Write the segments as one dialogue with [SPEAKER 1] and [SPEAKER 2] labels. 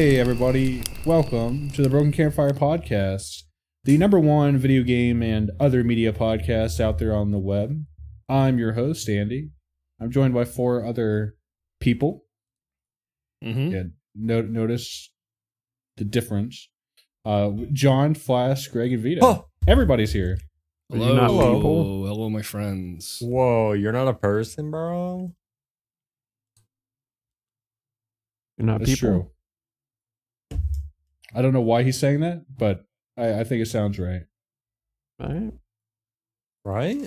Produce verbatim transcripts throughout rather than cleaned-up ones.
[SPEAKER 1] Hey everybody, welcome to the Broken Campfire Podcast, the number one video game and other media podcast out there on the web. I'm your host, Andy. I'm joined by four other people.
[SPEAKER 2] Mm-hmm.
[SPEAKER 1] Yeah, no, notice the difference. Uh, John, Flash, Greg, and Vito.
[SPEAKER 3] Oh.
[SPEAKER 1] Everybody's here.
[SPEAKER 2] Hello,
[SPEAKER 3] not
[SPEAKER 2] hello,
[SPEAKER 3] people?
[SPEAKER 2] hello, my friends.
[SPEAKER 3] Whoa, you're not a person, bro?
[SPEAKER 4] You're not
[SPEAKER 1] That's
[SPEAKER 4] people.
[SPEAKER 1] true. I don't know why he's saying that, but I, I think it sounds right.
[SPEAKER 4] Right?
[SPEAKER 3] Right?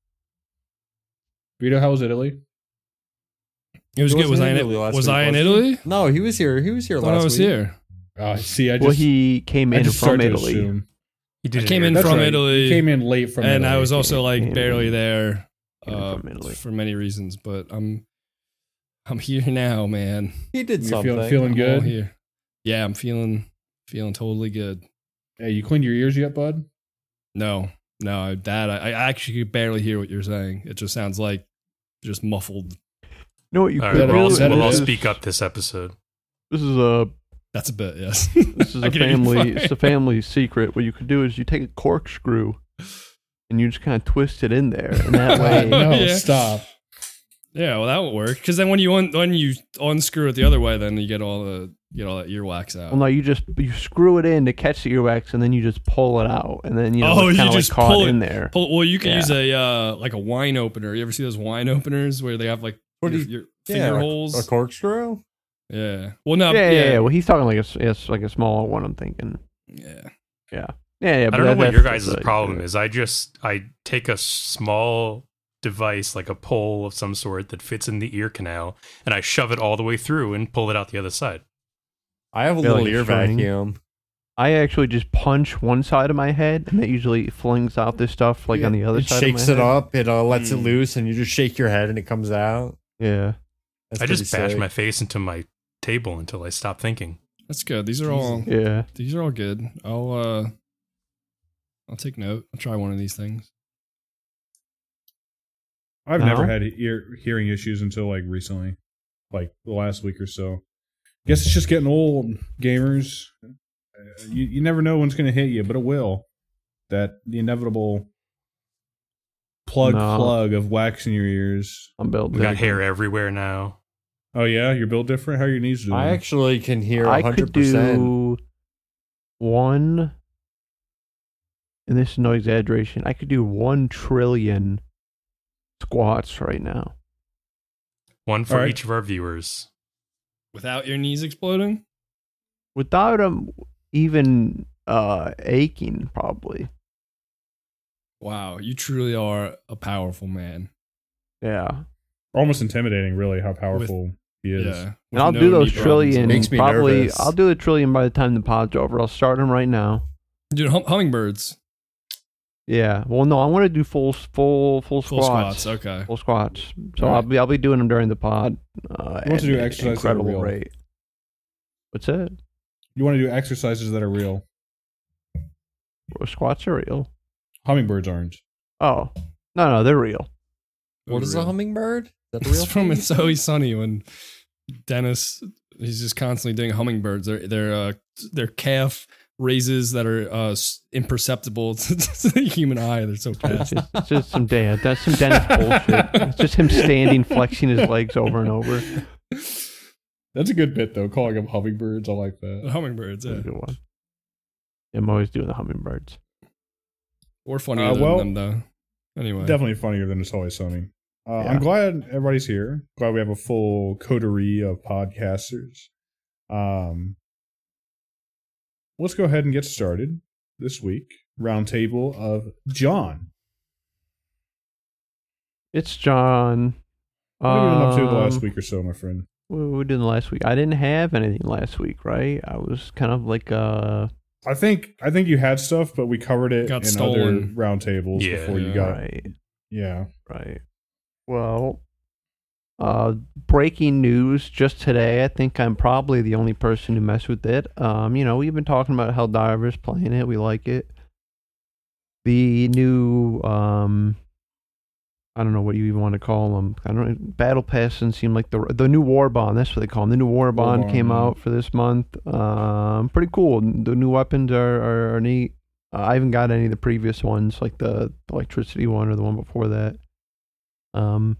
[SPEAKER 1] Vito, how was Italy?
[SPEAKER 2] It was
[SPEAKER 3] He
[SPEAKER 2] good. Was I
[SPEAKER 3] wasn't
[SPEAKER 2] in
[SPEAKER 3] in Italy
[SPEAKER 2] it?
[SPEAKER 3] last
[SPEAKER 2] Was
[SPEAKER 3] week,
[SPEAKER 2] I in
[SPEAKER 3] was he?
[SPEAKER 2] Italy?
[SPEAKER 3] No, he was here. He was here
[SPEAKER 2] I thought
[SPEAKER 3] last
[SPEAKER 2] I was
[SPEAKER 3] week.
[SPEAKER 2] here.
[SPEAKER 1] Uh, see, I just,
[SPEAKER 4] Well, he came
[SPEAKER 1] I
[SPEAKER 4] in
[SPEAKER 1] just
[SPEAKER 4] from
[SPEAKER 1] started to
[SPEAKER 4] Italy.
[SPEAKER 1] assume.
[SPEAKER 5] He
[SPEAKER 2] I
[SPEAKER 5] did
[SPEAKER 2] came in
[SPEAKER 1] That's
[SPEAKER 2] from
[SPEAKER 1] right.
[SPEAKER 2] Italy,
[SPEAKER 1] He came in late from
[SPEAKER 2] and
[SPEAKER 1] Italy.
[SPEAKER 2] I was also like
[SPEAKER 4] Came
[SPEAKER 2] barely
[SPEAKER 4] in-
[SPEAKER 2] there
[SPEAKER 4] came
[SPEAKER 2] uh,
[SPEAKER 4] from Italy.
[SPEAKER 2] for many reasons. But I'm, I'm here now, man.
[SPEAKER 3] He did
[SPEAKER 1] You
[SPEAKER 3] something.
[SPEAKER 1] feel, feeling
[SPEAKER 2] I'm all
[SPEAKER 1] good?
[SPEAKER 2] here. Yeah, I'm feeling, feeling totally good.
[SPEAKER 1] Hey, you cleaned your ears yet, bud?
[SPEAKER 2] No, no, that I, I actually could barely hear what you're saying. It just sounds like just muffled.
[SPEAKER 4] You know what you
[SPEAKER 5] All
[SPEAKER 4] could
[SPEAKER 5] right,
[SPEAKER 1] that
[SPEAKER 5] we'll, all,
[SPEAKER 1] is-
[SPEAKER 4] do?
[SPEAKER 1] that
[SPEAKER 5] we'll all
[SPEAKER 1] is-
[SPEAKER 5] speak up this episode.
[SPEAKER 4] This is a
[SPEAKER 2] That's a bit, yes.
[SPEAKER 4] this is
[SPEAKER 2] I
[SPEAKER 4] a
[SPEAKER 2] can hear you
[SPEAKER 4] family.
[SPEAKER 2] fine.
[SPEAKER 4] It's a family secret. What you could do is you take a corkscrew and you just kind of twist it in there, and that way.
[SPEAKER 1] no,
[SPEAKER 2] Yeah.
[SPEAKER 1] stop.
[SPEAKER 2] Yeah, well, that would work. Because then when you un- when you unscrew it the other way, then you get all the you get all that earwax out.
[SPEAKER 4] Well, no, you just you screw it in to catch the earwax, and then you just pull it out, and then you know
[SPEAKER 2] Oh,
[SPEAKER 4] it's
[SPEAKER 2] you
[SPEAKER 4] kind of like
[SPEAKER 2] just
[SPEAKER 4] caught
[SPEAKER 2] pull it-
[SPEAKER 4] in there.
[SPEAKER 2] Pull, well, you can
[SPEAKER 4] Yeah.
[SPEAKER 2] use a uh, like a wine opener. You ever see those wine openers where they have like
[SPEAKER 3] What do
[SPEAKER 2] your,
[SPEAKER 3] you-
[SPEAKER 2] your
[SPEAKER 3] Yeah,
[SPEAKER 2] finger
[SPEAKER 3] a-
[SPEAKER 2] holes?
[SPEAKER 3] A corkscrew?
[SPEAKER 2] yeah. Well, no.
[SPEAKER 4] yeah,
[SPEAKER 2] Yeah.
[SPEAKER 4] yeah, yeah. Well, he's talking like a s- yes, like a small one. I'm thinking.
[SPEAKER 2] Yeah.
[SPEAKER 4] Yeah, yeah, yeah.
[SPEAKER 5] I
[SPEAKER 4] but
[SPEAKER 5] don't know
[SPEAKER 4] that-
[SPEAKER 5] what
[SPEAKER 4] that's-
[SPEAKER 5] your guys'
[SPEAKER 4] that's like-
[SPEAKER 5] problem is. I just I take a small device like a pole of some sort that fits in the ear canal, and I shove it all the way through and pull it out the other side.
[SPEAKER 3] I have a
[SPEAKER 4] Yeah,
[SPEAKER 3] little
[SPEAKER 4] like a
[SPEAKER 3] ear
[SPEAKER 4] string.
[SPEAKER 3] vacuum.
[SPEAKER 4] I actually just punch one side of my head, and that usually flings out this stuff like on the other
[SPEAKER 3] it
[SPEAKER 4] side.
[SPEAKER 3] shakes
[SPEAKER 4] of my
[SPEAKER 3] it
[SPEAKER 4] head.
[SPEAKER 3] up, it uh, lets
[SPEAKER 2] Mm.
[SPEAKER 3] it loose, and you just shake your head and it comes out.
[SPEAKER 4] Yeah.
[SPEAKER 3] That's
[SPEAKER 5] I just
[SPEAKER 3] pretty
[SPEAKER 5] bash
[SPEAKER 3] sick.
[SPEAKER 5] my face into my table until I stop thinking.
[SPEAKER 2] That's good. These are all
[SPEAKER 4] Yeah.
[SPEAKER 2] these are all good. I'll uh I'll take note. I'll try one of these things.
[SPEAKER 1] I've
[SPEAKER 4] No?
[SPEAKER 1] never had ear hearing issues until like recently, like the last week or so. Guess it's just getting old, gamers. Uh, you you never know when it's going to hit you, but it will. That the inevitable plug
[SPEAKER 4] No.
[SPEAKER 1] plug of wax in your ears.
[SPEAKER 4] I'm built
[SPEAKER 5] We got
[SPEAKER 4] different.
[SPEAKER 5] hair everywhere now.
[SPEAKER 1] Oh yeah, you're built different. How are your knees doing?
[SPEAKER 3] I actually can hear
[SPEAKER 4] I
[SPEAKER 3] one hundred
[SPEAKER 4] could
[SPEAKER 3] percent.
[SPEAKER 4] do one, and this is no exaggeration. I could do one trillion squats right now.
[SPEAKER 5] One for
[SPEAKER 1] All right.
[SPEAKER 5] each of our viewers.
[SPEAKER 2] Without your knees exploding?
[SPEAKER 4] Without them even uh, aching, probably.
[SPEAKER 2] Wow, you truly are a powerful man.
[SPEAKER 4] Yeah.
[SPEAKER 1] Almost intimidating, really, how powerful he is.
[SPEAKER 2] Yeah.
[SPEAKER 4] And I'll
[SPEAKER 2] With
[SPEAKER 4] do
[SPEAKER 2] no
[SPEAKER 4] those
[SPEAKER 2] knee problems.
[SPEAKER 4] trillion.
[SPEAKER 3] Makes me
[SPEAKER 4] probably.
[SPEAKER 3] nervous.
[SPEAKER 4] I'll do the trillion by the time the pod's over. I'll start them right now.
[SPEAKER 2] Dude, hum- hummingbirds.
[SPEAKER 4] Yeah. Well, no, I want to do full, full, full
[SPEAKER 2] Full
[SPEAKER 4] squats.
[SPEAKER 2] squats. Okay.
[SPEAKER 4] Full squats. So
[SPEAKER 2] All
[SPEAKER 4] I'll
[SPEAKER 2] right.
[SPEAKER 4] be I'll be doing them during the pod. Uh,
[SPEAKER 1] You want to do
[SPEAKER 4] at an
[SPEAKER 1] exercise that are
[SPEAKER 4] incredible
[SPEAKER 1] real.
[SPEAKER 4] rate. What's that?
[SPEAKER 1] You want to do exercises that are real.
[SPEAKER 4] Well, squats are real.
[SPEAKER 1] Hummingbirds aren't.
[SPEAKER 4] Oh no, no, they're real.
[SPEAKER 3] What is a
[SPEAKER 2] Real.
[SPEAKER 3] hummingbird? Is that the
[SPEAKER 2] It's
[SPEAKER 3] real
[SPEAKER 2] from
[SPEAKER 3] thing?
[SPEAKER 2] It's Always Sunny when Dennis he's just constantly doing hummingbirds. They're they're uh, they're calf raises that are uh, s- imperceptible to, to the human eye. They're so
[SPEAKER 4] It's
[SPEAKER 2] fast.
[SPEAKER 4] just, it's just some Dan. That's some Dennis bullshit. It's just him standing, flexing his legs over and over.
[SPEAKER 1] That's a good bit, though. Calling them hummingbirds, I like
[SPEAKER 2] The
[SPEAKER 1] that.
[SPEAKER 2] hummingbirds,
[SPEAKER 4] That's a
[SPEAKER 2] yeah.
[SPEAKER 4] good one. I'm always doing the hummingbirds.
[SPEAKER 2] Or funnier
[SPEAKER 1] Uh,
[SPEAKER 2] than
[SPEAKER 1] well,
[SPEAKER 2] them, though. Anyway.
[SPEAKER 1] Definitely funnier than It's Always Sunny. Uh,
[SPEAKER 4] Yeah.
[SPEAKER 1] I'm glad everybody's here. Glad we have a full coterie of podcasters. Um, let's go ahead and get started this week. Roundtable of John.
[SPEAKER 4] It's John.
[SPEAKER 1] What have you been up to the
[SPEAKER 4] Um,
[SPEAKER 1] last week or so, my friend?
[SPEAKER 4] What what we did last week? I didn't have anything last week, right? I was kind of like uh
[SPEAKER 1] I think I think you had stuff, but we covered it
[SPEAKER 2] Got
[SPEAKER 1] in
[SPEAKER 2] stolen.
[SPEAKER 1] other roundtables
[SPEAKER 5] Yeah.
[SPEAKER 1] before you
[SPEAKER 2] Yeah.
[SPEAKER 1] got.
[SPEAKER 4] right,
[SPEAKER 1] Yeah.
[SPEAKER 4] right. Well, uh, breaking news just today. I think I'm probably the only person who messed with it. Um, you know, we've been talking about Helldivers, playing it. We like it. The new um I don't know what you even want to call them. I don't know. Battle Pass doesn't seem like the the new War Bond. That's what they call them. The new War Bond
[SPEAKER 1] Bond,
[SPEAKER 4] came
[SPEAKER 1] yeah.
[SPEAKER 4] out for this month. Um, pretty cool. The new weapons are are, are neat. Uh, I haven't got any of the previous ones, like the electricity one or the one before that. Um,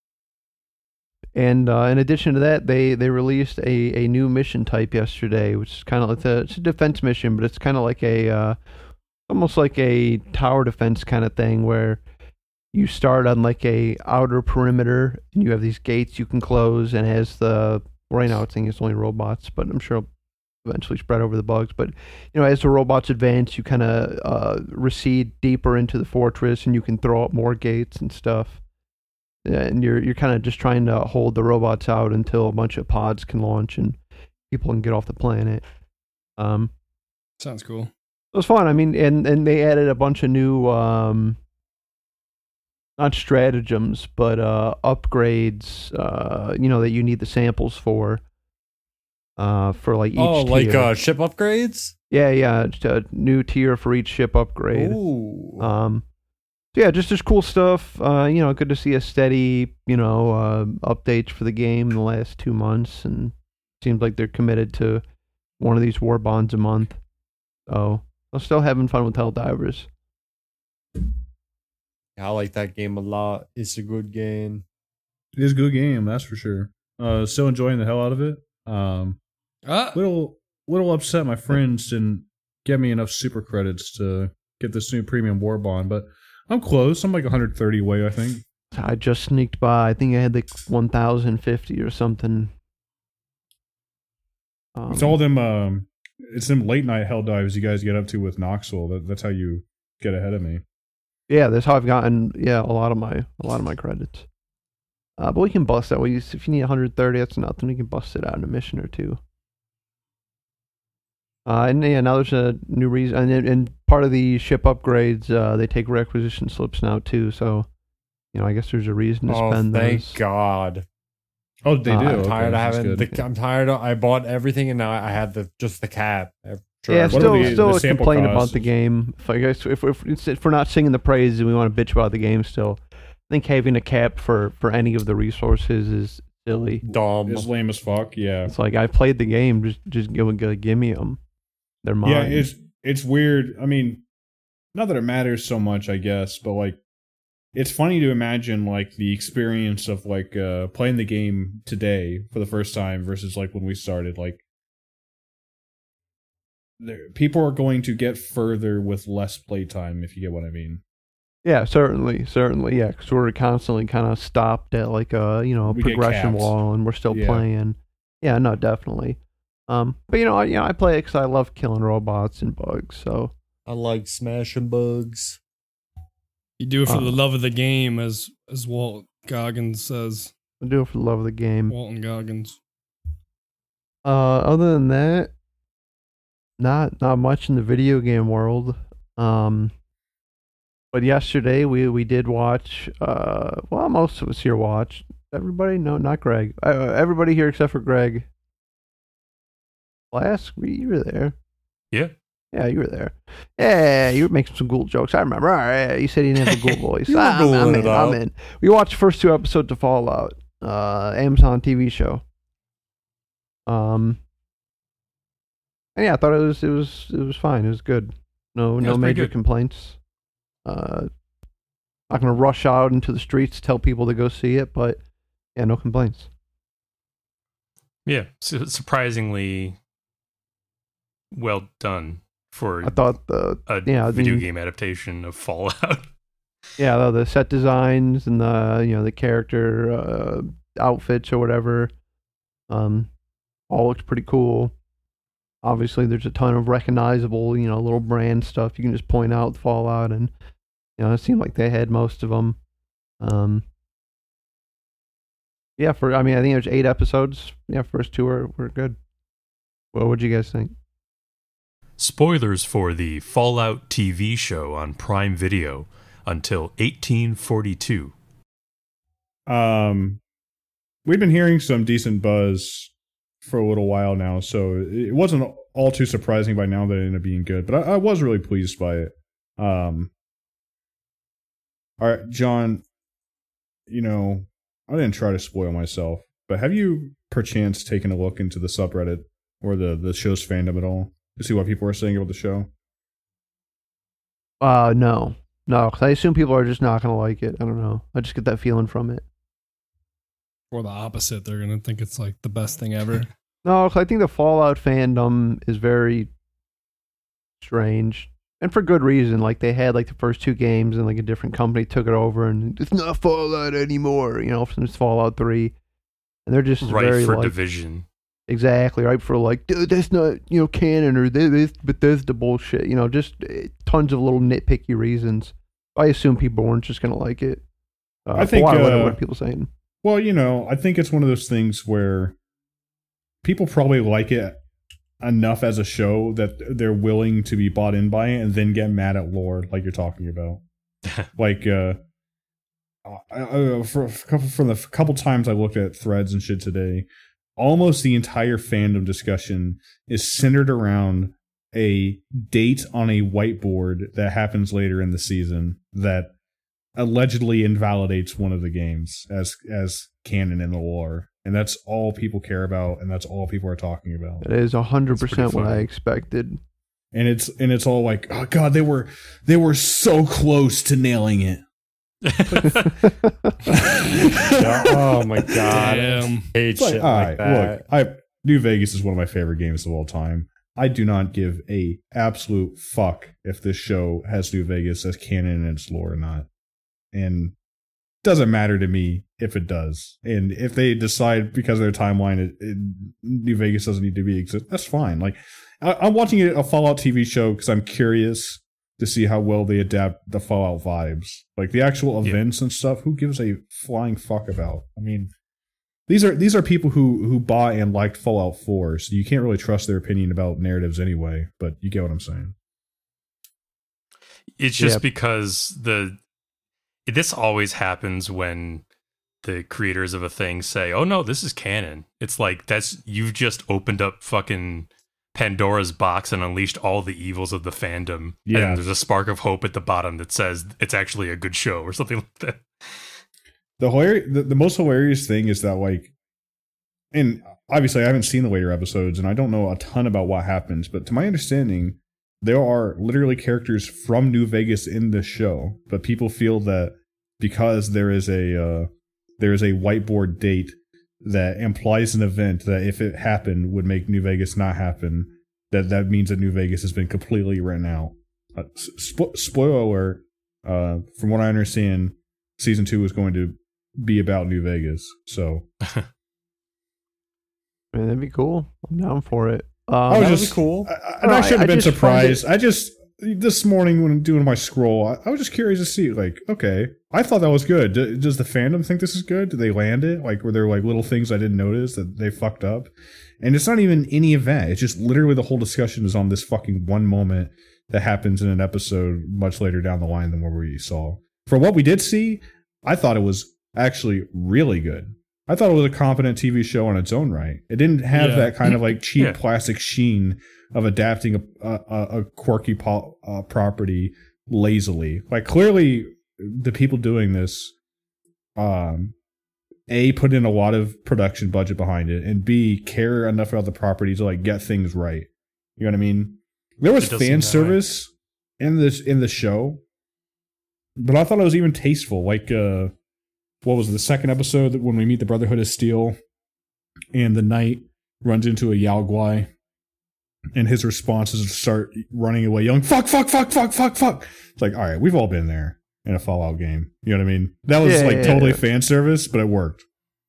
[SPEAKER 4] and uh, in addition to that, they, they released a, a new mission type yesterday, which is kind of it's a it's a defense mission, but it's kind of like a uh, almost like a tower defense kind of thing where you start on like a outer perimeter and you have these gates you can close, and as the right now it's saying it's only robots, but I'm sure it'll eventually spread over the bugs. But you know, as the robots advance, you kind of uh, recede deeper into the fortress, and you can throw up more gates and stuff. Yeah, and you're you're kind of just trying to hold the robots out until a bunch of pods can launch and people can get off the planet. Um,
[SPEAKER 2] Sounds cool.
[SPEAKER 4] It was fun. I mean, and, and they added a bunch of new, um, not stratagems, but uh, upgrades. Uh, you know that you need the samples for. Uh, for like each
[SPEAKER 3] Oh, like
[SPEAKER 4] tier.
[SPEAKER 3] uh, ship upgrades?
[SPEAKER 4] yeah, yeah, just a new tier for each ship upgrade.
[SPEAKER 3] Ooh.
[SPEAKER 4] Um, so yeah, just just cool stuff. Uh, you know, good to see a steady, you know, uh, updates for the game in the last two months, and seems like they're committed to one of these war bonds a month. So I'm still having fun with Helldivers.
[SPEAKER 3] I like that game a lot. It's a good game.
[SPEAKER 1] It is a good game, that's for sure. Uh, still enjoying the hell out of it. Um,
[SPEAKER 2] Ah,
[SPEAKER 1] little little upset my friends didn't get me enough super credits to get this new premium war bond, but I'm close. I'm like one hundred thirty away, I think.
[SPEAKER 4] I just sneaked by. I think I had like one thousand fifty or something. Um,
[SPEAKER 1] It's all them. Um, it's them late night hell dives you guys get up to with Knoxville. That, that's how you get ahead of me.
[SPEAKER 4] yeah, that's how I've gotten yeah a lot of my a lot of my credits. Uh, but we can bust that. We use, if you need one hundred thirty, that's nothing. We can bust it out in a mission or two. Uh, and yeah, now there's a new reason, and, then- and part of the ship upgrades, uh, they take requisition slips now too. So, you know, I guess there's a reason to
[SPEAKER 3] Oh,
[SPEAKER 4] spend
[SPEAKER 3] thank
[SPEAKER 4] those.
[SPEAKER 3] God.
[SPEAKER 1] Oh, they
[SPEAKER 4] Uh,
[SPEAKER 1] do.
[SPEAKER 4] I'm
[SPEAKER 3] I'm
[SPEAKER 1] Okay,
[SPEAKER 3] tired of
[SPEAKER 1] that's
[SPEAKER 3] having
[SPEAKER 1] good.
[SPEAKER 3] the. I'm tired of. I bought everything and now I had the just the cap. Sure.
[SPEAKER 4] Yeah,
[SPEAKER 1] What are
[SPEAKER 4] still,
[SPEAKER 1] the-
[SPEAKER 4] still
[SPEAKER 1] the
[SPEAKER 4] a
[SPEAKER 1] sample
[SPEAKER 4] complaint
[SPEAKER 1] costs?
[SPEAKER 4] about the game. If I guess if if, it's- if we're not singing the praises and we want to bitch about the game, still, I think having a cap for for any of the resources is silly.
[SPEAKER 3] Dumb.
[SPEAKER 1] It's lame as fuck. Yeah.
[SPEAKER 4] It's like I played the game, just just give give me them. They're mine.
[SPEAKER 1] Yeah, it's it's weird. I mean, not that it matters so much, I guess, but like, it's funny to imagine like the experience of like uh playing the game today for the first time versus like when we started. Like, there, people are going to get further with less playtime, if you get what I mean.
[SPEAKER 4] Yeah, certainly, certainly, yeah, because we're constantly kind of stopped at like a you know a
[SPEAKER 1] We get
[SPEAKER 4] progression
[SPEAKER 1] capped.
[SPEAKER 4] wall, and we're still
[SPEAKER 1] Yeah.
[SPEAKER 4] playing. Yeah, no, definitely. Um, but you know, I, you know, I play it because I love killing robots and bugs. So
[SPEAKER 3] I like smashing bugs.
[SPEAKER 2] you do it for the
[SPEAKER 4] Uh,
[SPEAKER 2] love of the game, as as Walt Goggins says.
[SPEAKER 4] I do it for the love of the game.
[SPEAKER 2] Walton Goggins.
[SPEAKER 4] Uh, other than that, not not much in the video game world. Um, but yesterday we we did watch. Uh, well, most of us here watched. Everybody, no, not Greg. Uh, everybody here except for Greg. Last, you were there.
[SPEAKER 5] Yeah.
[SPEAKER 4] Yeah, you were there. Yeah, you were making some ghoul jokes. I remember. All right, you said you didn't have a ghoul voice.
[SPEAKER 3] You were
[SPEAKER 4] I'm, I'm
[SPEAKER 3] ghouling
[SPEAKER 4] in.
[SPEAKER 3] it
[SPEAKER 4] I'm
[SPEAKER 3] out.
[SPEAKER 4] in. We watched the first two episodes of Fallout, uh, Amazon T V show. Um, and yeah, I thought it was it was it was fine. It was good. No
[SPEAKER 5] Yeah, it
[SPEAKER 4] no
[SPEAKER 5] was pretty
[SPEAKER 4] major
[SPEAKER 5] good.
[SPEAKER 4] complaints. Uh, not gonna rush out into the streets to tell people to go see it, but yeah, no complaints.
[SPEAKER 5] Yeah. Su- surprisingly well done for
[SPEAKER 4] I thought the
[SPEAKER 5] a
[SPEAKER 4] yeah, I
[SPEAKER 5] video
[SPEAKER 4] mean-
[SPEAKER 5] game adaptation of Fallout.
[SPEAKER 4] yeah, the, the set designs and the you know the character uh, outfits or whatever, um, all looks pretty cool. Obviously, there's a ton of recognizable you know little brand stuff you can just point out with Fallout, and you know it seemed like they had most of them. Um, yeah, for I mean I think there's eight episodes. Yeah, first two were were good. What would you guys think?
[SPEAKER 5] Spoilers for the Fallout T V show on Prime Video until eighteen forty-two.
[SPEAKER 1] Um, we've been hearing some decent buzz for a little while now, so it wasn't all too surprising by now that it ended up being good. But I, I was really pleased by it. Um, all right, John, you know, I didn't try to spoil myself, but have you perchance taken a look into the subreddit or the, the show's fandom at all to see what people are saying about the show?
[SPEAKER 4] Uh, no. No, because I assume people are just not going to like it. I don't know. I just get that feeling from it.
[SPEAKER 2] Or the opposite. They're going to think it's like the best thing ever.
[SPEAKER 4] No, 'cause I think the Fallout fandom is very strange. And for good reason. Like, they had, like, the first two games and, like, a different company took it over and it's not Fallout anymore, you know, since Fallout three. And they're just
[SPEAKER 5] Right
[SPEAKER 4] very,
[SPEAKER 5] for
[SPEAKER 4] like...
[SPEAKER 5] Division.
[SPEAKER 4] Exactly, right? For, like, dude, that's not, you know, canon or this, this Bethesda bullshit. You know, just uh, tons of little nitpicky reasons. I assume people weren't just going to like it. Uh,
[SPEAKER 1] I think...
[SPEAKER 4] Why,
[SPEAKER 1] Uh,
[SPEAKER 4] what are people saying?
[SPEAKER 1] Well, you know, I think it's one of those things where people probably like it enough as a show that they're willing to be bought in by it and then get mad at lore like you're talking about. Like, uh, I, I, for a couple, from the couple times I looked at threads and shit today, almost the entire fandom discussion is centered around a date on a whiteboard that happens later in the season that allegedly invalidates one of the games as as canon in the lore, and that's all people care about, and that's all people are talking about.
[SPEAKER 4] It is one hundred percent
[SPEAKER 5] That's pretty
[SPEAKER 4] what I
[SPEAKER 5] funny.
[SPEAKER 4] expected.
[SPEAKER 1] And it's and it's all like, oh god, they were they were so close to nailing it.
[SPEAKER 3] Oh my god.
[SPEAKER 2] Damn.
[SPEAKER 3] Hate
[SPEAKER 1] It's like,
[SPEAKER 3] shit
[SPEAKER 1] all
[SPEAKER 3] like
[SPEAKER 1] right,
[SPEAKER 3] that.
[SPEAKER 1] look, I New Vegas is one of my favorite games of all time. I do not give a absolute fuck if this show has New Vegas as canon in its lore or not. And it doesn't matter to me if it does. And if they decide because of their timeline, it, it, New Vegas doesn't need to be exist, that's fine. Like, I, I'm watching a Fallout T V show because I'm curious to see how well they adapt the Fallout vibes. Like the actual
[SPEAKER 5] Yeah.
[SPEAKER 1] events and stuff, who gives a flying fuck about? I mean, these are these are people who who bought and liked Fallout four, so you can't really trust their opinion about narratives anyway, but you get what I'm saying.
[SPEAKER 5] It's just
[SPEAKER 4] Yep.
[SPEAKER 5] because the this always happens when the creators of a thing say, "Oh no, this is canon." It's like that's you've just opened up fucking Pandora's box and unleashed all the evils of the fandom.
[SPEAKER 1] Yeah.
[SPEAKER 5] And there's a spark of hope at the bottom that says it's actually a good show or something like that.
[SPEAKER 1] The, hilar- the the most hilarious thing is that, like, and obviously I haven't seen the later episodes and I don't know a ton about what happens, but to my understanding, there are literally characters from New Vegas in this show, but people feel that because there is a uh, there is a whiteboard date that implies an event that if it happened would make New Vegas not happen, that that means that New Vegas has been completely written out. Uh, spo- spoiler alert, uh, from what I understand, season two is going to be about New Vegas. So
[SPEAKER 4] Man, that'd be cool. I'm down for it. Um,
[SPEAKER 1] I was
[SPEAKER 3] that would
[SPEAKER 1] just
[SPEAKER 3] be cool.
[SPEAKER 1] I, I, and I
[SPEAKER 4] I-
[SPEAKER 1] should
[SPEAKER 4] I
[SPEAKER 1] have been
[SPEAKER 4] just find
[SPEAKER 1] surprised. I just this morning when doing my scroll, I, I was just curious to see, like, okay, I thought that was good. D- does the fandom think this is good? Did they land it? Like, were there like little things I didn't notice that they fucked up? And it's not even any event. It's just literally the whole discussion is on this fucking one moment that happens in an episode much later down the line than what we saw. For what we did see, I thought it was actually really good. I thought it was a competent T V show on its own right. It didn't have
[SPEAKER 2] Yeah.
[SPEAKER 1] that kind of like cheap
[SPEAKER 5] Yeah.
[SPEAKER 1] plastic sheen of adapting a a, a quirky po- uh, property lazily. Like, clearly, the people doing this, um, A, put in a lot of production budget behind it, and B, care enough about the property to like get things right. You know what I mean? There was
[SPEAKER 5] It does seem
[SPEAKER 1] fan
[SPEAKER 5] that way.
[SPEAKER 1] service in this in the show, but I thought it was even tasteful. Like, uh, what was it, the second episode that when we meet the Brotherhood of Steel, and the knight runs into a Yao Guai, and his response is to start running away, yelling "fuck, fuck, fuck, fuck, fuck, fuck." It's like, all right, we've all been there in a Fallout game. You know what I mean? That was
[SPEAKER 4] Yeah,
[SPEAKER 1] like
[SPEAKER 4] yeah,
[SPEAKER 1] totally
[SPEAKER 4] yeah.
[SPEAKER 1] fan service, but it worked.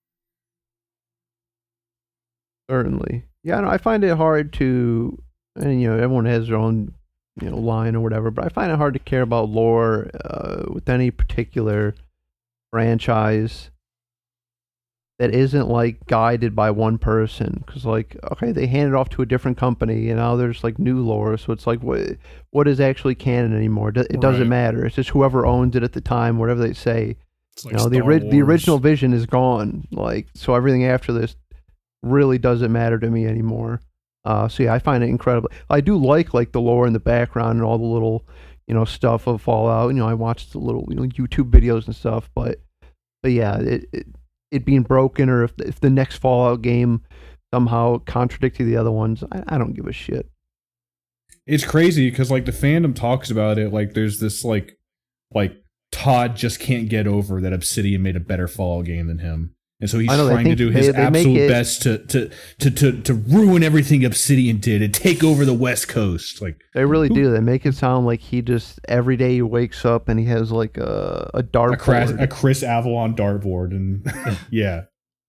[SPEAKER 4] Certainly. Yeah, no, I find it hard to, and you know, everyone has their own, you know, line or whatever, but I find it hard to care about lore uh, with any particular franchise that isn't like guided by one person. Because like, okay, they hand it off to a different company, and now there's like new lore, so it's like, what what is actually canon anymore? It it doesn't
[SPEAKER 2] Right.
[SPEAKER 4] matter. It's just whoever owns it at the time, whatever they say.
[SPEAKER 2] It's like
[SPEAKER 4] You know, the
[SPEAKER 2] Star
[SPEAKER 4] ori- the
[SPEAKER 2] Wars.
[SPEAKER 4] original vision is gone. Like, so everything after this really doesn't matter to me anymore. Uh, so yeah, I find it incredible. I do like like the lore in the background and all the little, you know, stuff of Fallout. You know, I watched the little, you know, YouTube videos and stuff, but but yeah, it, it it being broken, or if if the next Fallout game somehow contradicted the other ones, I, I don't give a shit.
[SPEAKER 1] It's crazy because like the fandom talks about it like there's this like like Todd just can't get over that Obsidian made a better Fallout game than him. And so he's
[SPEAKER 4] I know, they
[SPEAKER 1] trying to
[SPEAKER 4] think
[SPEAKER 1] do his
[SPEAKER 4] they- they make
[SPEAKER 1] absolute
[SPEAKER 4] it-
[SPEAKER 1] best to, to to to to ruin everything Obsidian did and take over the West Coast. Like
[SPEAKER 4] They really
[SPEAKER 1] Who-
[SPEAKER 4] do. They make it sound like he just every day he wakes up and he has like a a
[SPEAKER 1] a,
[SPEAKER 4] dartboard.
[SPEAKER 1] Chris, a Chris Avalon dartboard, and yeah,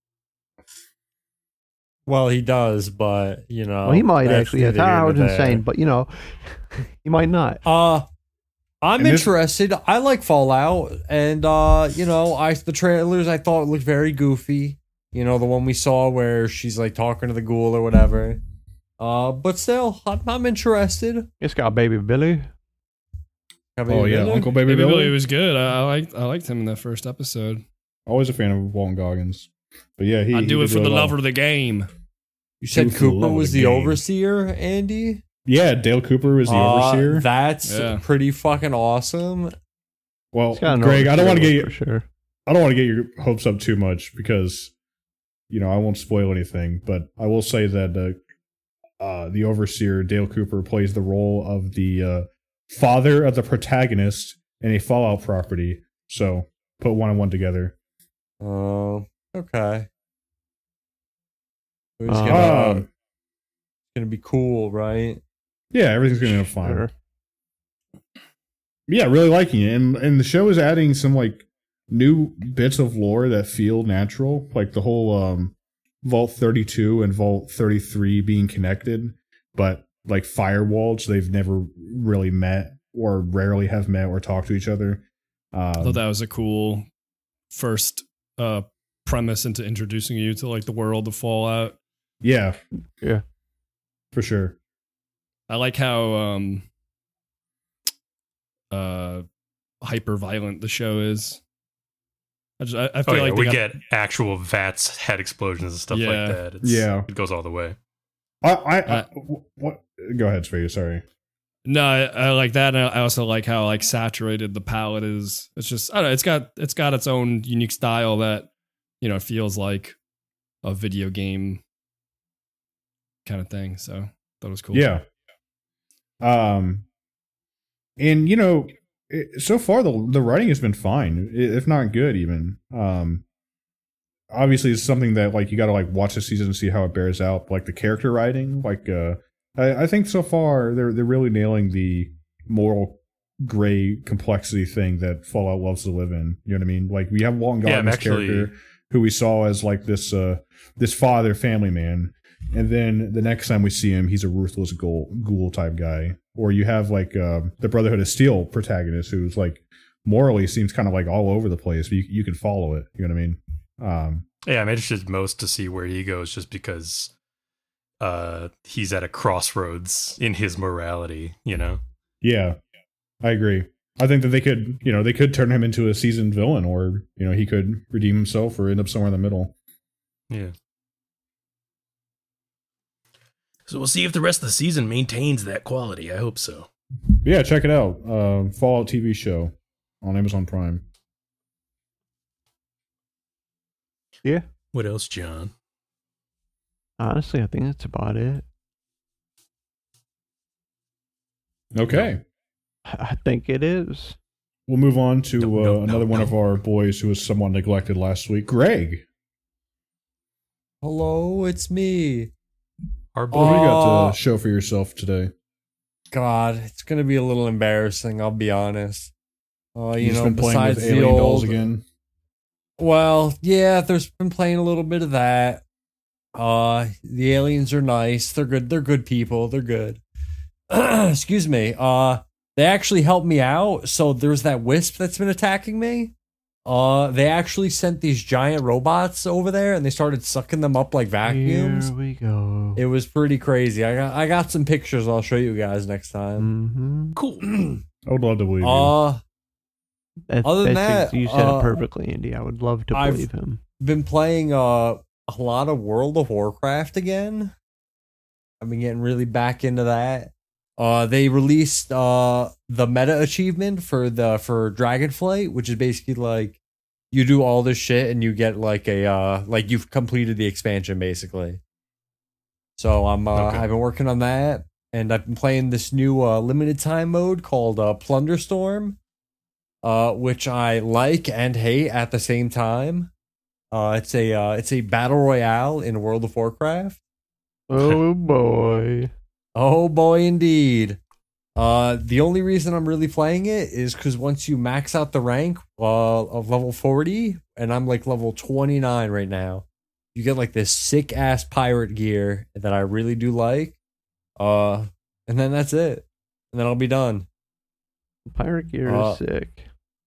[SPEAKER 3] Well, he does, but you know,
[SPEAKER 4] well, he might
[SPEAKER 3] that's
[SPEAKER 4] actually. Yeah,
[SPEAKER 3] neither here
[SPEAKER 4] that was
[SPEAKER 3] nor there.
[SPEAKER 4] insane, but you know, he might not.
[SPEAKER 3] Uh I'm
[SPEAKER 1] And this-
[SPEAKER 3] interested. I like Fallout, and uh, you know, I the trailers I thought looked very goofy. You know, the one we saw where she's like talking to the ghoul or whatever. Uh, but still, I'm, I'm interested.
[SPEAKER 4] It's got baby Billy.
[SPEAKER 1] oh yeah, Uncle Baby,
[SPEAKER 2] Baby
[SPEAKER 1] Billy.
[SPEAKER 2] Billy was good. I, I liked I liked him in that first episode.
[SPEAKER 1] Always a fan of Walton Goggins, but yeah, he
[SPEAKER 2] I
[SPEAKER 1] he
[SPEAKER 2] do it
[SPEAKER 1] did
[SPEAKER 2] for the
[SPEAKER 1] really well.
[SPEAKER 2] love of the game.
[SPEAKER 3] You said
[SPEAKER 1] Do for the love
[SPEAKER 3] Cooper
[SPEAKER 1] of
[SPEAKER 3] was
[SPEAKER 1] the
[SPEAKER 3] the
[SPEAKER 1] game.
[SPEAKER 3] overseer, Andy.
[SPEAKER 1] Yeah, Dale Cooper was the
[SPEAKER 3] Uh,
[SPEAKER 1] overseer.
[SPEAKER 3] That's
[SPEAKER 2] Yeah.
[SPEAKER 3] pretty fucking awesome.
[SPEAKER 1] Well,
[SPEAKER 4] It's got an
[SPEAKER 1] Greg, I don't want to
[SPEAKER 4] overseer
[SPEAKER 1] get
[SPEAKER 4] for sure.
[SPEAKER 1] I don't want to get your hopes up too much because, you know, I won't spoil anything, but I will say that uh, uh, the overseer, Dale Cooper, plays the role of the uh, father of the protagonist in a Fallout property. So put one and one together.
[SPEAKER 3] Oh, okay. It was
[SPEAKER 4] Uh,
[SPEAKER 3] gonna,
[SPEAKER 1] Um,
[SPEAKER 3] gonna be cool, right?
[SPEAKER 1] yeah, everything's going to be fine.
[SPEAKER 4] Sure.
[SPEAKER 1] Yeah, really liking it. And, and the show is adding some, like, new bits of lore that feel natural. Like the whole um, Vault thirty-two and Vault thirty-three being connected, but like firewalls they've never really met or rarely have met or talked to each other.
[SPEAKER 2] I
[SPEAKER 1] Um,
[SPEAKER 2] thought that was a cool first uh, premise into introducing you to like the world of Fallout.
[SPEAKER 1] yeah.
[SPEAKER 4] Yeah.
[SPEAKER 1] For sure.
[SPEAKER 2] I like how um, uh, hyper violent the show is. I, just, I, I
[SPEAKER 5] Oh
[SPEAKER 2] feel
[SPEAKER 5] yeah,
[SPEAKER 2] like they
[SPEAKER 5] we
[SPEAKER 2] got-
[SPEAKER 5] get actual vats, head explosions, and stuff
[SPEAKER 2] Yeah.
[SPEAKER 5] like that. It's,
[SPEAKER 1] Yeah.
[SPEAKER 5] it goes all the way.
[SPEAKER 1] I, I, I
[SPEAKER 2] Uh,
[SPEAKER 1] what? Go ahead, Spade. Sorry.
[SPEAKER 2] No, I, I like that. And I also like how like saturated the palette is. It's just I don't know. It's got it's got its own unique style that you know feels like a video game kind of thing. So that was cool.
[SPEAKER 1] Yeah. Um, and you know, it, so far the the writing has been fine, i- if not good, even. Um, obviously it's something that like you got to like watch the season and see how it bears out. Like the character writing, like uh, I, I think so far they're they're really nailing the moral gray complexity thing that Fallout loves to live in. You know what I mean? Like we have Walton
[SPEAKER 5] Yeah, I'm
[SPEAKER 1] Goggins'
[SPEAKER 5] actually-
[SPEAKER 1] character who we saw as like this uh this father family man. And then the next time we see him, he's a ruthless ghoul, ghoul type guy. Or you have like uh, the Brotherhood of Steel protagonist, who's like morally seems kind of like all over the place, but you you can follow it. You know what I mean? Um,
[SPEAKER 5] Yeah, I'm interested most to see where he goes, just because uh, he's at a crossroads in his morality. You know.
[SPEAKER 1] yeah, I agree. I think that they could, you know, they could turn him into a seasoned villain, or you know, he could redeem himself or end up somewhere in the middle.
[SPEAKER 5] Yeah. So we'll see if the rest of the season maintains that quality. I hope so.
[SPEAKER 1] Yeah, check it out. Uh, Fallout T V show on Amazon Prime.
[SPEAKER 4] Yeah.
[SPEAKER 5] What else, John?
[SPEAKER 4] Honestly, I think that's about it.
[SPEAKER 1] Okay.
[SPEAKER 4] I think it is.
[SPEAKER 1] We'll move on to
[SPEAKER 5] No,
[SPEAKER 1] uh,
[SPEAKER 5] no, no,
[SPEAKER 1] another one
[SPEAKER 5] no.
[SPEAKER 1] of our boys who was somewhat neglected last week, Greg.
[SPEAKER 3] Hello, it's me.
[SPEAKER 5] Our
[SPEAKER 1] What
[SPEAKER 5] boy.
[SPEAKER 1] do you got
[SPEAKER 3] Uh,
[SPEAKER 1] to show for yourself today?
[SPEAKER 3] God, it's gonna be a little embarrassing. I'll be honest. Uh, you
[SPEAKER 1] You've
[SPEAKER 3] know,
[SPEAKER 1] been playing
[SPEAKER 3] besides
[SPEAKER 1] with
[SPEAKER 3] the
[SPEAKER 1] alien dolls
[SPEAKER 3] old,
[SPEAKER 1] again.
[SPEAKER 3] well, yeah, there's been playing a little bit of that. Uh, the aliens are nice. They're good. They're good people. They're good. Excuse me. Uh, they actually helped me out. So there's that wisp that's been attacking me. Uh, they actually sent these giant robots over there, and they started sucking them up like vacuums.
[SPEAKER 4] Here we go.
[SPEAKER 3] It was pretty crazy. I got I got some pictures. I'll show you guys next time.
[SPEAKER 4] Mm-hmm.
[SPEAKER 5] Cool.
[SPEAKER 1] I would love to believe you.
[SPEAKER 3] Uh,
[SPEAKER 4] That,
[SPEAKER 3] Other than
[SPEAKER 4] that's-
[SPEAKER 3] that,
[SPEAKER 4] you said
[SPEAKER 3] uh,
[SPEAKER 4] it perfectly, Andy. I would love to
[SPEAKER 3] I've-
[SPEAKER 4] believe him.
[SPEAKER 3] been playing uh a lot of World of Warcraft again. I've been getting really back into that. Uh, they released uh the meta achievement for the for Dragonflight, which is basically like you do all this shit and you get like a uh like you've completed the expansion basically. So I'm uh,
[SPEAKER 5] Okay.
[SPEAKER 3] I've been working on that, and I've been playing this new uh, limited time mode called uh, Plunderstorm, uh, which I like and hate at the same time. Uh, it's a uh, it's a battle royale in World of Warcraft.
[SPEAKER 4] Oh boy.
[SPEAKER 3] Oh boy, indeed. Uh, the only reason I'm really playing it is because once you max out the rank uh, of level forty, and I'm like level twenty-nine right now, you get like this sick ass pirate gear that I really do like. Uh, and then that's it. And then I'll be done.
[SPEAKER 4] Pirate gear
[SPEAKER 3] Uh,
[SPEAKER 4] is sick.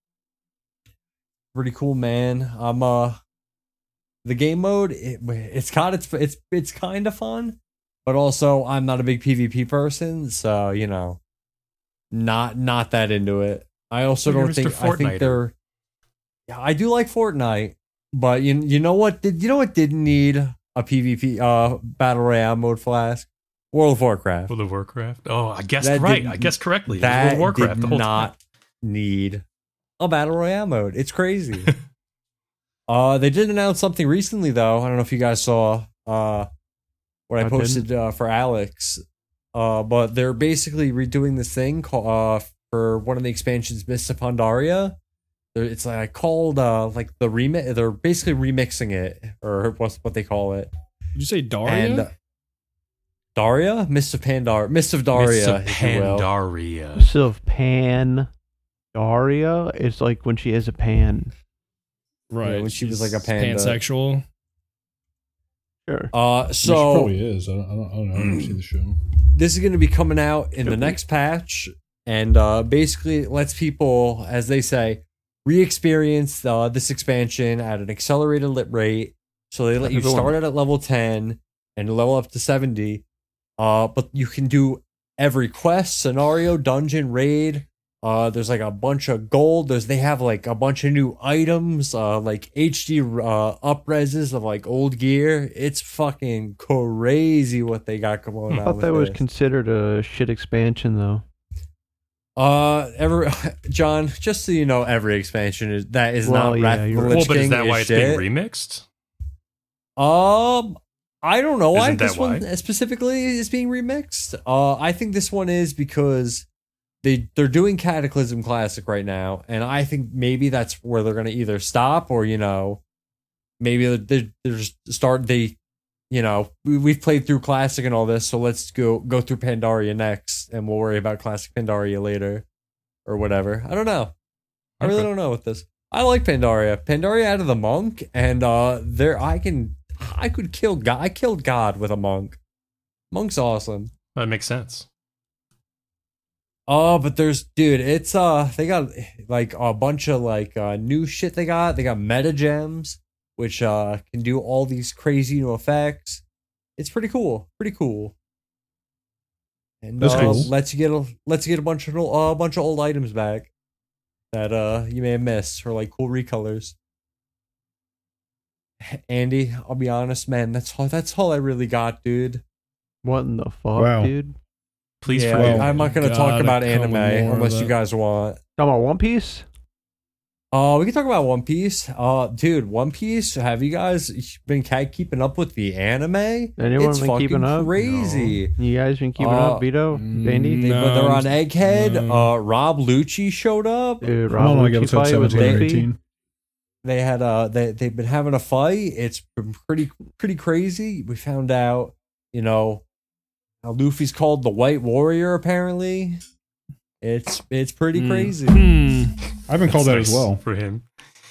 [SPEAKER 3] Pretty cool, man. I'm uh, the game mode. It, it's got it's it's it's kind of fun, but also I'm not a big PvP person, so you know, not not that into it. I also
[SPEAKER 5] Well, you're
[SPEAKER 3] don't think
[SPEAKER 5] Mister
[SPEAKER 3] I think
[SPEAKER 5] Fortniter.
[SPEAKER 3] they're. Yeah, I do like Fortnite, but you you know what did you know what didn't need a PvP uh battle royale mode, Flask? World of Warcraft.
[SPEAKER 5] World of Warcraft. Oh, I guessed
[SPEAKER 3] That
[SPEAKER 5] right.
[SPEAKER 3] did-
[SPEAKER 5] I guessed correctly. It was
[SPEAKER 3] That
[SPEAKER 5] World of Warcraft
[SPEAKER 3] did
[SPEAKER 5] the whole
[SPEAKER 3] not
[SPEAKER 5] time.
[SPEAKER 3] need a battle royale mode. It's crazy. uh, they did announce something recently though. I don't know if you guys saw uh what I
[SPEAKER 4] I
[SPEAKER 3] posted uh, for Alex. Uh, but they're basically redoing this thing called uh for one of the expansions, Mists of Pandaria. They're- It's like called uh like the remix. They're basically remixing it, or what's what they call it.
[SPEAKER 2] Did you say Daria?
[SPEAKER 3] And uh, Daria, Mists of Pandar, Mists of Daria,
[SPEAKER 5] Mists of
[SPEAKER 3] if you will.
[SPEAKER 5] Pandaria.
[SPEAKER 4] So of Pan Daria is like when she is a pan.
[SPEAKER 2] right.
[SPEAKER 3] yeah, when she was
[SPEAKER 2] she's
[SPEAKER 3] like a panda.
[SPEAKER 2] pansexual.
[SPEAKER 4] Sure.
[SPEAKER 3] Uh,
[SPEAKER 1] she
[SPEAKER 3] so
[SPEAKER 1] probably is. I don't, I don't, I don't know. I've never seen the show.
[SPEAKER 3] this is going to be coming out in the
[SPEAKER 4] Could be.
[SPEAKER 3] next patch, and uh, basically lets people, as they say, re-experience uh, this expansion at an accelerated lit rate. So they let you
[SPEAKER 4] Everyone.
[SPEAKER 3] start at level ten and level up to seventy. Uh, but you can do every quest, scenario, dungeon, raid. Uh, there's like a bunch of gold. There's they have like a bunch of new items, uh, like H D uh upreses of like old gear. It's fucking crazy what they got going
[SPEAKER 4] I
[SPEAKER 3] on.
[SPEAKER 4] thought
[SPEAKER 3] with
[SPEAKER 4] that was
[SPEAKER 3] this.
[SPEAKER 4] considered a shit expansion though.
[SPEAKER 3] Uh, every John, just so you know, every expansion is that is
[SPEAKER 4] Well,
[SPEAKER 3] not
[SPEAKER 4] yeah,
[SPEAKER 3] Wrath of the
[SPEAKER 4] you're
[SPEAKER 3] Lich
[SPEAKER 5] Well, but is
[SPEAKER 3] King
[SPEAKER 5] that why it's
[SPEAKER 3] shit.
[SPEAKER 5] being remixed?
[SPEAKER 3] Um, I don't know why
[SPEAKER 5] Isn't that
[SPEAKER 3] this one
[SPEAKER 5] why?
[SPEAKER 3] specifically is being remixed. Uh, I think this one is because they they're doing Cataclysm Classic right now, and I think maybe that's where they're gonna either stop or you know, maybe they're, they're, they're just start they, you know, we, we've played through Classic and all this, so let's go go through Pandaria next, and we'll worry about Classic Pandaria later, or whatever. I don't know. I really
[SPEAKER 5] Okay.
[SPEAKER 3] don't know with this. I like Pandaria. Pandaria out of the monk, and uh, there I can I could kill God. I killed God with a monk. Monk's awesome.
[SPEAKER 5] That makes sense.
[SPEAKER 3] Oh, but there's dude, it's uh they got like a bunch of like uh new shit they got. They got meta gems, which uh can do all these crazy new effects. It's pretty cool. Pretty cool. And
[SPEAKER 1] That's
[SPEAKER 3] uh,
[SPEAKER 1] cool.
[SPEAKER 3] lets you get a lets you get a bunch of uh, a bunch of old items back that uh you may have missed, or like cool recolors. Andy, I'll be honest, man, that's all that's all I really got, dude.
[SPEAKER 4] What in the fuck,
[SPEAKER 1] Wow.
[SPEAKER 4] dude?
[SPEAKER 5] Please
[SPEAKER 3] Yeah,
[SPEAKER 5] forgive.
[SPEAKER 1] Well,
[SPEAKER 3] I'm not gonna talk
[SPEAKER 2] gotta
[SPEAKER 3] about
[SPEAKER 2] come
[SPEAKER 3] anime
[SPEAKER 2] with more
[SPEAKER 3] unless
[SPEAKER 2] of
[SPEAKER 3] you
[SPEAKER 2] that.
[SPEAKER 3] guys want.
[SPEAKER 4] Talking about One Piece?
[SPEAKER 3] Uh, we can talk about One Piece. Uh, dude, One Piece. Have you guys been ca- keeping up with the anime?
[SPEAKER 4] Anyone
[SPEAKER 3] It's
[SPEAKER 4] been
[SPEAKER 3] fucking
[SPEAKER 4] keeping up?
[SPEAKER 3] crazy.
[SPEAKER 4] You guys been keeping
[SPEAKER 3] Uh,
[SPEAKER 4] up, Vito? Dandy?
[SPEAKER 3] They,
[SPEAKER 2] No,
[SPEAKER 3] but they're on Egghead.
[SPEAKER 2] no.
[SPEAKER 3] Uh, Rob Lucci showed up.
[SPEAKER 4] Dude,
[SPEAKER 1] I'm
[SPEAKER 4] Rob
[SPEAKER 1] on like
[SPEAKER 4] Lucci
[SPEAKER 1] episode
[SPEAKER 4] fight with
[SPEAKER 1] seventeen or
[SPEAKER 4] Luffy?
[SPEAKER 1] eighteen.
[SPEAKER 3] They had uh, they they've been having a fight. It's been pretty pretty crazy. We found out, you know, how Luffy's called the White Warrior. Apparently, it's it's pretty
[SPEAKER 2] Hmm.
[SPEAKER 3] crazy.
[SPEAKER 2] Hmm.
[SPEAKER 1] I've been called that
[SPEAKER 5] That's
[SPEAKER 1] as
[SPEAKER 5] nice
[SPEAKER 1] well.
[SPEAKER 5] for him.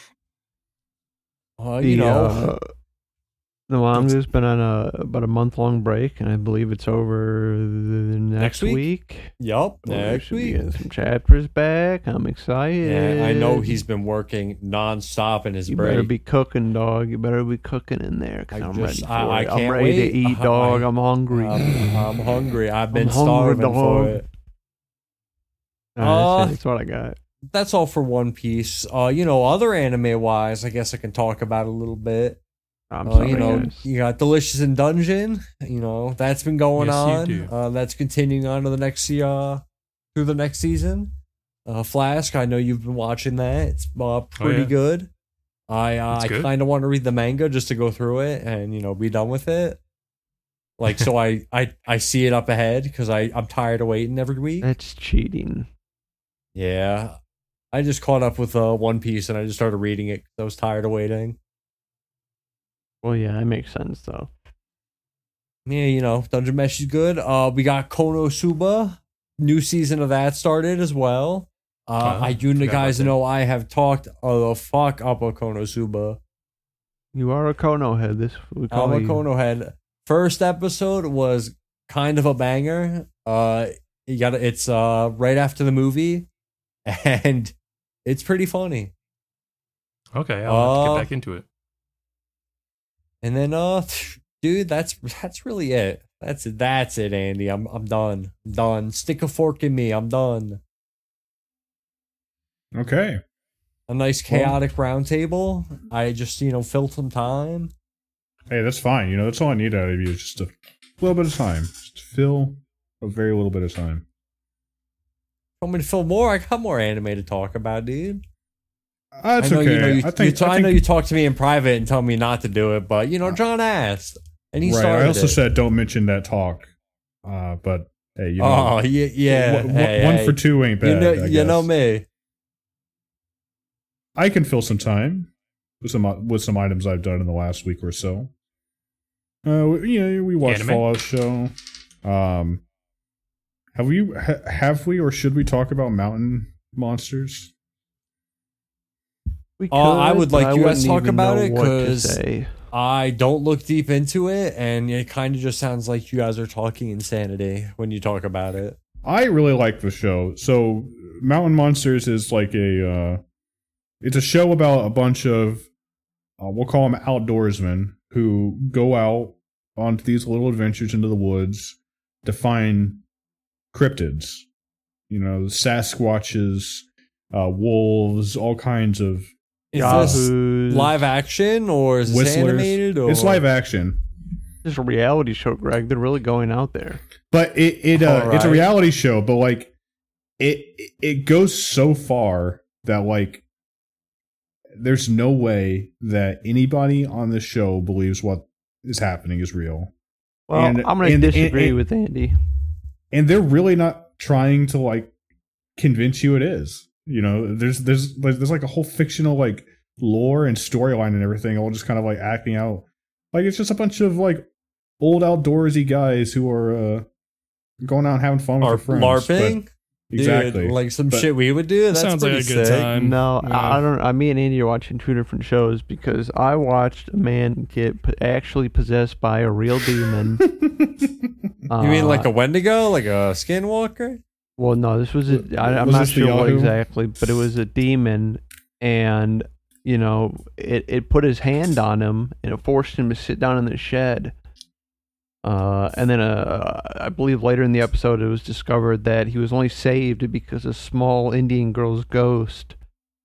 [SPEAKER 3] Uh,
[SPEAKER 4] The,
[SPEAKER 3] you know,
[SPEAKER 4] uh, the manga's been on a about a month long break, and I believe it's over the next,
[SPEAKER 3] Next week?
[SPEAKER 4] week.
[SPEAKER 3] yup.
[SPEAKER 4] Well, there
[SPEAKER 3] Next
[SPEAKER 4] should be
[SPEAKER 3] week.
[SPEAKER 4] getting some chapters back. I'm excited.
[SPEAKER 3] Yeah, I know he's been working nonstop in his
[SPEAKER 4] You
[SPEAKER 3] break.
[SPEAKER 4] better be cooking, dog. You better be cooking in there, cause
[SPEAKER 3] I
[SPEAKER 4] I'm
[SPEAKER 3] just-
[SPEAKER 4] ready for
[SPEAKER 3] I- I
[SPEAKER 4] it. I'm
[SPEAKER 3] can't
[SPEAKER 4] ready
[SPEAKER 3] wait.
[SPEAKER 4] to eat,
[SPEAKER 3] I-
[SPEAKER 4] dog.
[SPEAKER 3] I-
[SPEAKER 4] I'm hungry.
[SPEAKER 3] I'm, I'm hungry. I've been
[SPEAKER 4] I'm hungry,
[SPEAKER 3] starving for
[SPEAKER 4] dog.
[SPEAKER 3] it.
[SPEAKER 4] All right,
[SPEAKER 3] uh,
[SPEAKER 4] that's, it. That's what I got.
[SPEAKER 3] That's all for One Piece. Uh, you know, other anime wise, I guess I can talk about a little bit.
[SPEAKER 4] I'm
[SPEAKER 3] Uh,
[SPEAKER 4] sorry,
[SPEAKER 3] you know,
[SPEAKER 4] guys.
[SPEAKER 3] you got Delicious in Dungeon. You know, that's been going
[SPEAKER 5] Yes,
[SPEAKER 3] on.
[SPEAKER 5] you do.
[SPEAKER 3] Uh, that's continuing on to the next uh through the next season. Uh, Flask, I know you've been watching that. It's uh, pretty
[SPEAKER 5] yeah.
[SPEAKER 3] good. I uh,
[SPEAKER 5] That's
[SPEAKER 3] I
[SPEAKER 5] good.
[SPEAKER 3] kind of want to read the manga just to go through it and you know be done with it. Like so, I I I see it up ahead because I I'm tired of waiting every week.
[SPEAKER 4] That's cheating.
[SPEAKER 3] Yeah, I just caught up with uh, One Piece and I just started reading it because I was tired of waiting.
[SPEAKER 4] Well, yeah, that makes sense though.
[SPEAKER 3] Yeah, you know, Dungeon Mesh is good. Uh, we got Konosuba, new season of that started as well. Uh,
[SPEAKER 5] Oh,
[SPEAKER 3] I you
[SPEAKER 5] forgot
[SPEAKER 3] guys
[SPEAKER 5] about that.
[SPEAKER 3] know I have talked uh, the fuck up a Konosuba.
[SPEAKER 4] You are a Kono head. This we call
[SPEAKER 3] I'm a
[SPEAKER 4] you.
[SPEAKER 3] Kono head. First episode was kind of a banger. Uh, you got it's uh right after the movie, and it's pretty funny.
[SPEAKER 5] Okay, I'll have to
[SPEAKER 3] Uh,
[SPEAKER 5] get back into it.
[SPEAKER 3] And then uh, dude, that's that's really it. That's it. That's it, Andy. I'm I'm done. I'm done. Stick a fork in me. I'm done.
[SPEAKER 1] Okay.
[SPEAKER 3] A nice chaotic round table. I just you know filled some time.
[SPEAKER 1] Hey, that's fine. You know, that's all I need out of you is just a little bit of time. Just fill a very little bit of time.
[SPEAKER 3] Want me to fill more? I got more anime to talk about, dude.
[SPEAKER 1] Uh, that's
[SPEAKER 3] I know,
[SPEAKER 1] okay.
[SPEAKER 3] You know, you,
[SPEAKER 1] I think.
[SPEAKER 3] you t-
[SPEAKER 1] I,
[SPEAKER 3] I
[SPEAKER 1] think
[SPEAKER 3] know you talk to me in private and tell me not to do it, but you know, John asked, and he
[SPEAKER 1] right.
[SPEAKER 3] started
[SPEAKER 1] I also
[SPEAKER 3] it.
[SPEAKER 1] said don't mention that talk. Uh, but hey, you know,
[SPEAKER 3] "Oh, yeah, yeah,
[SPEAKER 1] one,
[SPEAKER 3] hey,
[SPEAKER 1] one
[SPEAKER 3] hey.
[SPEAKER 1] for two ain't bad.
[SPEAKER 3] You know,
[SPEAKER 1] I
[SPEAKER 3] you know
[SPEAKER 1] guess.
[SPEAKER 3] me.
[SPEAKER 1] I can fill some time with some with some items I've done in the last week or so. Uh, we- you know, we watched
[SPEAKER 5] Anime?
[SPEAKER 1] Fallout show. Um, have we ha- have we or should we talk about mountain monsters?
[SPEAKER 4] We
[SPEAKER 3] Uh, I
[SPEAKER 4] could,
[SPEAKER 3] would
[SPEAKER 4] but
[SPEAKER 3] like you guys
[SPEAKER 4] wouldn't
[SPEAKER 3] to talk
[SPEAKER 4] even
[SPEAKER 3] about
[SPEAKER 4] know
[SPEAKER 3] it,
[SPEAKER 4] what to
[SPEAKER 3] 'cause-
[SPEAKER 4] say.
[SPEAKER 3] I don't look deep into it, and it kind of just sounds like you guys are talking insanity when you talk about it.
[SPEAKER 1] I really like the show. So, Mountain Monsters is like a uh, it's a show about a bunch of uh, we'll call them outdoorsmen who go out onto these little adventures into the woods to find cryptids. You know, Sasquatches, uh, wolves, all kinds of
[SPEAKER 3] Is this
[SPEAKER 4] Yahoos.
[SPEAKER 3] live action or is this
[SPEAKER 1] whistlers.
[SPEAKER 3] animated? Or?
[SPEAKER 1] It's live action.
[SPEAKER 4] This is a reality show, Greg. They're really going out there.
[SPEAKER 1] But it, it uh,
[SPEAKER 3] All
[SPEAKER 1] it's a
[SPEAKER 3] right.
[SPEAKER 1] reality show, but like it it goes so far that like there's no way that anybody on this show believes what is happening is real.
[SPEAKER 4] Well,
[SPEAKER 1] And-
[SPEAKER 4] I'm going to
[SPEAKER 1] and-
[SPEAKER 4] disagree
[SPEAKER 1] and-
[SPEAKER 4] with Andy.
[SPEAKER 1] And they're really not trying to like convince you it is. You know, there's there's like there's like a whole fictional like lore and storyline and everything all just kind of like acting out. Like it's just a bunch of like old outdoorsy guys who are uh going out and having fun with
[SPEAKER 3] Or
[SPEAKER 1] their friends.
[SPEAKER 3] LARPing?
[SPEAKER 1] But- exactly.
[SPEAKER 3] Dude, like some
[SPEAKER 1] But-
[SPEAKER 3] shit we would do. That's
[SPEAKER 2] Sounds like
[SPEAKER 3] pretty
[SPEAKER 2] a good
[SPEAKER 3] sick.
[SPEAKER 2] time.
[SPEAKER 4] No,
[SPEAKER 2] Yeah.
[SPEAKER 4] I I don't. I, me and Andy are watching two different shows because I watched a man get p- actually possessed by a real demon.
[SPEAKER 3] You mean like a Wendigo, like a skinwalker?
[SPEAKER 4] Well, no, this was a. I, I'm
[SPEAKER 1] Was
[SPEAKER 4] not
[SPEAKER 1] this the
[SPEAKER 4] sure what
[SPEAKER 1] Yahoo?
[SPEAKER 4] exactly, but it was a demon, and you know, it it put his hand on him and it forced him to sit down in the shed. Uh, and then, uh, I believe later in the episode, it was discovered that he was only saved because a small Indian girl's ghost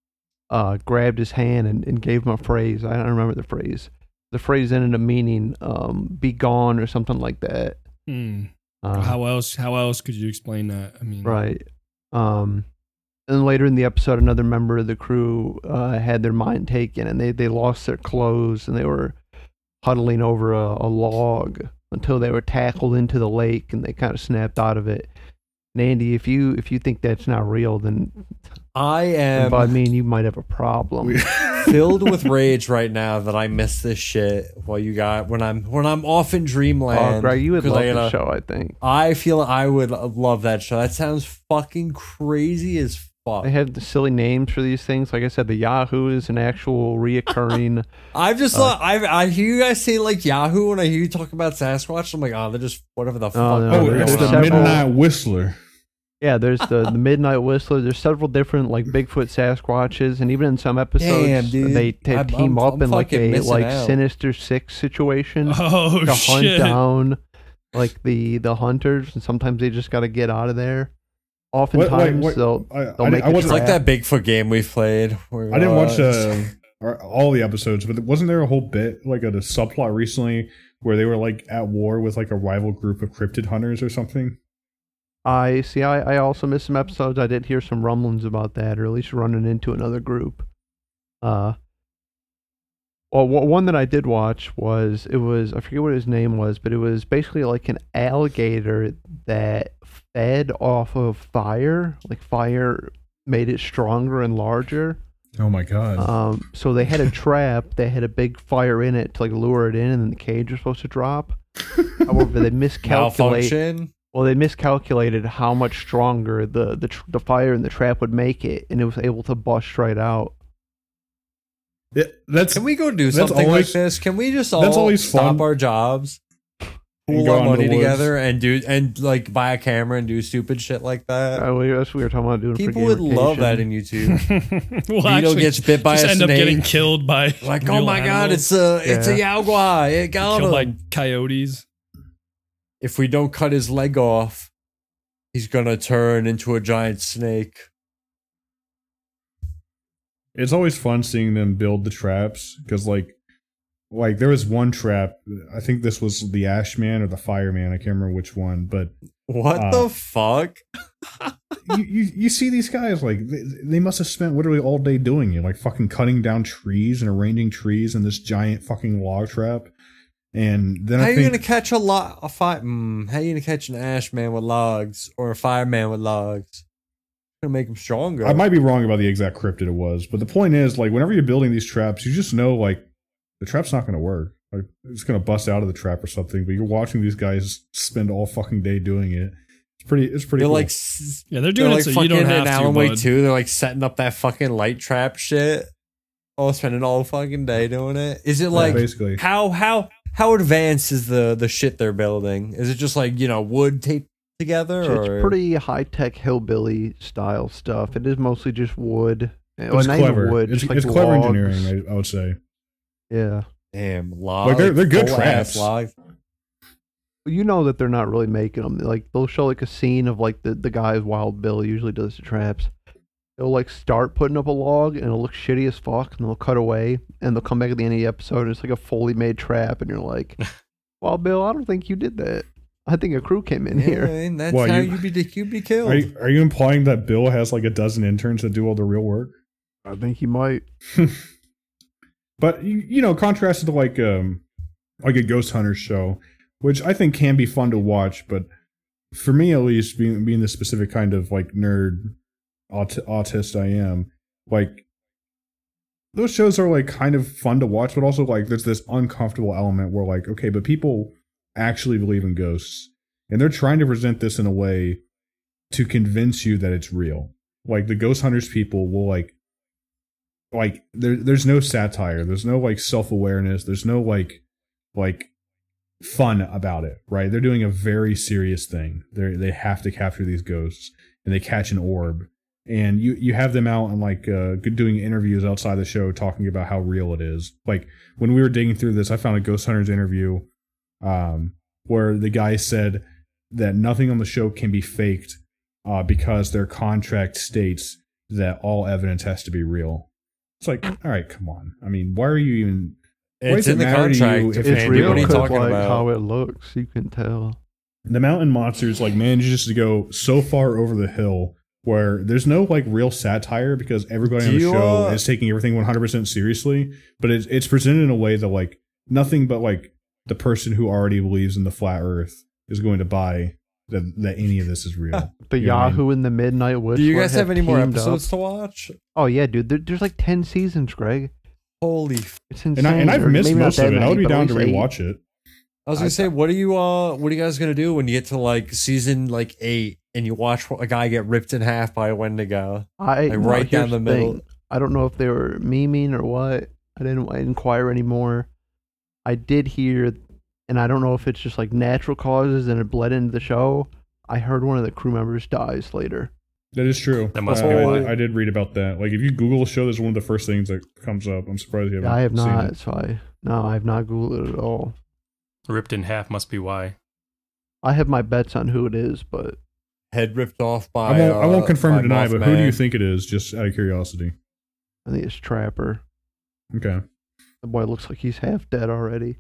[SPEAKER 4] uh, grabbed his hand and, and gave him a phrase. I don't remember the phrase. The phrase ended up meaning um, "be gone" or something like that.
[SPEAKER 2] Hmm.
[SPEAKER 4] Uh,
[SPEAKER 2] How else? How else could you explain that? I mean,
[SPEAKER 4] Right. Um, and later in the episode, another member of the crew uh, had their mind taken, and they, they lost their clothes, and they were huddling over a, a log until they were tackled into the lake, and they kind of snapped out of it. And Andy, if you if you think that's not real, then
[SPEAKER 3] I am
[SPEAKER 4] by me and you might have a problem.
[SPEAKER 3] filled with rage right now that I miss this shit. While you got when I'm when I'm off in dreamland.
[SPEAKER 4] Oh, Greg, you would
[SPEAKER 3] 'cause
[SPEAKER 4] love
[SPEAKER 3] I,
[SPEAKER 4] the
[SPEAKER 3] uh,
[SPEAKER 4] show, I think.
[SPEAKER 3] I feel I would love that show. That sounds fucking crazy as fuck.
[SPEAKER 4] They have the silly names for these things. Like I said, the Yahoo is an actual reoccurring.
[SPEAKER 3] I've just
[SPEAKER 4] Uh,
[SPEAKER 3] thought I I hear you guys say like Yahoo when I hear you talk about Sasquatch. I'm like, oh, they're just whatever the fuck.
[SPEAKER 4] no,
[SPEAKER 1] Oh,
[SPEAKER 4] there's
[SPEAKER 1] it's the
[SPEAKER 4] several-
[SPEAKER 1] Midnight Whistler.
[SPEAKER 4] Yeah, there's the, the Midnight Whistler. There's several different like Bigfoot Sasquatches, and even in some episodes,
[SPEAKER 3] Damn, dude.
[SPEAKER 4] they, they
[SPEAKER 3] I'm-
[SPEAKER 4] team
[SPEAKER 3] I'm-
[SPEAKER 4] up
[SPEAKER 3] I'm
[SPEAKER 4] in like
[SPEAKER 3] fucking
[SPEAKER 4] a
[SPEAKER 3] missing
[SPEAKER 4] like
[SPEAKER 3] out.
[SPEAKER 4] Sinister Six situation
[SPEAKER 2] Oh
[SPEAKER 4] to hunt
[SPEAKER 2] shit!
[SPEAKER 4] down like the the hunters, and sometimes they just got to get out of there. Oftentimes,
[SPEAKER 1] wait,
[SPEAKER 4] they'll
[SPEAKER 1] I,
[SPEAKER 4] they'll
[SPEAKER 1] I,
[SPEAKER 4] make
[SPEAKER 1] I
[SPEAKER 4] a
[SPEAKER 3] It's
[SPEAKER 1] wasn't.
[SPEAKER 3] like
[SPEAKER 4] trap.
[SPEAKER 3] that Bigfoot game we played. Where,
[SPEAKER 1] I didn't
[SPEAKER 3] uh,
[SPEAKER 1] watch uh, or- all the episodes, but wasn't there a whole bit like a, a subplot recently where they were like at war with like a rival group of cryptid hunters or something?
[SPEAKER 4] I see. I, I also missed some episodes. I did hear some rumblings about that, or at least running into another group. Uh, Well, wha- one that I did watch was it was I forget what his name was, but it was basically like an alligator that fed off of fire. Like fire made it stronger and larger.
[SPEAKER 1] Oh my god.
[SPEAKER 4] Um, so they had a trap. They had a big fire in it to like lure it in, and then the cage was supposed to drop. However, they miscalculated.
[SPEAKER 3] Malfunction.
[SPEAKER 4] Well, they miscalculated how much stronger the the tr- the fire in the trap would make it, and it was able to bust right out.
[SPEAKER 1] It- that's
[SPEAKER 3] Can we go do
[SPEAKER 1] That's
[SPEAKER 3] something
[SPEAKER 1] always-
[SPEAKER 3] like this? Can we just all
[SPEAKER 1] that's always
[SPEAKER 3] stop
[SPEAKER 1] fun.
[SPEAKER 3] our jobs,
[SPEAKER 1] And
[SPEAKER 3] pool
[SPEAKER 1] go
[SPEAKER 3] our
[SPEAKER 1] out into
[SPEAKER 3] money
[SPEAKER 1] the woods.
[SPEAKER 3] together, and do and like buy a camera and do stupid shit like that?
[SPEAKER 4] Uh, we, that's what we were talking about doing.
[SPEAKER 3] People
[SPEAKER 4] for
[SPEAKER 3] would love
[SPEAKER 4] gamification.
[SPEAKER 3] that in YouTube.
[SPEAKER 2] well,
[SPEAKER 3] Vito
[SPEAKER 2] actually,
[SPEAKER 3] gets bit by
[SPEAKER 2] just
[SPEAKER 3] a
[SPEAKER 2] end up
[SPEAKER 3] snake.
[SPEAKER 2] getting killed by
[SPEAKER 3] Like,
[SPEAKER 2] real
[SPEAKER 3] oh my god,
[SPEAKER 2] animals.
[SPEAKER 3] it's a it's a
[SPEAKER 4] Yeah.
[SPEAKER 3] Yaogua. It got
[SPEAKER 2] killed
[SPEAKER 3] him.
[SPEAKER 2] by coyotes.
[SPEAKER 3] If we don't cut his leg off, he's gonna turn into a giant snake.
[SPEAKER 1] it's always fun seeing them build the traps because like like there was one trap. I think this was the Ashman or the Fireman. I can't remember which one, but
[SPEAKER 3] What
[SPEAKER 1] Uh,
[SPEAKER 3] the fuck?
[SPEAKER 1] you, you you see these guys like they, they must have spent literally all day doing it, like fucking cutting down trees and arranging trees in this giant fucking log trap. And then
[SPEAKER 3] How
[SPEAKER 1] I
[SPEAKER 3] are you
[SPEAKER 1] think
[SPEAKER 3] gonna catch a lot a fi- mm, How are you gonna catch an Ashman with logs or a fireman with logs? Gonna make him stronger.
[SPEAKER 1] I might be wrong about the exact cryptid it was, but the point is, like, whenever you're building these traps, you just know, like, the trap's not going to work. Like, it's going to bust out of the trap or something. But you're watching these guys spend all fucking day doing it. It's pretty. It's pretty.
[SPEAKER 3] They're
[SPEAKER 1] cool.
[SPEAKER 3] like s-
[SPEAKER 2] Yeah, they're
[SPEAKER 3] they're
[SPEAKER 2] doing
[SPEAKER 3] like
[SPEAKER 2] it so
[SPEAKER 3] fucking
[SPEAKER 2] you don't have
[SPEAKER 3] in
[SPEAKER 2] to.
[SPEAKER 3] Alan Wake
[SPEAKER 2] bud.
[SPEAKER 3] two. They're like setting up that fucking light trap shit. Oh, spending all fucking day doing it. Is it
[SPEAKER 1] Yeah,
[SPEAKER 3] like
[SPEAKER 1] basically.
[SPEAKER 3] how how how advanced is the the shit they're building? Is it just like, you know, wood taped together?
[SPEAKER 4] It's
[SPEAKER 3] Or?
[SPEAKER 4] pretty high tech hillbilly style stuff. It is mostly just wood.
[SPEAKER 1] But
[SPEAKER 4] Well,
[SPEAKER 1] it's
[SPEAKER 4] not even
[SPEAKER 1] clever.
[SPEAKER 4] wood.
[SPEAKER 1] it's
[SPEAKER 4] just like
[SPEAKER 1] it's clever
[SPEAKER 4] logs.
[SPEAKER 1] engineering, I, I would say.
[SPEAKER 4] Yeah.
[SPEAKER 3] Damn, log,
[SPEAKER 1] Like, they're- they're good
[SPEAKER 3] full-ass
[SPEAKER 1] traps.
[SPEAKER 3] log.
[SPEAKER 4] You know that they're not really making them. Like they'll show like a scene of like the the guy Wild Bill usually does the traps. They'll like start putting up a log and it'll look shitty as fuck, and they'll cut away and they'll come back at the end of the episode and it's like a fully made trap, and you're like, "Wild Bill, I don't think you did that. I think a crew came in
[SPEAKER 3] Yeah,
[SPEAKER 4] here."
[SPEAKER 3] and that's
[SPEAKER 1] Well,
[SPEAKER 3] how
[SPEAKER 1] you-
[SPEAKER 3] you, be you'd be killed.
[SPEAKER 1] Are you, are you implying that Bill has like a dozen interns that do all the real work?
[SPEAKER 4] I think he might.
[SPEAKER 1] But you, you know, contrasted to like um like a Ghost Hunters show, which I think can be fun to watch, but for me at least, being being the specific kind of like nerd aut- autist I am, like those shows are like kind of fun to watch, but also like there's this uncomfortable element where like, okay, but people actually believe in ghosts, and they're trying to present this in a way to convince you that it's real. Like the Ghost Hunters people will like like there there's no satire, there's no like self-awareness, there's no like like fun about it, right? They're doing a very serious thing. They they have to capture these ghosts, and they catch an orb, and you you have them out and like uh doing interviews outside the show talking about how real it is. Like when we were digging through this, I found a Ghost Hunters interview um where the guy said that nothing on the show can be faked uh because their contract states that all evidence has to be real. It's like, all right, come on. I mean, why are you even Why
[SPEAKER 3] It's
[SPEAKER 1] does
[SPEAKER 3] in
[SPEAKER 1] it
[SPEAKER 3] the
[SPEAKER 1] matter to you
[SPEAKER 3] contract.
[SPEAKER 1] if
[SPEAKER 3] Andy,
[SPEAKER 4] It's
[SPEAKER 1] Andy,
[SPEAKER 4] real
[SPEAKER 3] what are you
[SPEAKER 4] because
[SPEAKER 3] talking
[SPEAKER 4] like
[SPEAKER 3] about?
[SPEAKER 4] how it looks. You can tell.
[SPEAKER 1] the mountain monsters like manages to go so far over the hill where there's no like real satire because everybody
[SPEAKER 3] Do
[SPEAKER 1] on the
[SPEAKER 3] you,
[SPEAKER 1] show
[SPEAKER 3] uh,
[SPEAKER 1] is taking everything one hundred percent seriously, but it's it's presented in a way that like nothing but like the person who already believes in the flat earth is going to buy that that any of this is real.
[SPEAKER 4] The
[SPEAKER 1] You know what I mean?
[SPEAKER 4] Yahoo and the Midnight Whistler.
[SPEAKER 3] Do you guys have any more
[SPEAKER 4] teamed up.
[SPEAKER 3] episodes to watch?
[SPEAKER 4] Oh yeah, dude. There, there's like ten seasons, Greg.
[SPEAKER 3] Holy! F-
[SPEAKER 4] It's insane.
[SPEAKER 1] And I and I've
[SPEAKER 4] Or
[SPEAKER 1] missed
[SPEAKER 4] maybe not
[SPEAKER 1] most
[SPEAKER 4] that
[SPEAKER 1] of it. I
[SPEAKER 4] many,
[SPEAKER 1] would be
[SPEAKER 4] but at
[SPEAKER 1] down to
[SPEAKER 4] least eight.
[SPEAKER 1] rewatch it.
[SPEAKER 3] I was gonna
[SPEAKER 1] I-
[SPEAKER 3] say, what are you uh, what are you guys gonna do when you get to like season like eight and you watch a guy get ripped in half by a Wendigo?
[SPEAKER 4] I
[SPEAKER 3] Like,
[SPEAKER 4] no,
[SPEAKER 3] right down
[SPEAKER 4] here's
[SPEAKER 3] the middle.
[SPEAKER 4] thing. I don't know if they were memeing or what. I didn't I inquire anymore. I did hear, and I don't know if it's just like natural causes and it bled into the show. I heard one of the crew members dies later.
[SPEAKER 1] That is true.
[SPEAKER 5] That must
[SPEAKER 1] Uh,
[SPEAKER 5] be
[SPEAKER 1] I,
[SPEAKER 5] why.
[SPEAKER 1] I did read about that. Like if you Google a show, that's one of the first things that comes up. I'm surprised you haven't.
[SPEAKER 4] I have
[SPEAKER 1] seen
[SPEAKER 4] not,
[SPEAKER 1] it.
[SPEAKER 4] so I no, I have not Googled it at all.
[SPEAKER 5] Ripped in half must be why.
[SPEAKER 4] I have my bets on who it is, but
[SPEAKER 3] Head ripped off by.
[SPEAKER 1] I won't. I won't
[SPEAKER 3] uh,
[SPEAKER 1] confirm
[SPEAKER 3] by
[SPEAKER 1] or deny, but who do you
[SPEAKER 3] Mothman.
[SPEAKER 1] think it is? Just out of curiosity.
[SPEAKER 4] I think it's Trapper.
[SPEAKER 1] Okay.
[SPEAKER 4] The boy looks like he's half dead already.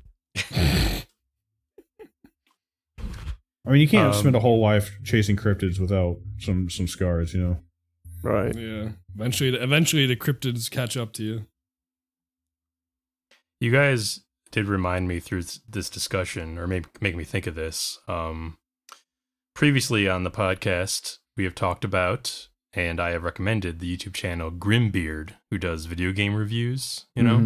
[SPEAKER 1] I mean, you can't
[SPEAKER 5] Um,
[SPEAKER 1] spend a whole life chasing cryptids without some some scars, you know.
[SPEAKER 4] Right.
[SPEAKER 2] Yeah. Eventually, eventually the cryptids catch up to you.
[SPEAKER 5] You guys did remind me through this discussion, or maybe make me think of this. Um, previously on the podcast, we have talked about, and I have recommended the YouTube channel Grimbeard, who does video game reviews. You know,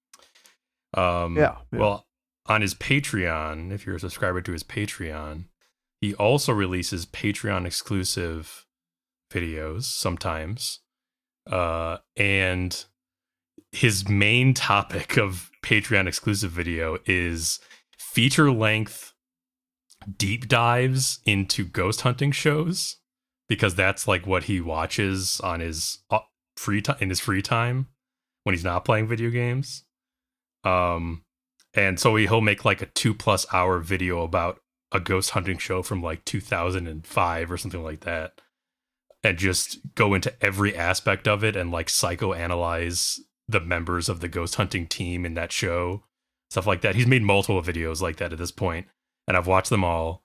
[SPEAKER 1] Mhm.
[SPEAKER 5] um,
[SPEAKER 4] Yeah, yeah.
[SPEAKER 5] Well, on his Patreon, if you're a subscriber to his Patreon, he also releases Patreon exclusive videos sometimes, uh, and his main topic of Patreon exclusive video is feature length deep dives into ghost hunting shows, because that's like what he watches on his free time in his free time when he's not playing video games. Um, and so he, he'll make like a two plus hour video about a ghost hunting show from like two thousand five or something like that, and just go into every aspect of it and like psychoanalyze the members of the ghost hunting team in that show, stuff like that. He's made multiple videos like that at this point, and I've watched them all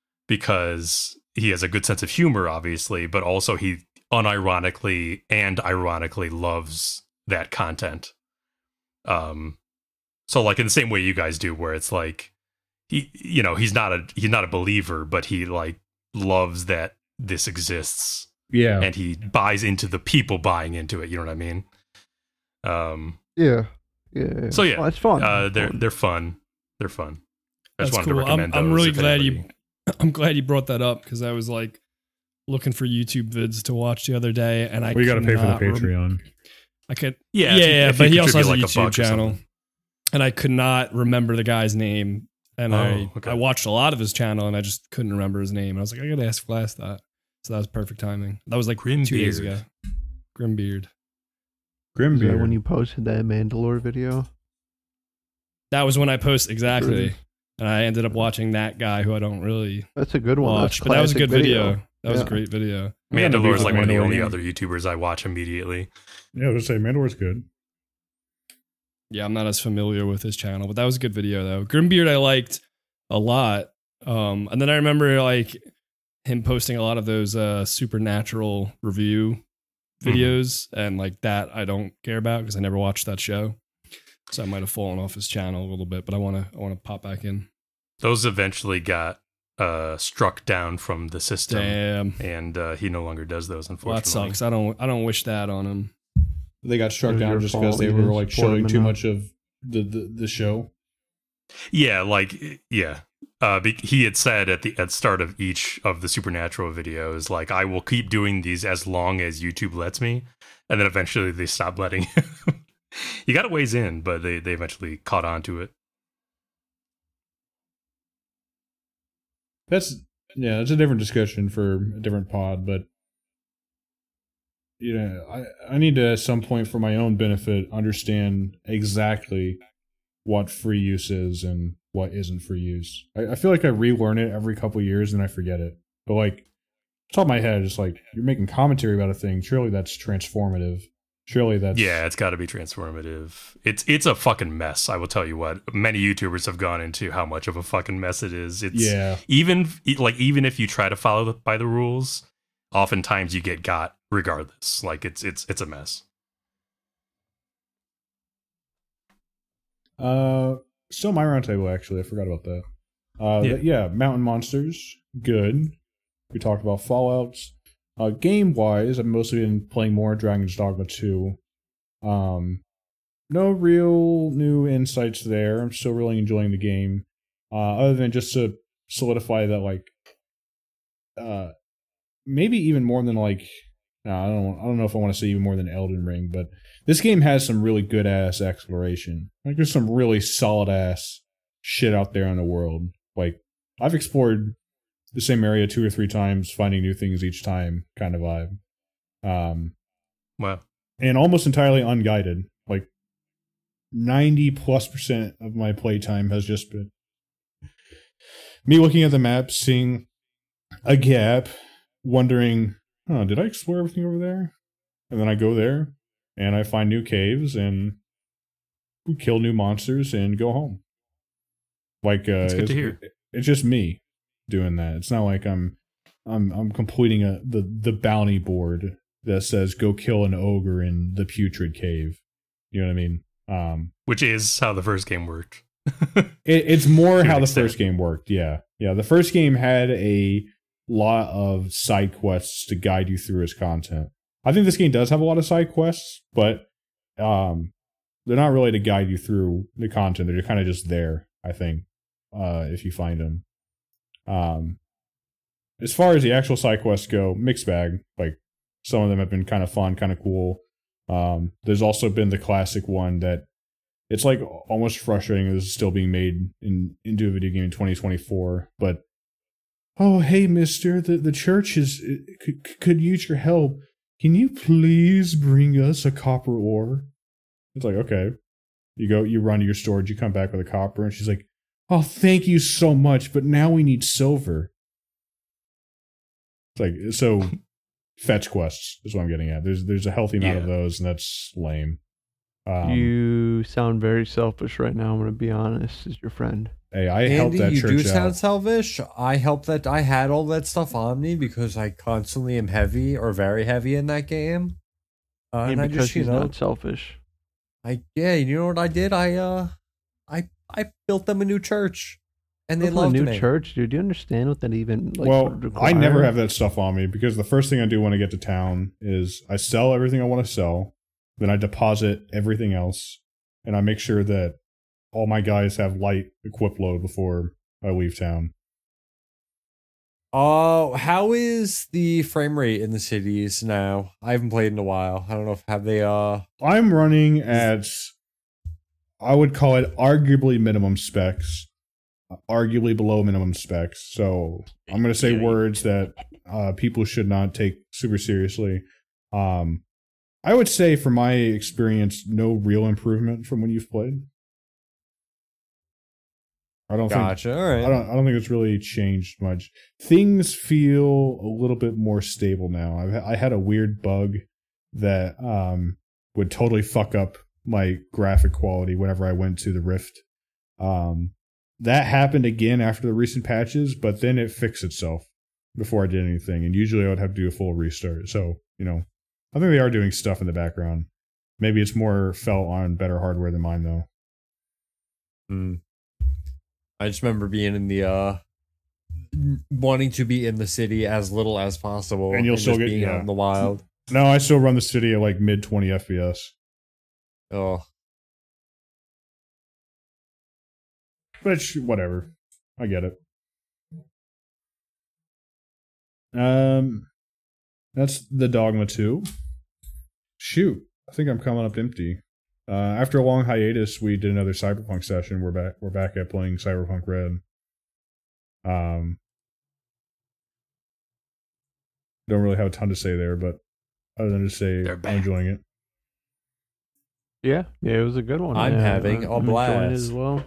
[SPEAKER 5] because he has a good sense of humor, obviously, but also he unironically and ironically loves that content. Um, so like in the same way you guys do, where it's like he, you know, he's not a he's not a believer, but he like loves that this exists,
[SPEAKER 1] Yeah.
[SPEAKER 5] and he buys into the people buying into it. You know what I mean? Um.
[SPEAKER 4] Yeah. Yeah.
[SPEAKER 5] So yeah,
[SPEAKER 4] Well, it's fun.
[SPEAKER 5] Uh,
[SPEAKER 4] It's
[SPEAKER 5] they're
[SPEAKER 4] fun.
[SPEAKER 5] they're fun. They're fun. I just
[SPEAKER 2] That's
[SPEAKER 5] wanted
[SPEAKER 2] cool.
[SPEAKER 5] to recommend
[SPEAKER 2] I'm, I'm
[SPEAKER 5] those
[SPEAKER 2] really
[SPEAKER 5] if
[SPEAKER 2] glad
[SPEAKER 5] anybody-
[SPEAKER 2] you. I'm glad you brought that up because I was like looking for YouTube vids to watch the other day, and I
[SPEAKER 1] Well, you got to
[SPEAKER 2] could
[SPEAKER 1] pay for the
[SPEAKER 2] not rem-
[SPEAKER 1] Patreon.
[SPEAKER 2] I could.
[SPEAKER 5] Yeah,
[SPEAKER 2] Yeah,
[SPEAKER 5] if you-
[SPEAKER 2] yeah,
[SPEAKER 5] if
[SPEAKER 2] but
[SPEAKER 5] you
[SPEAKER 2] he also has a
[SPEAKER 5] contribute, like, a
[SPEAKER 2] YouTube
[SPEAKER 5] buck or
[SPEAKER 2] channel,
[SPEAKER 5] something.
[SPEAKER 2] and I could not remember the guy's name. And
[SPEAKER 5] Oh,
[SPEAKER 2] I
[SPEAKER 5] okay.
[SPEAKER 2] I watched a lot of his channel, and I just couldn't remember his name. And I was like, I gotta ask Flash that. So that was perfect timing. That was like two days
[SPEAKER 5] Grimbeard.
[SPEAKER 2] ago. Grimbeard.
[SPEAKER 4] Is that
[SPEAKER 1] Grimbeard.
[SPEAKER 4] when you posted that Mandalore video?
[SPEAKER 2] That was when I posted exactly,
[SPEAKER 4] Really?
[SPEAKER 2] and I ended up watching that guy who I don't really
[SPEAKER 4] That's a good one.
[SPEAKER 2] watch,
[SPEAKER 4] That's
[SPEAKER 2] but that was a
[SPEAKER 4] classic
[SPEAKER 2] good video. That was a
[SPEAKER 4] Yeah.
[SPEAKER 2] great video.
[SPEAKER 1] I got no beef
[SPEAKER 5] Mandalore is
[SPEAKER 1] with
[SPEAKER 5] like one of the
[SPEAKER 1] Mandalorian.
[SPEAKER 5] only other YouTubers I watch immediately.
[SPEAKER 1] Yeah, I was gonna say Mandalore's good.
[SPEAKER 2] Yeah, I'm not as familiar with his channel, but that was a good video though. Grimbeard I liked a lot. Um, and then I remember like him posting a lot of those uh, supernatural review videos, and like that I don't care about because I never watched that show. So I might have fallen off his channel a little bit, but I want to I want to pop back in.
[SPEAKER 5] Those eventually got uh, struck down from the system,
[SPEAKER 2] Damn,
[SPEAKER 5] and uh, he no longer does those.
[SPEAKER 2] well,
[SPEAKER 5] Unfortunately,
[SPEAKER 2] that sucks. I don't I don't wish that on him.
[SPEAKER 1] They got struck
[SPEAKER 4] It was
[SPEAKER 1] down
[SPEAKER 4] your
[SPEAKER 1] just
[SPEAKER 4] fault
[SPEAKER 1] because they
[SPEAKER 4] you
[SPEAKER 1] were
[SPEAKER 4] didn't
[SPEAKER 1] like
[SPEAKER 4] support
[SPEAKER 1] showing
[SPEAKER 4] them
[SPEAKER 1] too
[SPEAKER 4] enough.
[SPEAKER 1] much of the, the, the show.
[SPEAKER 5] Yeah, like yeah. Uh, be- he had said at the at the start of each of the Supernatural videos, like, I will keep doing these as long as YouTube lets me, and then eventually they stopped letting him. He got a ways in, but they, they eventually caught on to it.
[SPEAKER 1] That's yeah, that's a different discussion for a different pod, but you know, I, I need to at some point for my own benefit understand exactly what free use is and what isn't free use. I, I feel like I relearn it every couple of years and I forget it. But like top of my head, it's like you're making commentary about a thing. Surely that's transformative. Surely that's
[SPEAKER 5] Yeah, it's got to be transformative. It's it's a fucking mess. I will tell you what. Many YouTubers have gone into how much of a fucking mess it is. It's
[SPEAKER 1] yeah.
[SPEAKER 5] even like even if you try to follow the, by the rules, oftentimes you get got regardless. Like it's it's it's a mess.
[SPEAKER 1] Uh, still my roundtable actually. I forgot about that. Uh,
[SPEAKER 5] Yeah.
[SPEAKER 1] yeah. yeah, Mountain Monsters, good. We talked about Fallout's. Uh, game wise, I've mostly been playing more Dragon's Dogma two. Um, no real new insights there. I'm still really enjoying the game. Uh, other than just to solidify that, like, uh, maybe even more than like, no, I don't, I don't know if I want to say even more than Elden Ring, but this game has some really good ass exploration. Like, there's some really solid ass shit out there in the world. Like, I've explored the same area two or three times, finding new things each time, kind of vibe. Um,
[SPEAKER 5] Well,
[SPEAKER 1] and almost entirely unguided. Like ninety plus percent of my playtime has just been me looking at the map, seeing a gap, wondering, "Oh, did I explore everything over there?" And then I go there, and I find new caves and kill new monsters and go home. Like, uh,
[SPEAKER 5] That's good to
[SPEAKER 1] it's,
[SPEAKER 5] hear.
[SPEAKER 1] it's just me doing that. It's not like I'm, I'm, I'm completing a the the bounty board that says go kill an ogre in the putrid cave. You know what I mean? Um,
[SPEAKER 5] Which is how the first game worked.
[SPEAKER 1] it, it's more
[SPEAKER 5] To
[SPEAKER 1] how
[SPEAKER 5] an
[SPEAKER 1] the
[SPEAKER 5] extent.
[SPEAKER 1] first game worked. Yeah, yeah. The first game had a lot of side quests to guide you through its content. I think this game does have a lot of side quests, but um, they're not really to guide you through the content. They're kind of just there. I think uh, if you find them. Um, as far as the actual side quests go, mixed bag. Like some of them have been kind of fun, kind of cool. Um, there's also been the classic one that it's like almost frustrating that this is still being made in into a video game in twenty twenty-four. But oh, hey, Mister, the the church is could, could use your help. Can you please bring us a copper ore? It's like, okay. You go, you run to your storage, you come back with a copper, and she's like, oh, thank you so much, but now we need silver. It's like, so fetch quests is what I'm getting at. There's there's a healthy amount
[SPEAKER 5] Yeah.
[SPEAKER 1] of those, and that's lame. Um,
[SPEAKER 4] You sound very selfish right now. I'm going to be honest, as your friend.
[SPEAKER 1] hey, I helped
[SPEAKER 3] Andy,
[SPEAKER 1] that
[SPEAKER 3] you do
[SPEAKER 1] church
[SPEAKER 3] sound
[SPEAKER 1] out.
[SPEAKER 3] selfish. I helped that. I had all that stuff on me because I constantly am heavy or very heavy in that game. Uh,
[SPEAKER 4] And
[SPEAKER 3] and I
[SPEAKER 4] because
[SPEAKER 3] just, you
[SPEAKER 4] he's
[SPEAKER 3] know,
[SPEAKER 4] not selfish.
[SPEAKER 3] I yeah, you know what I did? I uh, I I built them a new church, and they
[SPEAKER 4] Built a
[SPEAKER 3] loved
[SPEAKER 4] new
[SPEAKER 3] me.
[SPEAKER 4] church, dude. Do you understand what that even like?
[SPEAKER 1] well,
[SPEAKER 4] would
[SPEAKER 1] I never
[SPEAKER 4] require?
[SPEAKER 1] have that stuff on me because the first thing I do when I get to town is I sell everything I want to sell, then I deposit everything else, and I make sure that all my guys have light equip load before I leave town.
[SPEAKER 3] Uh, how is the frame rate in the cities now? I haven't played in a while. I don't know if have they uh.
[SPEAKER 1] I'm running at, I would call it arguably minimum specs, arguably below minimum specs. So I'm going to say words that uh, people should not take super seriously. Um, I would say, from my experience, no real improvement from when you've played. I don't think
[SPEAKER 3] Gotcha. All right.
[SPEAKER 1] I don't. I don't think it's really changed much. Things feel a little bit more stable now. I've I had a weird bug that um would totally fuck up my graphic quality whenever I went to the Rift. Um, that happened again after the recent patches, but then it fixed itself before I did anything. And usually I would have to do a full restart. So you know, I think they are doing stuff in the background. Maybe it's more felt on better hardware than mine, though.
[SPEAKER 3] Hmm. I just remember being in the uh wanting to be in the city as little as possible,
[SPEAKER 1] And you'll still
[SPEAKER 3] just
[SPEAKER 1] get-
[SPEAKER 3] being
[SPEAKER 1] yeah.
[SPEAKER 3] out in the wild.
[SPEAKER 1] No, I still run the city at like mid twenty F P S.
[SPEAKER 3] Oh,
[SPEAKER 1] Which, whatever. I get it. Um, that's the Dogma two. Shoot, I think I'm coming up empty. Uh, after a long hiatus, we did another Cyberpunk session. We're back. We're back at playing Cyberpunk Red. Um, don't really have a ton to say there, but other than to say
[SPEAKER 5] They're
[SPEAKER 1] I'm
[SPEAKER 5] back.
[SPEAKER 1] enjoying it.
[SPEAKER 4] Yeah, yeah, it was a good one.
[SPEAKER 3] I'm
[SPEAKER 4] Yeah,
[SPEAKER 3] having a
[SPEAKER 4] I'm enjoying it
[SPEAKER 3] blast.
[SPEAKER 4] as well.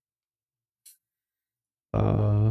[SPEAKER 4] Uh,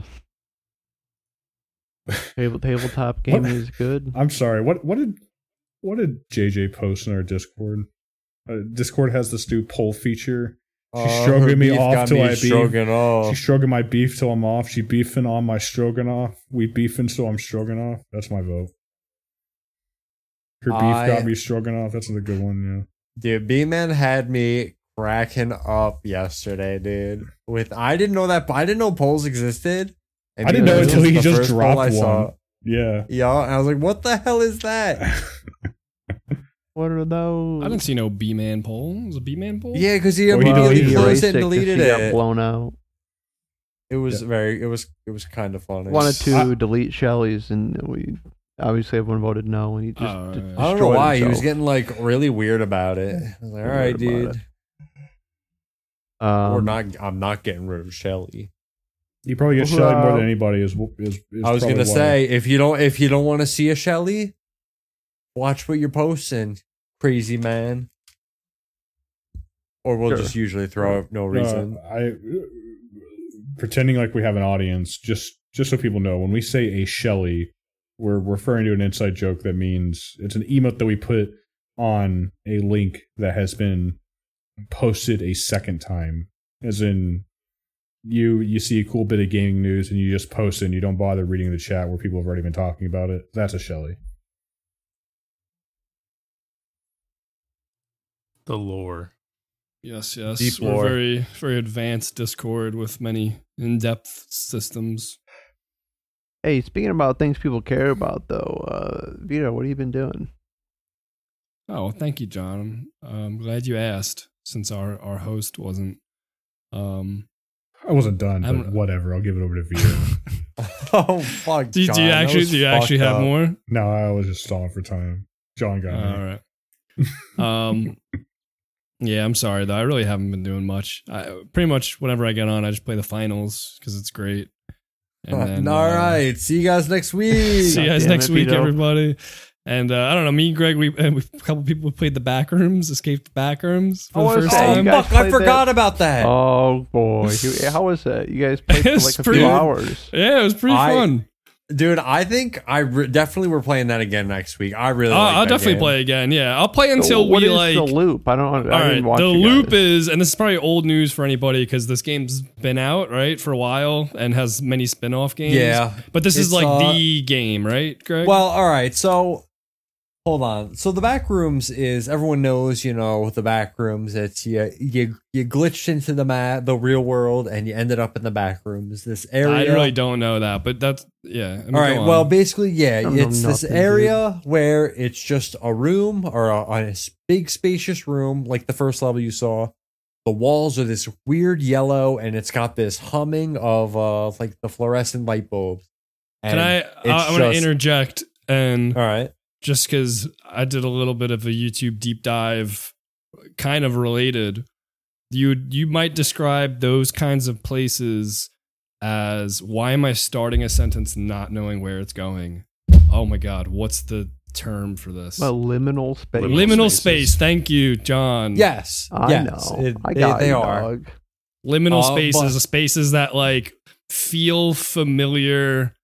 [SPEAKER 4] table tabletop gaming is good.
[SPEAKER 1] I'm sorry. What what did what did J J post in our Discord? Uh, Discord has this new poll feature. She's
[SPEAKER 3] Uh,
[SPEAKER 1] stroking
[SPEAKER 3] her
[SPEAKER 1] me
[SPEAKER 3] beef
[SPEAKER 1] off
[SPEAKER 3] got
[SPEAKER 1] till
[SPEAKER 3] me
[SPEAKER 1] I beef.
[SPEAKER 3] stroking off.
[SPEAKER 1] She's stroking my beef till I'm off. She beefing on my stroganoff. We beefing so I'm stroganoff. That's my vote. Her beef
[SPEAKER 3] I-
[SPEAKER 1] got me stroganoff. That's a good one.
[SPEAKER 3] Dude, B-Man had me cracking up yesterday, dude. With I didn't know that I didn't know polls existed. And
[SPEAKER 1] I didn't know
[SPEAKER 3] B-Man
[SPEAKER 1] until
[SPEAKER 3] was
[SPEAKER 1] he
[SPEAKER 3] the
[SPEAKER 1] just
[SPEAKER 3] first poll
[SPEAKER 1] dropped
[SPEAKER 3] I saw.
[SPEAKER 1] one. Yeah.
[SPEAKER 3] Yeah, and I was like, "What the hell is that?"
[SPEAKER 4] What are those?
[SPEAKER 2] I didn't see no B man poll. It was a B man poll?
[SPEAKER 3] Yeah, because he
[SPEAKER 1] Well, he
[SPEAKER 3] immediately
[SPEAKER 1] deleted it.
[SPEAKER 3] closed
[SPEAKER 4] erased
[SPEAKER 3] it and
[SPEAKER 4] it 'cause
[SPEAKER 3] deleted
[SPEAKER 4] he got
[SPEAKER 3] it.
[SPEAKER 4] blown out.
[SPEAKER 3] It was
[SPEAKER 1] Yeah.
[SPEAKER 3] very. It was. It was kind of funny.
[SPEAKER 4] Wanted to
[SPEAKER 1] I-
[SPEAKER 4] delete Shelly's, and we obviously everyone voted no, and he just.
[SPEAKER 2] Oh,
[SPEAKER 4] d-
[SPEAKER 2] right.
[SPEAKER 3] I don't know
[SPEAKER 4] destroyed
[SPEAKER 3] why he was
[SPEAKER 4] himself.
[SPEAKER 3] getting like really weird about it. I was like, "All right,
[SPEAKER 4] Weird about
[SPEAKER 3] dude."
[SPEAKER 4] Um,
[SPEAKER 3] or not. I'm not getting rid of Shelly.
[SPEAKER 1] You probably get
[SPEAKER 4] Well,
[SPEAKER 1] Shelly more
[SPEAKER 4] uh,
[SPEAKER 1] than anybody. Is is, is
[SPEAKER 3] I was
[SPEAKER 1] probably
[SPEAKER 3] gonna
[SPEAKER 1] why.
[SPEAKER 3] say if you don't if you don't want to see a Shelly, watch what you're posting, crazy man. Or we'll
[SPEAKER 4] Sure.
[SPEAKER 3] just usually throw up no
[SPEAKER 1] Uh,
[SPEAKER 3] reason.
[SPEAKER 1] I pretending like we have an audience, just just so people know, when we say a Shelly, we're referring to an inside joke that means it's an emote that we put on a link that has been posted a second time. As in, you you see a cool bit of gaming news and you just post it and you don't bother reading the chat where people have already been talking about it. That's a Shelly.
[SPEAKER 5] The lore.
[SPEAKER 2] Yes, yes.
[SPEAKER 3] Deep
[SPEAKER 2] We're
[SPEAKER 3] lore.
[SPEAKER 2] very, very advanced Discord with many in-depth systems.
[SPEAKER 4] Hey, speaking about things people care about, though, uh, Vito, what have you been doing?
[SPEAKER 2] Oh, thank you, John. I'm um, glad you asked, since our, our host wasn't. Um,
[SPEAKER 1] I wasn't done, but
[SPEAKER 2] I'm-
[SPEAKER 1] whatever. I'll give it over to Vito.
[SPEAKER 3] Oh fuck!
[SPEAKER 2] do, you- do
[SPEAKER 3] John,
[SPEAKER 2] you
[SPEAKER 3] that
[SPEAKER 2] actually
[SPEAKER 3] was
[SPEAKER 2] do you actually
[SPEAKER 3] fucked
[SPEAKER 2] have
[SPEAKER 3] up.
[SPEAKER 2] more?
[SPEAKER 1] No, I was just stalling for time. John got me.
[SPEAKER 2] All right. Um, yeah, I'm sorry though. I really haven't been doing much. I pretty much whenever I get on, I just play the finals because it's great. And then,
[SPEAKER 3] All
[SPEAKER 2] uh,
[SPEAKER 3] right, see you guys next week.
[SPEAKER 2] See you guys
[SPEAKER 4] Damn
[SPEAKER 2] next
[SPEAKER 4] it,
[SPEAKER 2] week,
[SPEAKER 4] Vito.
[SPEAKER 2] everybody. And uh, I don't know, me and Greg, we, and we a couple people played the back rooms, escaped the back rooms for
[SPEAKER 4] I
[SPEAKER 2] the
[SPEAKER 4] wanna
[SPEAKER 2] first
[SPEAKER 4] say, you
[SPEAKER 2] time.
[SPEAKER 3] Oh
[SPEAKER 4] guys
[SPEAKER 3] fuck! I
[SPEAKER 4] played
[SPEAKER 3] forgot about that.
[SPEAKER 4] Oh, boy. You- How was it? You guys played for
[SPEAKER 2] It's
[SPEAKER 4] like a
[SPEAKER 2] pretty-
[SPEAKER 4] few hours.
[SPEAKER 2] Yeah, it was pretty
[SPEAKER 3] I-
[SPEAKER 2] fun.
[SPEAKER 3] Dude, I think I re- definitely we're playing that again next week. I really.
[SPEAKER 2] I'll,
[SPEAKER 3] like
[SPEAKER 2] I'll
[SPEAKER 3] that
[SPEAKER 2] definitely
[SPEAKER 3] game.
[SPEAKER 2] play again. Yeah, I'll play until
[SPEAKER 4] What
[SPEAKER 2] we
[SPEAKER 4] is
[SPEAKER 2] like.
[SPEAKER 4] the loop? I don't.
[SPEAKER 2] All
[SPEAKER 4] I
[SPEAKER 2] right,
[SPEAKER 4] didn't watch
[SPEAKER 2] the
[SPEAKER 4] you
[SPEAKER 2] loop
[SPEAKER 4] guys.
[SPEAKER 2] is, and this is probably old news for anybody because this game's been out right for a while and has many spin-off games.
[SPEAKER 3] Yeah,
[SPEAKER 2] but this is
[SPEAKER 3] It's,
[SPEAKER 2] like
[SPEAKER 3] uh,
[SPEAKER 2] the game, right, Greg?
[SPEAKER 3] Well, all right. So, hold on. So the back rooms is everyone knows, you know, the back rooms. It's you you you glitched into the ma- the real world and you ended up in the back rooms. This area.
[SPEAKER 2] I really don't know that, but that's yeah. I mean,
[SPEAKER 3] All right.
[SPEAKER 2] go on.
[SPEAKER 3] Well, basically, yeah,
[SPEAKER 4] I don't know
[SPEAKER 3] it's this
[SPEAKER 4] nothing,
[SPEAKER 3] area where it's just a room or a, a s- big spacious room, like the first level you saw. The walls are this weird yellow, and it's got this humming of uh like the fluorescent light bulbs.
[SPEAKER 2] can
[SPEAKER 3] And
[SPEAKER 2] I?
[SPEAKER 3] it's
[SPEAKER 2] I I'm gonna
[SPEAKER 3] just-
[SPEAKER 2] interject and
[SPEAKER 3] All right.
[SPEAKER 2] just because I did a little bit of a YouTube deep dive, kind of related. You you might describe those kinds of places as why am I starting a sentence not knowing where it's going? Oh my god, what's the term for this?
[SPEAKER 4] A liminal space.
[SPEAKER 5] Liminal
[SPEAKER 2] Liminal
[SPEAKER 5] spaces.
[SPEAKER 2] space. Thank you, John.
[SPEAKER 3] Yes.
[SPEAKER 4] I
[SPEAKER 3] yes.
[SPEAKER 4] know.
[SPEAKER 3] It-
[SPEAKER 4] I
[SPEAKER 3] they-
[SPEAKER 4] got
[SPEAKER 3] they
[SPEAKER 4] you,
[SPEAKER 3] are.
[SPEAKER 4] dog.
[SPEAKER 2] Liminal
[SPEAKER 3] Uh,
[SPEAKER 2] spaces
[SPEAKER 3] but-
[SPEAKER 2] are spaces that like feel familiar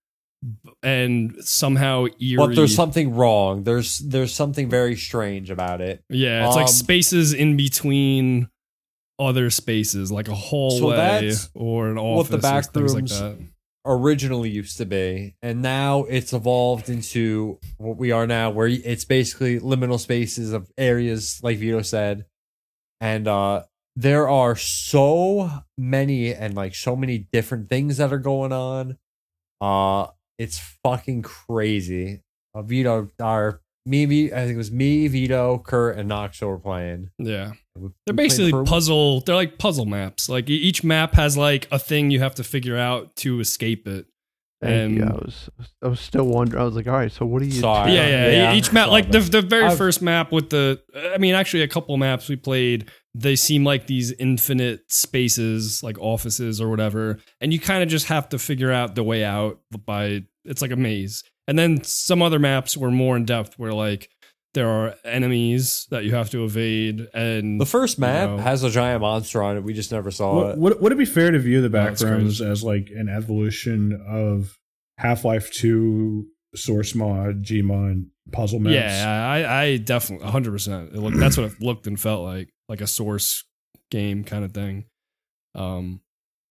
[SPEAKER 2] and somehow eerie.
[SPEAKER 3] But there's something wrong. There's there's something very strange about it.
[SPEAKER 2] Yeah, it's like
[SPEAKER 3] Um,
[SPEAKER 2] spaces in between other spaces, like a hallway
[SPEAKER 3] that's
[SPEAKER 2] or an
[SPEAKER 3] what
[SPEAKER 2] office
[SPEAKER 3] the back
[SPEAKER 2] or things like
[SPEAKER 3] rooms
[SPEAKER 2] that.
[SPEAKER 3] Originally used to be, and now it's evolved into what we are now, where it's basically liminal spaces of areas, like Vito said, and uh, there are so many and like so many different things that are going on. Uh, it's fucking crazy. Uh, Vito, our me, me, I think it was me, Vito, Kurt, and Noxo were playing.
[SPEAKER 2] Yeah.
[SPEAKER 3] We-
[SPEAKER 2] They're
[SPEAKER 3] we played
[SPEAKER 2] basically
[SPEAKER 3] for-
[SPEAKER 2] puzzle. They're like puzzle maps. Like e- each map has like a thing you have to figure out to escape it.
[SPEAKER 4] Thank
[SPEAKER 2] And
[SPEAKER 4] you. I was, I was still wondering. I was like, all right, so what do you?
[SPEAKER 3] Sorry.
[SPEAKER 2] yeah, yeah,
[SPEAKER 3] yeah,
[SPEAKER 2] Each map,
[SPEAKER 3] I
[SPEAKER 2] like
[SPEAKER 3] saw
[SPEAKER 2] the
[SPEAKER 3] that.
[SPEAKER 2] the very
[SPEAKER 3] I've-
[SPEAKER 2] first map with the. I mean, actually, a couple maps we played. They seem like these infinite spaces, like offices or whatever, and you kind of just have to figure out the way out by. It's like a maze. And then some other maps were more in depth, where like there are enemies that you have to evade, and
[SPEAKER 3] The first map
[SPEAKER 2] You know.
[SPEAKER 3] has a giant monster on it. We just never saw
[SPEAKER 1] Would,
[SPEAKER 3] it.
[SPEAKER 1] would, would it be fair to view the back
[SPEAKER 2] that's
[SPEAKER 1] rooms
[SPEAKER 2] crazy.
[SPEAKER 1] as like an evolution of Half-Life two, Source Mod, Gmod, puzzle maps?
[SPEAKER 2] yeah, I, I definitely one hundred percent. It looked, that's what it looked and felt like, like a Source game kind of thing. Um,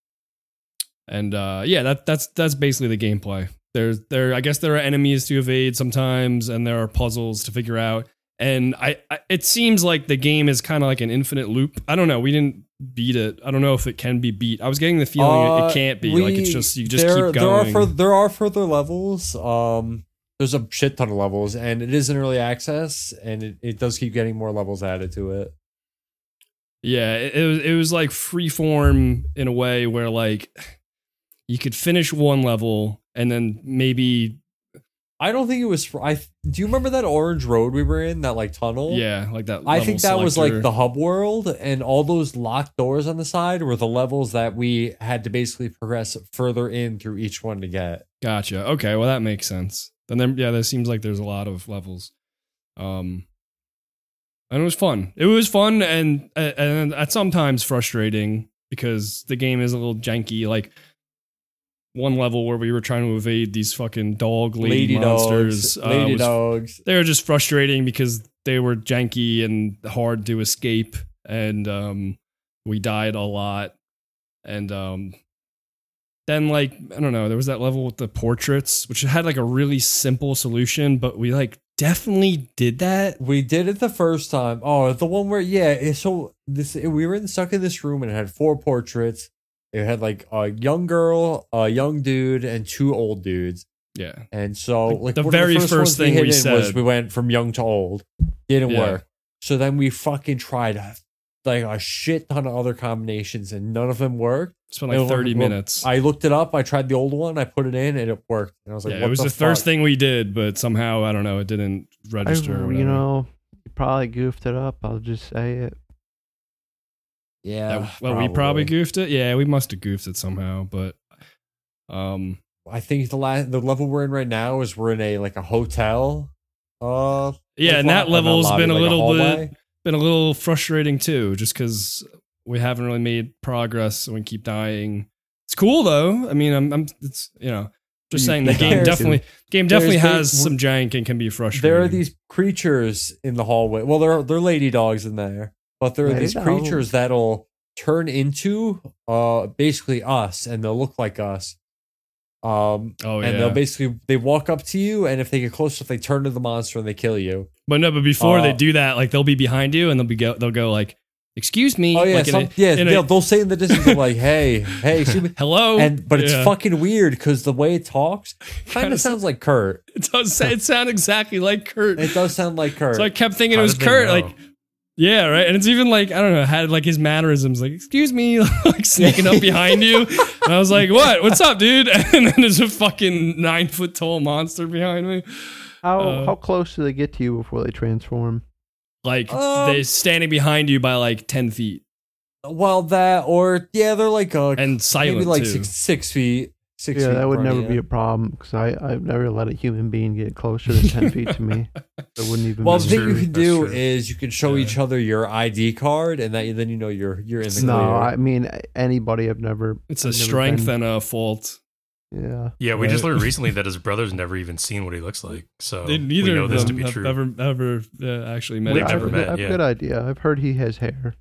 [SPEAKER 2] and uh, yeah, that that's that's basically the gameplay. There's there, I guess there are enemies to evade sometimes, and there are puzzles to figure out. And I, I it seems like the game is kind of like an infinite loop. I don't know. We didn't beat it. I don't know if it can be beat. I was getting the feeling it,
[SPEAKER 3] Uh,
[SPEAKER 2] it can't be.
[SPEAKER 3] we-
[SPEAKER 2] like it's just you just
[SPEAKER 3] there,
[SPEAKER 2] keep
[SPEAKER 3] There are,
[SPEAKER 2] going.
[SPEAKER 3] fur- there are further levels. Um, there's a shit ton of levels, and it is in early access, and it, it does keep getting more levels added to it.
[SPEAKER 2] Yeah, it, it was it was like freeform in a way where like you could finish one level and then maybe
[SPEAKER 3] I don't think it was. I do you remember that orange road we were in? That like tunnel.
[SPEAKER 2] yeah, like that.
[SPEAKER 3] I
[SPEAKER 2] level
[SPEAKER 3] think that was like
[SPEAKER 2] selector.
[SPEAKER 3] the hub world, and all those locked doors on the side were the levels that we had to basically progress further in through each one to get.
[SPEAKER 2] Gotcha. Okay, well that makes sense. Then there, yeah, there seems like there's a lot of levels. Um, and it was fun. It was fun and and at sometimes frustrating because the game is a little janky. Like one level where we were trying to evade these fucking dog lady, monsters.
[SPEAKER 3] dogs,
[SPEAKER 2] uh,
[SPEAKER 3] lady
[SPEAKER 2] was
[SPEAKER 3] dogs.
[SPEAKER 2] they were just frustrating because they were janky and hard to escape, and um, we died a lot. And um, then, like, I don't know, there was that level with the portraits, which had like a really simple solution, but we like definitely did that.
[SPEAKER 3] We did it the first time. Oh, the one where yeah. it- So this we were in stuck in this room and it had four portraits. It had like a young girl, a young dude, and two old dudes.
[SPEAKER 2] Yeah.
[SPEAKER 3] And so,
[SPEAKER 2] The-
[SPEAKER 3] like
[SPEAKER 2] the
[SPEAKER 3] one of
[SPEAKER 2] very
[SPEAKER 3] first,
[SPEAKER 2] first
[SPEAKER 3] ones
[SPEAKER 2] thing
[SPEAKER 3] hit
[SPEAKER 2] we
[SPEAKER 3] in was
[SPEAKER 2] said-
[SPEAKER 3] we went from young to old. Didn't
[SPEAKER 2] Yeah.
[SPEAKER 3] work. So then we fucking tried uh, like a shit ton of other combinations, and none of them worked.
[SPEAKER 2] Spent
[SPEAKER 3] And
[SPEAKER 2] like thirty
[SPEAKER 3] well,
[SPEAKER 2] minutes.
[SPEAKER 3] I looked it up. I tried the old one. I put it in, and it worked. And I was like,
[SPEAKER 2] yeah,
[SPEAKER 3] what
[SPEAKER 2] it was
[SPEAKER 3] the,
[SPEAKER 2] the, first
[SPEAKER 3] fuck?
[SPEAKER 2] thing we did, but somehow I don't know, it didn't
[SPEAKER 4] I,
[SPEAKER 2] register. or
[SPEAKER 4] you
[SPEAKER 2] whatever.
[SPEAKER 4] know, you probably goofed it up. I'll just say it.
[SPEAKER 3] Yeah.
[SPEAKER 2] Uh, well, we probably goofed it. Yeah, we must have goofed it somehow, but um,
[SPEAKER 3] I think the last the level we're in right now is we're in a like a hotel. Uh,
[SPEAKER 2] yeah,
[SPEAKER 3] like,
[SPEAKER 2] and that
[SPEAKER 3] lo- not
[SPEAKER 2] level's
[SPEAKER 3] lobby,
[SPEAKER 2] been a
[SPEAKER 3] like
[SPEAKER 2] little
[SPEAKER 3] hallway.
[SPEAKER 2] bit been a little frustrating too, just because we haven't really made progress and we keep dying. It's cool though. I mean, I'm, I'm it's you know, just
[SPEAKER 3] You-
[SPEAKER 2] saying the
[SPEAKER 3] yeah.
[SPEAKER 2] game
[SPEAKER 3] There's-
[SPEAKER 2] definitely game definitely
[SPEAKER 3] there's-
[SPEAKER 2] has some jank and can be frustrating.
[SPEAKER 3] There are these creatures in the hallway. Well, there are they're lady dogs in there, but there are
[SPEAKER 4] Lady
[SPEAKER 3] these
[SPEAKER 4] dogs.
[SPEAKER 3] creatures that'll turn into uh basically us, and they'll look like us. Um,
[SPEAKER 2] Oh,
[SPEAKER 3] and
[SPEAKER 2] yeah.
[SPEAKER 3] they'll basically they walk up to you, and if they get close enough, they turn to the monster and they kill you.
[SPEAKER 2] But no, but before
[SPEAKER 3] Uh,
[SPEAKER 2] they do that, like they'll be behind you and they'll be go, they'll go like, "Excuse me."
[SPEAKER 3] Oh yeah,
[SPEAKER 2] like in
[SPEAKER 3] some,
[SPEAKER 2] a-
[SPEAKER 3] yeah.
[SPEAKER 2] in a-
[SPEAKER 3] They'll, they'll say in the distance, they're like, "Hey, hey," excuse me.
[SPEAKER 2] hello.
[SPEAKER 3] And but it's
[SPEAKER 2] Yeah.
[SPEAKER 3] fucking weird because the way it talks kind
[SPEAKER 2] Kinda
[SPEAKER 3] of sounds like Kurt.
[SPEAKER 2] It does say, it sound exactly like Kurt.
[SPEAKER 3] It does sound like Kurt.
[SPEAKER 2] So I kept thinking
[SPEAKER 5] How
[SPEAKER 2] it was
[SPEAKER 5] did they
[SPEAKER 2] Kurt.
[SPEAKER 5] know?
[SPEAKER 2] Like, yeah, right. And it's even like I don't know, had like his mannerisms, like "Excuse me," like sneaking up behind you. And I was like, "What? What's up, dude?" And then there's a fucking nine foot tall monster behind me.
[SPEAKER 4] How
[SPEAKER 2] Uh,
[SPEAKER 4] how close do they get to you before they transform?
[SPEAKER 2] Like
[SPEAKER 3] Um,
[SPEAKER 2] they're standing behind you by like ten feet
[SPEAKER 3] well, that or yeah, they're like uh,
[SPEAKER 2] and silent
[SPEAKER 3] maybe like
[SPEAKER 2] too.
[SPEAKER 3] six six feet. Six
[SPEAKER 4] Yeah,
[SPEAKER 3] feet
[SPEAKER 4] that would
[SPEAKER 3] in front
[SPEAKER 4] never
[SPEAKER 3] of
[SPEAKER 4] be
[SPEAKER 3] you.
[SPEAKER 4] a problem because I I've never let a human being get closer than ten feet to me. That wouldn't even.
[SPEAKER 3] Well,
[SPEAKER 4] be
[SPEAKER 3] the thing
[SPEAKER 5] true.
[SPEAKER 3] you can
[SPEAKER 5] That's
[SPEAKER 3] do
[SPEAKER 5] true.
[SPEAKER 3] is you can show
[SPEAKER 2] Yeah.
[SPEAKER 3] each other your I D card, and that then you know you're you're in the
[SPEAKER 4] no,
[SPEAKER 3] clear.
[SPEAKER 4] I mean anybody. I've never.
[SPEAKER 2] It's a
[SPEAKER 4] I've never
[SPEAKER 2] strength
[SPEAKER 4] been-
[SPEAKER 2] and a fault.
[SPEAKER 4] Yeah.
[SPEAKER 5] Yeah, we
[SPEAKER 2] Right.
[SPEAKER 5] just learned recently that his brother's never even seen what he looks like. So
[SPEAKER 2] They-
[SPEAKER 5] we
[SPEAKER 2] neither
[SPEAKER 5] know
[SPEAKER 2] of
[SPEAKER 5] this to
[SPEAKER 2] them
[SPEAKER 5] be
[SPEAKER 2] have
[SPEAKER 5] true.
[SPEAKER 2] ever ever uh, actually met
[SPEAKER 5] They've
[SPEAKER 2] each
[SPEAKER 4] I have,
[SPEAKER 5] never
[SPEAKER 4] a
[SPEAKER 2] other.
[SPEAKER 4] good-
[SPEAKER 5] met,
[SPEAKER 4] I have a
[SPEAKER 5] yeah.
[SPEAKER 4] good idea. I've heard he has hair.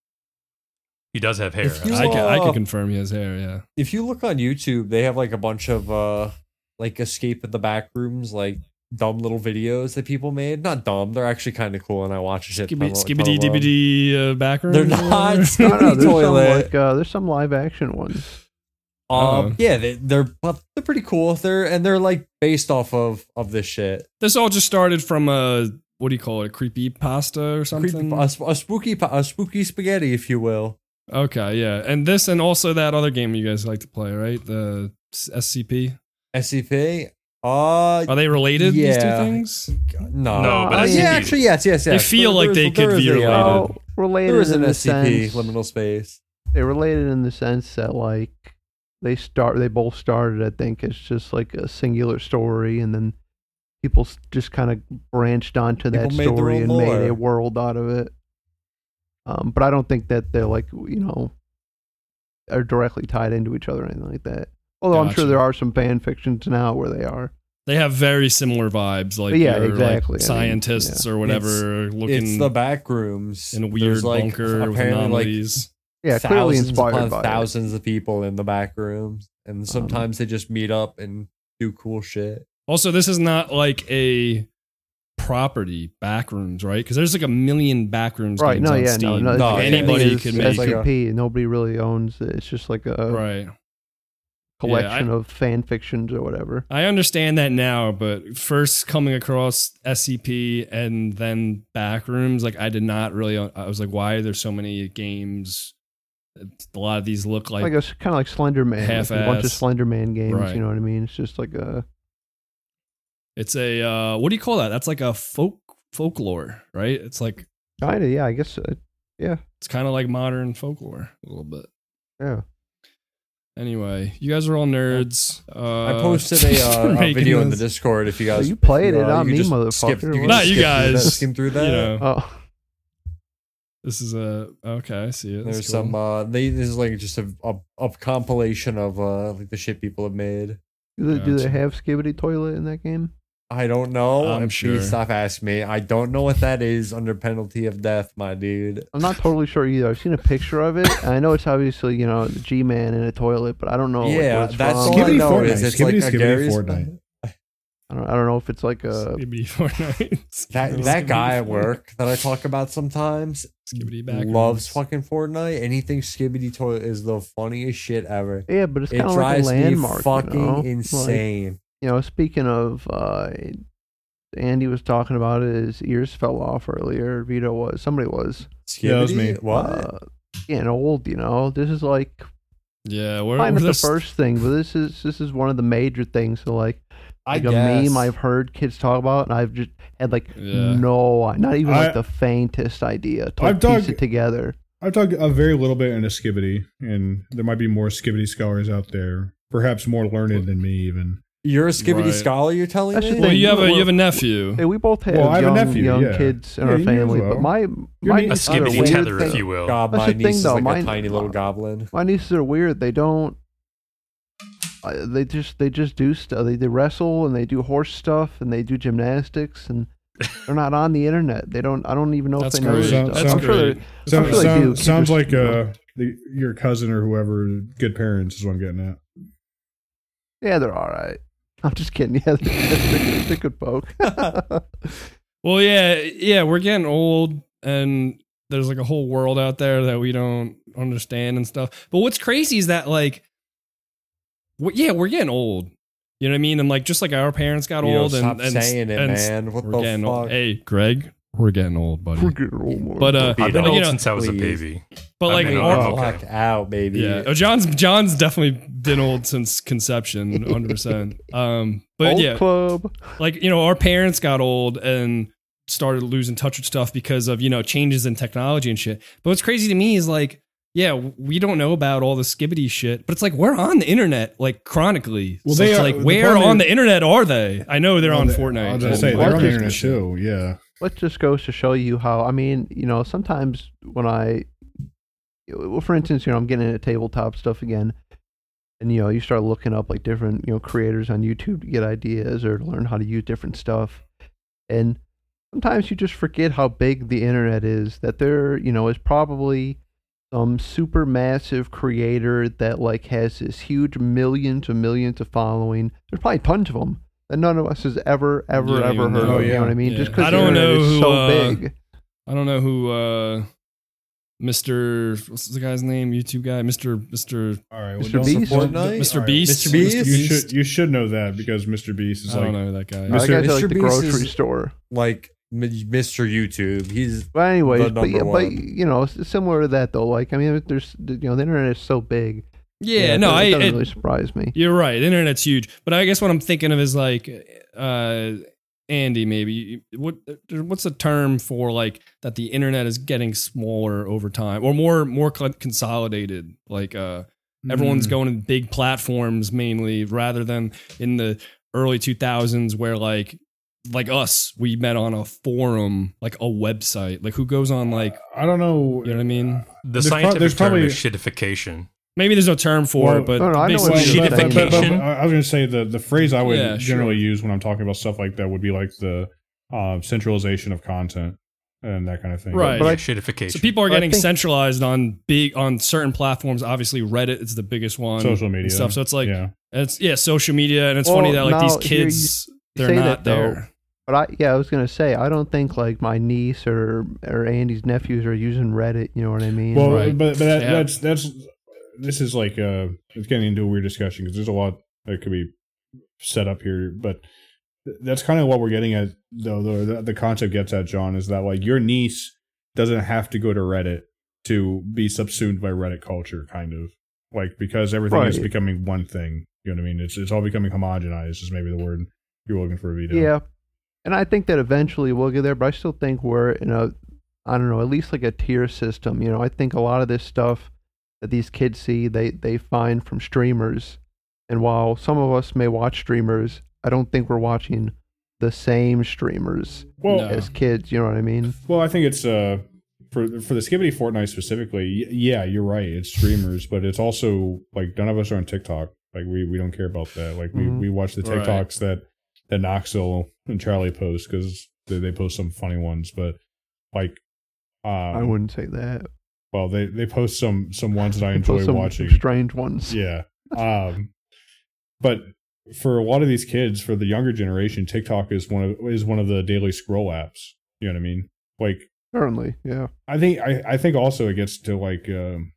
[SPEAKER 5] He does have hair.
[SPEAKER 3] If you-
[SPEAKER 2] I can, I
[SPEAKER 3] Uh,
[SPEAKER 2] can confirm he has hair. Yeah.
[SPEAKER 3] If you look on YouTube, they have like a bunch of uh like escape in the back rooms, like dumb little videos that people made. Not dumb, they're actually kind of cool, and I watch a shit ton
[SPEAKER 2] Skibby,
[SPEAKER 3] of-
[SPEAKER 2] skibbity
[SPEAKER 3] ton of them.
[SPEAKER 2] dibbity uh, background.
[SPEAKER 3] They're not.
[SPEAKER 4] No, no,
[SPEAKER 3] Skibbity
[SPEAKER 4] there's some
[SPEAKER 3] toilet.
[SPEAKER 4] like uh, there's some live action ones.
[SPEAKER 2] Uh-oh.
[SPEAKER 3] Um, yeah, they, they're well, they're pretty cool. They're and they're like based off of of this shit.
[SPEAKER 2] This all just started from a what do you call it? A creepy pasta or something.
[SPEAKER 3] Creepy, a, sp- a spooky pa- a spooky spaghetti, if you will.
[SPEAKER 2] Okay, yeah, and this and also that other game you guys like to play, right? The S C P.
[SPEAKER 3] S C P. Uh,
[SPEAKER 2] Are they related? These two
[SPEAKER 3] yeah.
[SPEAKER 2] things.
[SPEAKER 3] no,
[SPEAKER 5] No,
[SPEAKER 4] but
[SPEAKER 3] Uh,
[SPEAKER 4] S C P
[SPEAKER 3] yeah, actually, yes, yes, yes.
[SPEAKER 2] They feel
[SPEAKER 3] There-
[SPEAKER 2] like
[SPEAKER 3] there
[SPEAKER 2] they
[SPEAKER 3] is-
[SPEAKER 2] could
[SPEAKER 3] there is
[SPEAKER 2] be
[SPEAKER 3] a,
[SPEAKER 2] related.
[SPEAKER 3] uh,
[SPEAKER 4] Oh, related
[SPEAKER 3] There is
[SPEAKER 4] in
[SPEAKER 3] an
[SPEAKER 4] the
[SPEAKER 3] S C P
[SPEAKER 4] sense
[SPEAKER 3] liminal space.
[SPEAKER 4] they related in the sense that like they start they both started I think as just like a singular story and then people s- just kind of branched onto that
[SPEAKER 3] People made their
[SPEAKER 4] story
[SPEAKER 3] own
[SPEAKER 4] and
[SPEAKER 3] lore.
[SPEAKER 4] made a world out of it. Um, but I don't think that they're like you know are directly tied into each other or anything like that. Although I'm sure
[SPEAKER 2] Gotcha.
[SPEAKER 4] there are some fan fictions now where they are.
[SPEAKER 2] They have very similar vibes, like
[SPEAKER 4] Yeah,
[SPEAKER 2] your,
[SPEAKER 4] exactly. I
[SPEAKER 2] like,
[SPEAKER 4] mean,
[SPEAKER 2] scientists or whatever looking
[SPEAKER 3] It's the back rooms
[SPEAKER 2] in a weird
[SPEAKER 3] There's, like,
[SPEAKER 2] bunker with
[SPEAKER 3] apparently, like,
[SPEAKER 2] anomalies.
[SPEAKER 4] Yeah, clearly
[SPEAKER 3] thousands
[SPEAKER 4] inspired
[SPEAKER 3] upon
[SPEAKER 4] by it.
[SPEAKER 3] thousands of people in the back rooms, and sometimes they just meet up and do cool shit.
[SPEAKER 2] Also, this is not like a property backrooms, right? Because there's like a million backrooms
[SPEAKER 4] Right?
[SPEAKER 2] games
[SPEAKER 4] No,
[SPEAKER 2] on
[SPEAKER 4] yeah,
[SPEAKER 2] Steam.
[SPEAKER 4] no, no.
[SPEAKER 3] No,
[SPEAKER 4] the thing
[SPEAKER 2] anybody
[SPEAKER 4] is,
[SPEAKER 2] could
[SPEAKER 4] S
[SPEAKER 2] make
[SPEAKER 3] like
[SPEAKER 4] C
[SPEAKER 3] a-
[SPEAKER 4] P. Nobody really owns it. It's just like a
[SPEAKER 2] right.
[SPEAKER 4] collection of fan fictions or whatever.
[SPEAKER 2] I understand that now, but first coming across S C P and then Backrooms, like I did not really. I was like, why are there so many games? A lot of these look like,
[SPEAKER 4] Like, a kind of like Slender Man, like a bunch of
[SPEAKER 2] half-ass.
[SPEAKER 4] Slender Man games.
[SPEAKER 2] Right.
[SPEAKER 4] You know what I mean? It's just like a
[SPEAKER 2] it's a uh, what do you call that? That's like a folk folklore, right? It's like
[SPEAKER 4] kind of yeah. I guess uh,
[SPEAKER 2] it's kind of like modern folklore a little bit.
[SPEAKER 4] yeah.
[SPEAKER 2] Anyway, you guys are all nerds. Uh,
[SPEAKER 3] I posted a, uh, a
[SPEAKER 2] making
[SPEAKER 3] video in the
[SPEAKER 2] this,
[SPEAKER 3] Discord. If you guys,
[SPEAKER 4] Oh, you played
[SPEAKER 3] uh,
[SPEAKER 4] it, not
[SPEAKER 3] you
[SPEAKER 4] me,
[SPEAKER 3] just
[SPEAKER 4] motherfucker.
[SPEAKER 3] skip- you can
[SPEAKER 2] Not
[SPEAKER 3] just
[SPEAKER 2] you
[SPEAKER 3] skip through that-
[SPEAKER 2] guys.
[SPEAKER 3] Skim through that.
[SPEAKER 2] You know,
[SPEAKER 4] Oh,
[SPEAKER 2] this is a okay. I see it. That's
[SPEAKER 3] There's
[SPEAKER 2] cool.
[SPEAKER 3] some. Uh, they this is like just a, a, a compilation of uh like the shit people have made.
[SPEAKER 4] do they, do they
[SPEAKER 2] Gotcha.
[SPEAKER 4] have Skibbity Toilet in that game?
[SPEAKER 3] I don't know.
[SPEAKER 2] I'm
[SPEAKER 3] and
[SPEAKER 2] sure.
[SPEAKER 3] Please stop asking me. I don't know what that is under penalty of death, my dude.
[SPEAKER 4] I'm not totally sure either. I've seen a picture of it. And I know it's obviously you know the G Man in a toilet, but I don't know. like,
[SPEAKER 3] Yeah,
[SPEAKER 4] what it's
[SPEAKER 3] that's
[SPEAKER 4] from.
[SPEAKER 3] all I
[SPEAKER 1] Skibbity
[SPEAKER 3] know
[SPEAKER 1] Fortnite.
[SPEAKER 3] is it's
[SPEAKER 1] Skibbity,
[SPEAKER 3] like a
[SPEAKER 1] skibbity
[SPEAKER 3] Gary's.
[SPEAKER 1] Fortnite.
[SPEAKER 4] I don't I don't know if it's like a
[SPEAKER 2] Skibbity Fortnite.
[SPEAKER 3] That that guy at work that I talk about sometimes
[SPEAKER 2] Skibbity back.
[SPEAKER 3] loves fucking Fortnite, and he thinks Skibbity Toilet is the funniest shit ever.
[SPEAKER 4] yeah, but it's
[SPEAKER 3] It
[SPEAKER 4] kind of like a
[SPEAKER 3] drives me
[SPEAKER 4] landmark.
[SPEAKER 3] fucking
[SPEAKER 4] you know? Like,
[SPEAKER 3] insane.
[SPEAKER 4] you know, speaking of, uh, Andy was talking about it. His ears fell off earlier. Vito was. Somebody was.
[SPEAKER 1] Yeah, it was me.
[SPEAKER 3] Skibbity? What?
[SPEAKER 4] Uh, getting old, you know. This is like
[SPEAKER 2] Yeah, we're,
[SPEAKER 4] probably
[SPEAKER 2] we're
[SPEAKER 4] not the
[SPEAKER 2] just-
[SPEAKER 4] first thing, but this is this is one of the major things. So like,
[SPEAKER 3] I
[SPEAKER 4] like a
[SPEAKER 3] guess.
[SPEAKER 4] meme I've heard kids talk about, and I've just had like
[SPEAKER 2] Yeah.
[SPEAKER 4] no, not even
[SPEAKER 1] I-
[SPEAKER 4] like the faintest idea to
[SPEAKER 1] I've
[SPEAKER 4] like, piece
[SPEAKER 1] dug-
[SPEAKER 4] it together.
[SPEAKER 1] I've dug a very little bit into Skibbity, and there might be more Skibbity scholars out there, perhaps more learned than me even.
[SPEAKER 3] You're a Skibbity
[SPEAKER 2] Right.
[SPEAKER 3] scholar, you're telling
[SPEAKER 4] That's the
[SPEAKER 3] me?
[SPEAKER 2] Well,
[SPEAKER 4] thing.
[SPEAKER 2] you have a
[SPEAKER 4] Well-
[SPEAKER 2] you have a nephew.
[SPEAKER 4] Hey, we both have,
[SPEAKER 1] Well, I have a
[SPEAKER 4] young,
[SPEAKER 1] nephew,
[SPEAKER 4] young
[SPEAKER 1] yeah.
[SPEAKER 4] kids in
[SPEAKER 1] Yeah,
[SPEAKER 4] our
[SPEAKER 1] you as
[SPEAKER 4] family,
[SPEAKER 1] well.
[SPEAKER 4] but my
[SPEAKER 1] Your
[SPEAKER 4] my
[SPEAKER 1] niece-
[SPEAKER 5] A
[SPEAKER 4] nieces are
[SPEAKER 5] Skibbity
[SPEAKER 4] weird
[SPEAKER 5] tether,
[SPEAKER 4] thing-
[SPEAKER 5] if you will.
[SPEAKER 3] God,
[SPEAKER 4] That's
[SPEAKER 3] my
[SPEAKER 4] the
[SPEAKER 3] niece
[SPEAKER 4] thing,
[SPEAKER 3] is
[SPEAKER 4] though.
[SPEAKER 3] like
[SPEAKER 4] My-
[SPEAKER 3] a tiny little goblin.
[SPEAKER 4] My nieces are weird. They don't. Uh, they just they just do stuff. They, they wrestle and they do horse stuff and they do gymnastics and they're not on the internet. They don't. I don't even know
[SPEAKER 2] That's
[SPEAKER 4] if they know
[SPEAKER 2] great.
[SPEAKER 4] this
[SPEAKER 1] Sound-
[SPEAKER 4] stuff.
[SPEAKER 2] That's
[SPEAKER 4] I'm sure
[SPEAKER 2] great.
[SPEAKER 4] they-
[SPEAKER 1] Sound,
[SPEAKER 4] sure they
[SPEAKER 1] sound-
[SPEAKER 4] do.
[SPEAKER 1] sounds
[SPEAKER 4] Keep
[SPEAKER 1] like
[SPEAKER 4] it-
[SPEAKER 1] uh, the, your cousin or whoever, good parents is what I'm getting at.
[SPEAKER 4] Yeah, they're all right. I'm just kidding. Yeah, they're, they're, they're good folk.
[SPEAKER 2] Well, yeah, yeah, we're getting old, and there's like a whole world out there that we don't understand and stuff. But what's crazy is that like, we yeah, we're getting old. You know what I mean? And like, just like our parents got
[SPEAKER 3] Yo,
[SPEAKER 2] old, and
[SPEAKER 3] stop
[SPEAKER 2] and
[SPEAKER 3] saying it,
[SPEAKER 2] and
[SPEAKER 3] man. What
[SPEAKER 2] we're
[SPEAKER 3] the
[SPEAKER 2] getting
[SPEAKER 3] fuck?
[SPEAKER 2] old. Hey, Greg, we're getting old, buddy.
[SPEAKER 4] We're getting old, more.
[SPEAKER 2] But uh,
[SPEAKER 5] I've been
[SPEAKER 2] but,
[SPEAKER 5] old
[SPEAKER 2] you know,
[SPEAKER 5] since I was a
[SPEAKER 3] please.
[SPEAKER 5] baby.
[SPEAKER 2] but
[SPEAKER 5] I
[SPEAKER 2] like,
[SPEAKER 5] mean,
[SPEAKER 2] our-
[SPEAKER 5] oh,
[SPEAKER 3] Fuck
[SPEAKER 5] okay.
[SPEAKER 3] out, baby.
[SPEAKER 2] yeah, oh, John's John's definitely been old since conception, one hundred percent. Um, but
[SPEAKER 4] old
[SPEAKER 2] yeah,
[SPEAKER 4] club.
[SPEAKER 2] like, you know, our parents got old and started losing touch with stuff because of, you know, changes in technology and shit. But what's crazy to me is like, yeah, we don't know about all the Skibbity shit, but it's like we're on the internet like chronically.
[SPEAKER 1] Well,
[SPEAKER 2] So
[SPEAKER 1] they
[SPEAKER 2] it's
[SPEAKER 1] are-
[SPEAKER 2] like,
[SPEAKER 1] the
[SPEAKER 2] where
[SPEAKER 1] problem
[SPEAKER 2] on
[SPEAKER 1] is-
[SPEAKER 2] the internet are they? I know they're on
[SPEAKER 1] Well, they-
[SPEAKER 2] Fortnite.
[SPEAKER 1] I was gonna
[SPEAKER 2] and
[SPEAKER 1] say they're
[SPEAKER 4] Well,
[SPEAKER 1] on the
[SPEAKER 4] just-
[SPEAKER 1] internet too. Yeah.
[SPEAKER 4] What just goes to show you how, I mean, you know, sometimes when I, well, for instance, you know, I'm getting into tabletop stuff again, and, you know, you start looking up like different, you know, creators on YouTube to get ideas or to learn how to use different stuff. And sometimes you just forget how big the internet is, that there, you know, is probably some super massive creator that like has this huge millions and millions of following. There's probably tons of them that none of us has ever, ever,
[SPEAKER 2] Yeah,
[SPEAKER 4] ever
[SPEAKER 2] you
[SPEAKER 4] heard
[SPEAKER 2] know.
[SPEAKER 4] of.
[SPEAKER 1] Oh,
[SPEAKER 4] You
[SPEAKER 1] yeah.
[SPEAKER 4] know what I mean?
[SPEAKER 2] Yeah.
[SPEAKER 4] Just because
[SPEAKER 2] I
[SPEAKER 4] the
[SPEAKER 2] don't
[SPEAKER 4] internet
[SPEAKER 2] know
[SPEAKER 4] is
[SPEAKER 2] who,
[SPEAKER 4] so
[SPEAKER 2] uh,
[SPEAKER 4] big.
[SPEAKER 2] I don't know who uh Mister what's the guy's name? YouTube guy, Mister Mister
[SPEAKER 1] All right.
[SPEAKER 4] Mister
[SPEAKER 1] don't-
[SPEAKER 4] Beast?
[SPEAKER 1] don't-
[SPEAKER 3] Fortnite?
[SPEAKER 2] Mister
[SPEAKER 1] all right.
[SPEAKER 2] Beast.
[SPEAKER 3] Mister Beast?
[SPEAKER 2] Mister
[SPEAKER 1] You should you should know that because Mister Beast is
[SPEAKER 2] I
[SPEAKER 1] like
[SPEAKER 2] don't know that guy.
[SPEAKER 4] Uh, that
[SPEAKER 1] Mister-
[SPEAKER 4] guy's at, like
[SPEAKER 3] Mister
[SPEAKER 4] the
[SPEAKER 3] Beast
[SPEAKER 4] grocery
[SPEAKER 3] is-
[SPEAKER 4] store.
[SPEAKER 3] Like M- Mister YouTube. He's
[SPEAKER 4] But anyways,
[SPEAKER 3] the
[SPEAKER 4] but, yeah,
[SPEAKER 3] number
[SPEAKER 4] but
[SPEAKER 3] one.
[SPEAKER 4] you know, it's similar to that though. Like, I mean, there's you know, the internet is so big.
[SPEAKER 2] Yeah,
[SPEAKER 4] it
[SPEAKER 2] no,
[SPEAKER 4] doesn't-
[SPEAKER 2] I
[SPEAKER 4] it doesn't
[SPEAKER 2] it,
[SPEAKER 4] really surprise me.
[SPEAKER 2] You're right. The internet's huge, but I guess what I'm thinking of is like, uh, Andy, maybe what what's the term for like that the internet is getting smaller over time or more more cl- consolidated? Like, uh, everyone's
[SPEAKER 1] Mm.
[SPEAKER 2] going to big platforms mainly rather than in the early two thousands where like like us we met on a forum, like a website. Like, who goes on like,
[SPEAKER 1] I don't know.
[SPEAKER 2] you know what I mean?
[SPEAKER 5] The
[SPEAKER 1] There's prob-
[SPEAKER 5] scientific
[SPEAKER 1] there's
[SPEAKER 5] term
[SPEAKER 1] probably-
[SPEAKER 5] is shitification.
[SPEAKER 2] Maybe there's no term for
[SPEAKER 1] Well,
[SPEAKER 2] it, but
[SPEAKER 4] no, no, I know what
[SPEAKER 2] basically-
[SPEAKER 4] you're
[SPEAKER 1] But, but, but,
[SPEAKER 5] Shitification?
[SPEAKER 1] I was going to say the, the phrase I would
[SPEAKER 2] Yeah,
[SPEAKER 1] generally use when I'm talking about stuff like that would be like the uh, centralization of content and that kind of thing.
[SPEAKER 2] Right.
[SPEAKER 4] But
[SPEAKER 5] yeah,
[SPEAKER 4] I-
[SPEAKER 5] shitification.
[SPEAKER 2] So people are
[SPEAKER 4] But I
[SPEAKER 2] getting
[SPEAKER 4] think-
[SPEAKER 2] centralized on big on certain platforms. Obviously, Reddit is the biggest one.
[SPEAKER 1] Social media
[SPEAKER 2] and stuff. So it's like
[SPEAKER 1] yeah.
[SPEAKER 2] it's yeah, social media, and it's
[SPEAKER 4] Well,
[SPEAKER 2] funny that like
[SPEAKER 4] now,
[SPEAKER 2] these
[SPEAKER 4] here you
[SPEAKER 2] kids they're
[SPEAKER 4] say
[SPEAKER 2] not
[SPEAKER 4] that, though.
[SPEAKER 2] there.
[SPEAKER 4] But I, yeah, I was gonna say, I don't think like my niece or or Andy's nephews are using Reddit. You know what I mean?
[SPEAKER 1] Well,
[SPEAKER 2] Right.
[SPEAKER 1] but but that,
[SPEAKER 2] Yeah.
[SPEAKER 1] that's that's this is like uh, it's getting into a weird discussion because there's a lot that could be set up here, but th- that's kind of what we're getting at. Though the the concept gets at, John, is that like your niece doesn't have to go to Reddit to be subsumed by Reddit culture, kind of like because everything is
[SPEAKER 4] Right.
[SPEAKER 1] becoming one thing. You know what I mean? It's it's all becoming homogenized. Is maybe the word you're looking for, Vito.
[SPEAKER 4] Yeah, and I think that eventually we'll get there, but I still think we're in a, I don't know, at least like a tier system. You know, I think a lot of this stuff that these kids see, they they find from streamers, and while some of us may watch streamers, I don't think we're watching the same streamers
[SPEAKER 1] Well,
[SPEAKER 2] No.
[SPEAKER 4] as kids. You know what I mean?
[SPEAKER 1] Well, I think it's uh for for the Skibbity Fortnite specifically. y- Yeah, you're right. It's streamers, but it's also like none of us are on TikTok. Like we, we don't care about that. Like we,
[SPEAKER 4] Mhm.
[SPEAKER 1] we watch the
[SPEAKER 2] Right.
[SPEAKER 1] TikToks that that Knoxville and Charlie post because they, they post some funny ones. But like, um,
[SPEAKER 4] I wouldn't say that.
[SPEAKER 1] well, they they post some some ones that I
[SPEAKER 4] Those
[SPEAKER 1] enjoy
[SPEAKER 4] some
[SPEAKER 1] watching.
[SPEAKER 4] strange ones.
[SPEAKER 1] Yeah. Um, but for a lot of these kids, for the younger generation, TikTok is one of is one of the daily scroll apps. You know what I mean? Like,
[SPEAKER 4] Certainly, yeah.
[SPEAKER 1] I think I, I think also it gets to like um,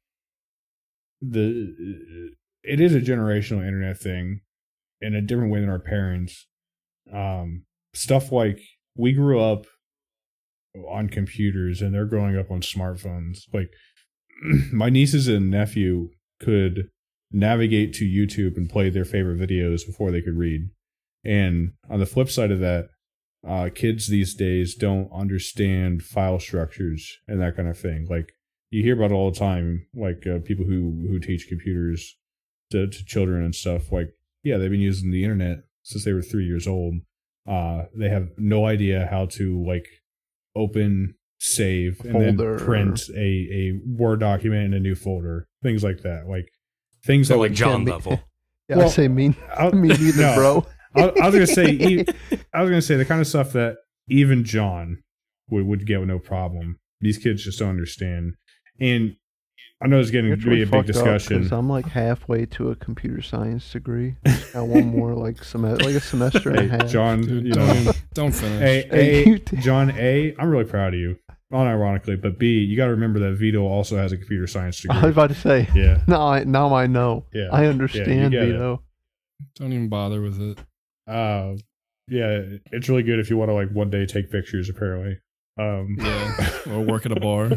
[SPEAKER 1] the it is a generational internet thing in a different way than our parents. Um, stuff like we grew up on computers and they're growing up on smartphones. Like my nieces and nephew could navigate to YouTube and play their favorite videos before they could read. And on the flip side of that, uh, kids these days don't understand file structures and that kind of thing. Like you hear about it all the time, like uh, people who, who teach computers to, to children and stuff. Like, yeah, they've been using the internet since they were three years old. Uh, they have no idea how to like open, save, and
[SPEAKER 4] Folder.
[SPEAKER 1] then print a, a Word document in a new folder. Things like that. Like things
[SPEAKER 5] So
[SPEAKER 1] that
[SPEAKER 5] like
[SPEAKER 1] would-
[SPEAKER 5] John
[SPEAKER 4] me-
[SPEAKER 5] level.
[SPEAKER 4] Yeah,
[SPEAKER 1] Well,
[SPEAKER 4] I say me,
[SPEAKER 1] I'll-
[SPEAKER 4] me neither,
[SPEAKER 1] no.
[SPEAKER 4] bro.
[SPEAKER 1] I, I was gonna say, e- I was gonna say the kind of stuff that even John would, would get with no problem. These kids just don't understand, and I know it's getting
[SPEAKER 4] It's
[SPEAKER 1] to be
[SPEAKER 4] really
[SPEAKER 1] a big
[SPEAKER 4] fucked up, 'cause
[SPEAKER 1] discussion.
[SPEAKER 4] I'm like halfway to a computer science degree. Got one more like semester, like a semester and a
[SPEAKER 1] Hey,
[SPEAKER 4] half.
[SPEAKER 1] John,
[SPEAKER 2] Dude,
[SPEAKER 1] you
[SPEAKER 2] don't,
[SPEAKER 1] know,
[SPEAKER 2] even- don't finish.
[SPEAKER 1] hey,
[SPEAKER 4] Hey,
[SPEAKER 1] hey,
[SPEAKER 4] you t-
[SPEAKER 1] John A, I'm really proud of you. Unironically, but B, you got to remember that Vito also has a computer science degree.
[SPEAKER 4] I was about to say.
[SPEAKER 1] Yeah,
[SPEAKER 4] Now I now I know.
[SPEAKER 1] yeah,
[SPEAKER 4] I
[SPEAKER 1] Yeah,
[SPEAKER 4] understand,
[SPEAKER 1] you get it.
[SPEAKER 4] Vito.
[SPEAKER 2] Don't even bother with it.
[SPEAKER 1] uh, yeah. It's really good if you want to like one day take pictures. Apparently, um,
[SPEAKER 2] Yeah. Or work at a bar.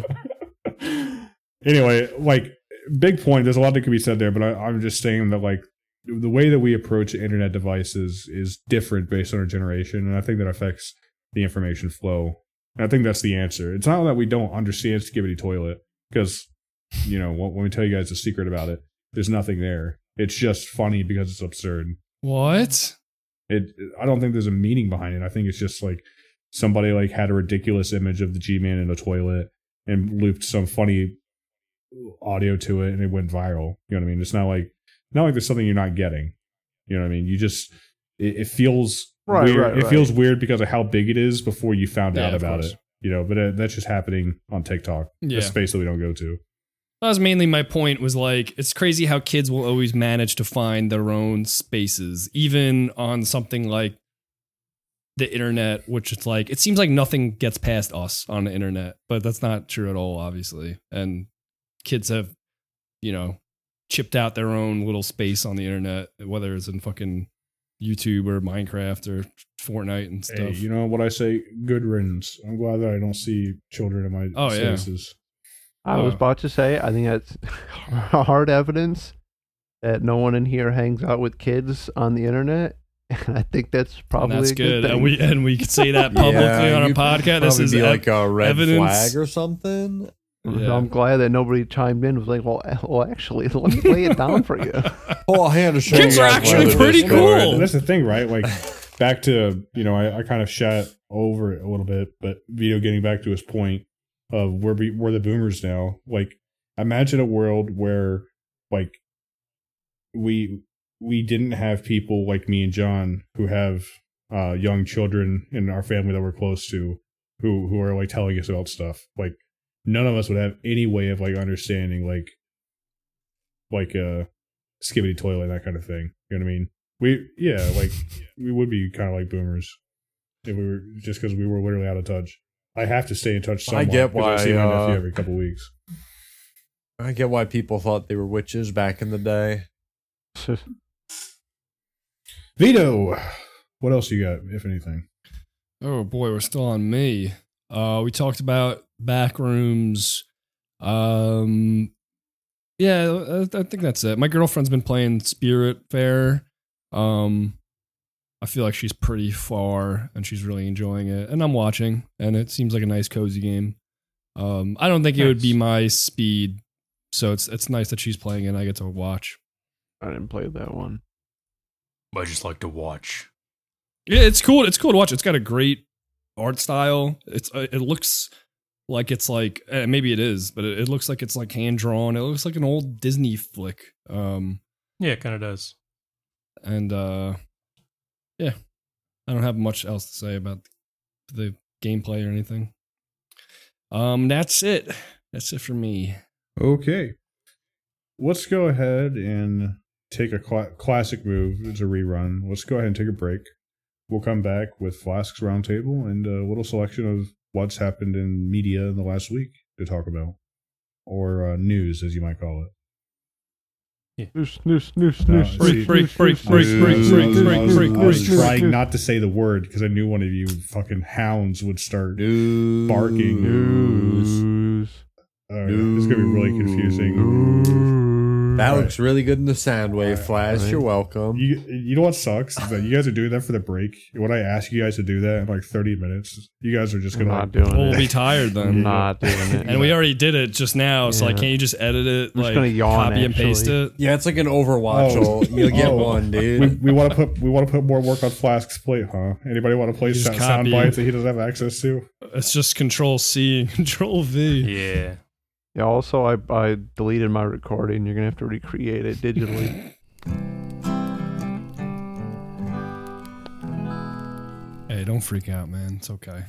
[SPEAKER 1] Anyway, like big point. There's a lot that could be said there, but I, I'm just saying that like the way that we approach internet devices is different based on our generation, and I think that affects the information flow. And I think that's the answer. It's not that we don't understand Skibbity Toilet, because you know when we tell you guys the secret about it, there's nothing there. It's just funny because it's absurd.
[SPEAKER 2] What?
[SPEAKER 1] It. I don't think there's a meaning behind it. I think it's just like somebody like had a ridiculous image of the G-Man in a toilet and looped some funny audio to it, and it went viral. You know what I mean? It's not like not like there's something you're not getting. You know what I mean? You just it, it feels
[SPEAKER 4] Right,
[SPEAKER 1] weird.
[SPEAKER 4] right,
[SPEAKER 1] It
[SPEAKER 4] right.
[SPEAKER 1] feels weird because of how big it is before you found
[SPEAKER 2] Yeah,
[SPEAKER 1] out
[SPEAKER 2] of
[SPEAKER 1] about
[SPEAKER 2] course.
[SPEAKER 1] it. You know, but uh, that's just happening on TikTok,
[SPEAKER 2] Yeah.
[SPEAKER 1] a space that we don't go to.
[SPEAKER 2] That was mainly my point, was like, it's crazy how kids will always manage to find their own spaces, even on something like the internet, which it's like, it seems like nothing gets past us on the internet, but that's not true at all, obviously. And kids have, you know, chipped out their own little space on the internet, whether it's in fucking YouTube or Minecraft or Fortnite and stuff.
[SPEAKER 1] Hey, you know what I say? Good riddance. I'm glad that I don't see children in my
[SPEAKER 2] Oh, yeah.
[SPEAKER 1] spaces.
[SPEAKER 4] I was
[SPEAKER 2] Uh.
[SPEAKER 4] about to say, I think that's hard evidence that no one in here hangs out with kids on the internet. And I think that's
[SPEAKER 2] And
[SPEAKER 4] probably
[SPEAKER 2] that's
[SPEAKER 4] a good,
[SPEAKER 2] good.
[SPEAKER 4] thing.
[SPEAKER 2] And we and we could say that publicly
[SPEAKER 3] Yeah,
[SPEAKER 2] on our
[SPEAKER 3] you'd
[SPEAKER 2] podcast. This
[SPEAKER 3] Probably
[SPEAKER 2] is
[SPEAKER 3] be
[SPEAKER 2] ev-
[SPEAKER 3] like a red
[SPEAKER 2] evidence.
[SPEAKER 3] flag or something.
[SPEAKER 4] So
[SPEAKER 2] Yeah.
[SPEAKER 4] I'm glad that nobody chimed in. Was like, well, well, actually, let me lay it down for you.
[SPEAKER 3] Oh, I had to show
[SPEAKER 2] Kids
[SPEAKER 3] you
[SPEAKER 2] are
[SPEAKER 3] guys
[SPEAKER 2] actually
[SPEAKER 3] one of the
[SPEAKER 2] pretty
[SPEAKER 3] Discord.
[SPEAKER 2] cool.
[SPEAKER 1] And that's the thing, right? Like back to, you know, I, I kind of shot over it a little bit, but Vito getting back to his point of we're, be, we're the boomers now. Like imagine a world where like we, we didn't have people like me and John who have uh, young children in our family that we're close to who, who are like telling us about stuff. Like none of us would have any way of like understanding like, like uh Skibbity Toilet, that kind of thing. You know what I mean? We yeah, like we would be kind of like boomers if we were just because we were literally out of touch. I have to stay in touch
[SPEAKER 3] I
[SPEAKER 1] somewhat.
[SPEAKER 3] get
[SPEAKER 1] 'cause I see
[SPEAKER 3] why,
[SPEAKER 1] my nephew
[SPEAKER 3] uh,
[SPEAKER 1] every couple weeks.
[SPEAKER 3] I get why people thought they were witches back in the day.
[SPEAKER 1] Vito, what else you got, if anything?
[SPEAKER 2] Oh boy, we're still on me. Uh, we talked about Backrooms. Um, yeah, I, I think that's it. My girlfriend's been playing Spirit Fair. Um, I feel like she's pretty far and she's really enjoying it. And I'm watching, and it seems like a nice, cozy game. Um, I don't think it would be
[SPEAKER 1] Nice.
[SPEAKER 2] my speed, so it's it's nice that she's playing it and I get to watch.
[SPEAKER 4] I didn't play that one.
[SPEAKER 5] I just like to watch.
[SPEAKER 2] Yeah, it's cool. It's cool to watch. It's got a great art style. It's uh, it looks like it's like eh, maybe it is, but it, it looks like it's like hand drawn. It looks like an old Disney flick. Um,
[SPEAKER 5] Yeah, it kind of does.
[SPEAKER 2] and uh, yeah, I don't have much else to say about the gameplay or anything. Um, that's it. That's it for me.
[SPEAKER 1] Okay, let's go ahead and take a cl- classic move. It's a rerun. Let's go ahead and take a break. We'll come back with Flask's Roundtable and a little selection of what's happened in media in the last week to talk about. Or uh, news, as you might call it.
[SPEAKER 4] News, news, news,
[SPEAKER 1] No,
[SPEAKER 4] news,
[SPEAKER 1] see,
[SPEAKER 2] Break, break, break,
[SPEAKER 1] I
[SPEAKER 2] break,
[SPEAKER 1] was-
[SPEAKER 2] break,
[SPEAKER 1] I was-
[SPEAKER 2] break,
[SPEAKER 1] I was-
[SPEAKER 2] break,
[SPEAKER 1] I was-
[SPEAKER 2] break,
[SPEAKER 1] I was
[SPEAKER 2] break.
[SPEAKER 1] trying not to say the word because I knew one of you fucking hounds would start.
[SPEAKER 3] News.
[SPEAKER 1] Barking.
[SPEAKER 4] news.
[SPEAKER 1] Uh, it's gonna be really confusing.
[SPEAKER 3] That
[SPEAKER 1] Right.
[SPEAKER 3] looks really good in the sound wave,
[SPEAKER 1] Right.
[SPEAKER 3] Flash.
[SPEAKER 4] Right.
[SPEAKER 3] You're welcome.
[SPEAKER 1] You you know what sucks is that you guys are doing that for the break. When I ask you guys to do that in like thirty minutes, you guys are just
[SPEAKER 4] I'm
[SPEAKER 1] gonna
[SPEAKER 4] not
[SPEAKER 1] like,
[SPEAKER 4] doing
[SPEAKER 2] Well, we'll
[SPEAKER 4] it.
[SPEAKER 2] be tired
[SPEAKER 4] I'm
[SPEAKER 2] then.
[SPEAKER 4] not doing it.
[SPEAKER 2] And we already did it just now, so like,
[SPEAKER 4] Yeah.
[SPEAKER 2] can't you just edit it,
[SPEAKER 4] I'm just
[SPEAKER 2] like
[SPEAKER 4] gonna yawn,
[SPEAKER 2] copy and paste
[SPEAKER 4] actually.
[SPEAKER 2] it?
[SPEAKER 3] Yeah, it's like an Overwatch.
[SPEAKER 1] Oh.
[SPEAKER 3] ult. You'll get
[SPEAKER 1] Oh.
[SPEAKER 3] one, dude.
[SPEAKER 1] we, we want to put we want to put more work on Flask's plate, huh? Anybody want to play
[SPEAKER 2] Just
[SPEAKER 1] sound, sound
[SPEAKER 2] copy.
[SPEAKER 1] bites that he doesn't have access to?
[SPEAKER 2] It's just Control C and Control V.
[SPEAKER 5] Yeah.
[SPEAKER 4] Yeah, also, I, I deleted my recording. You're going to have to recreate it digitally.
[SPEAKER 2] Hey, don't freak out, man. It's okay.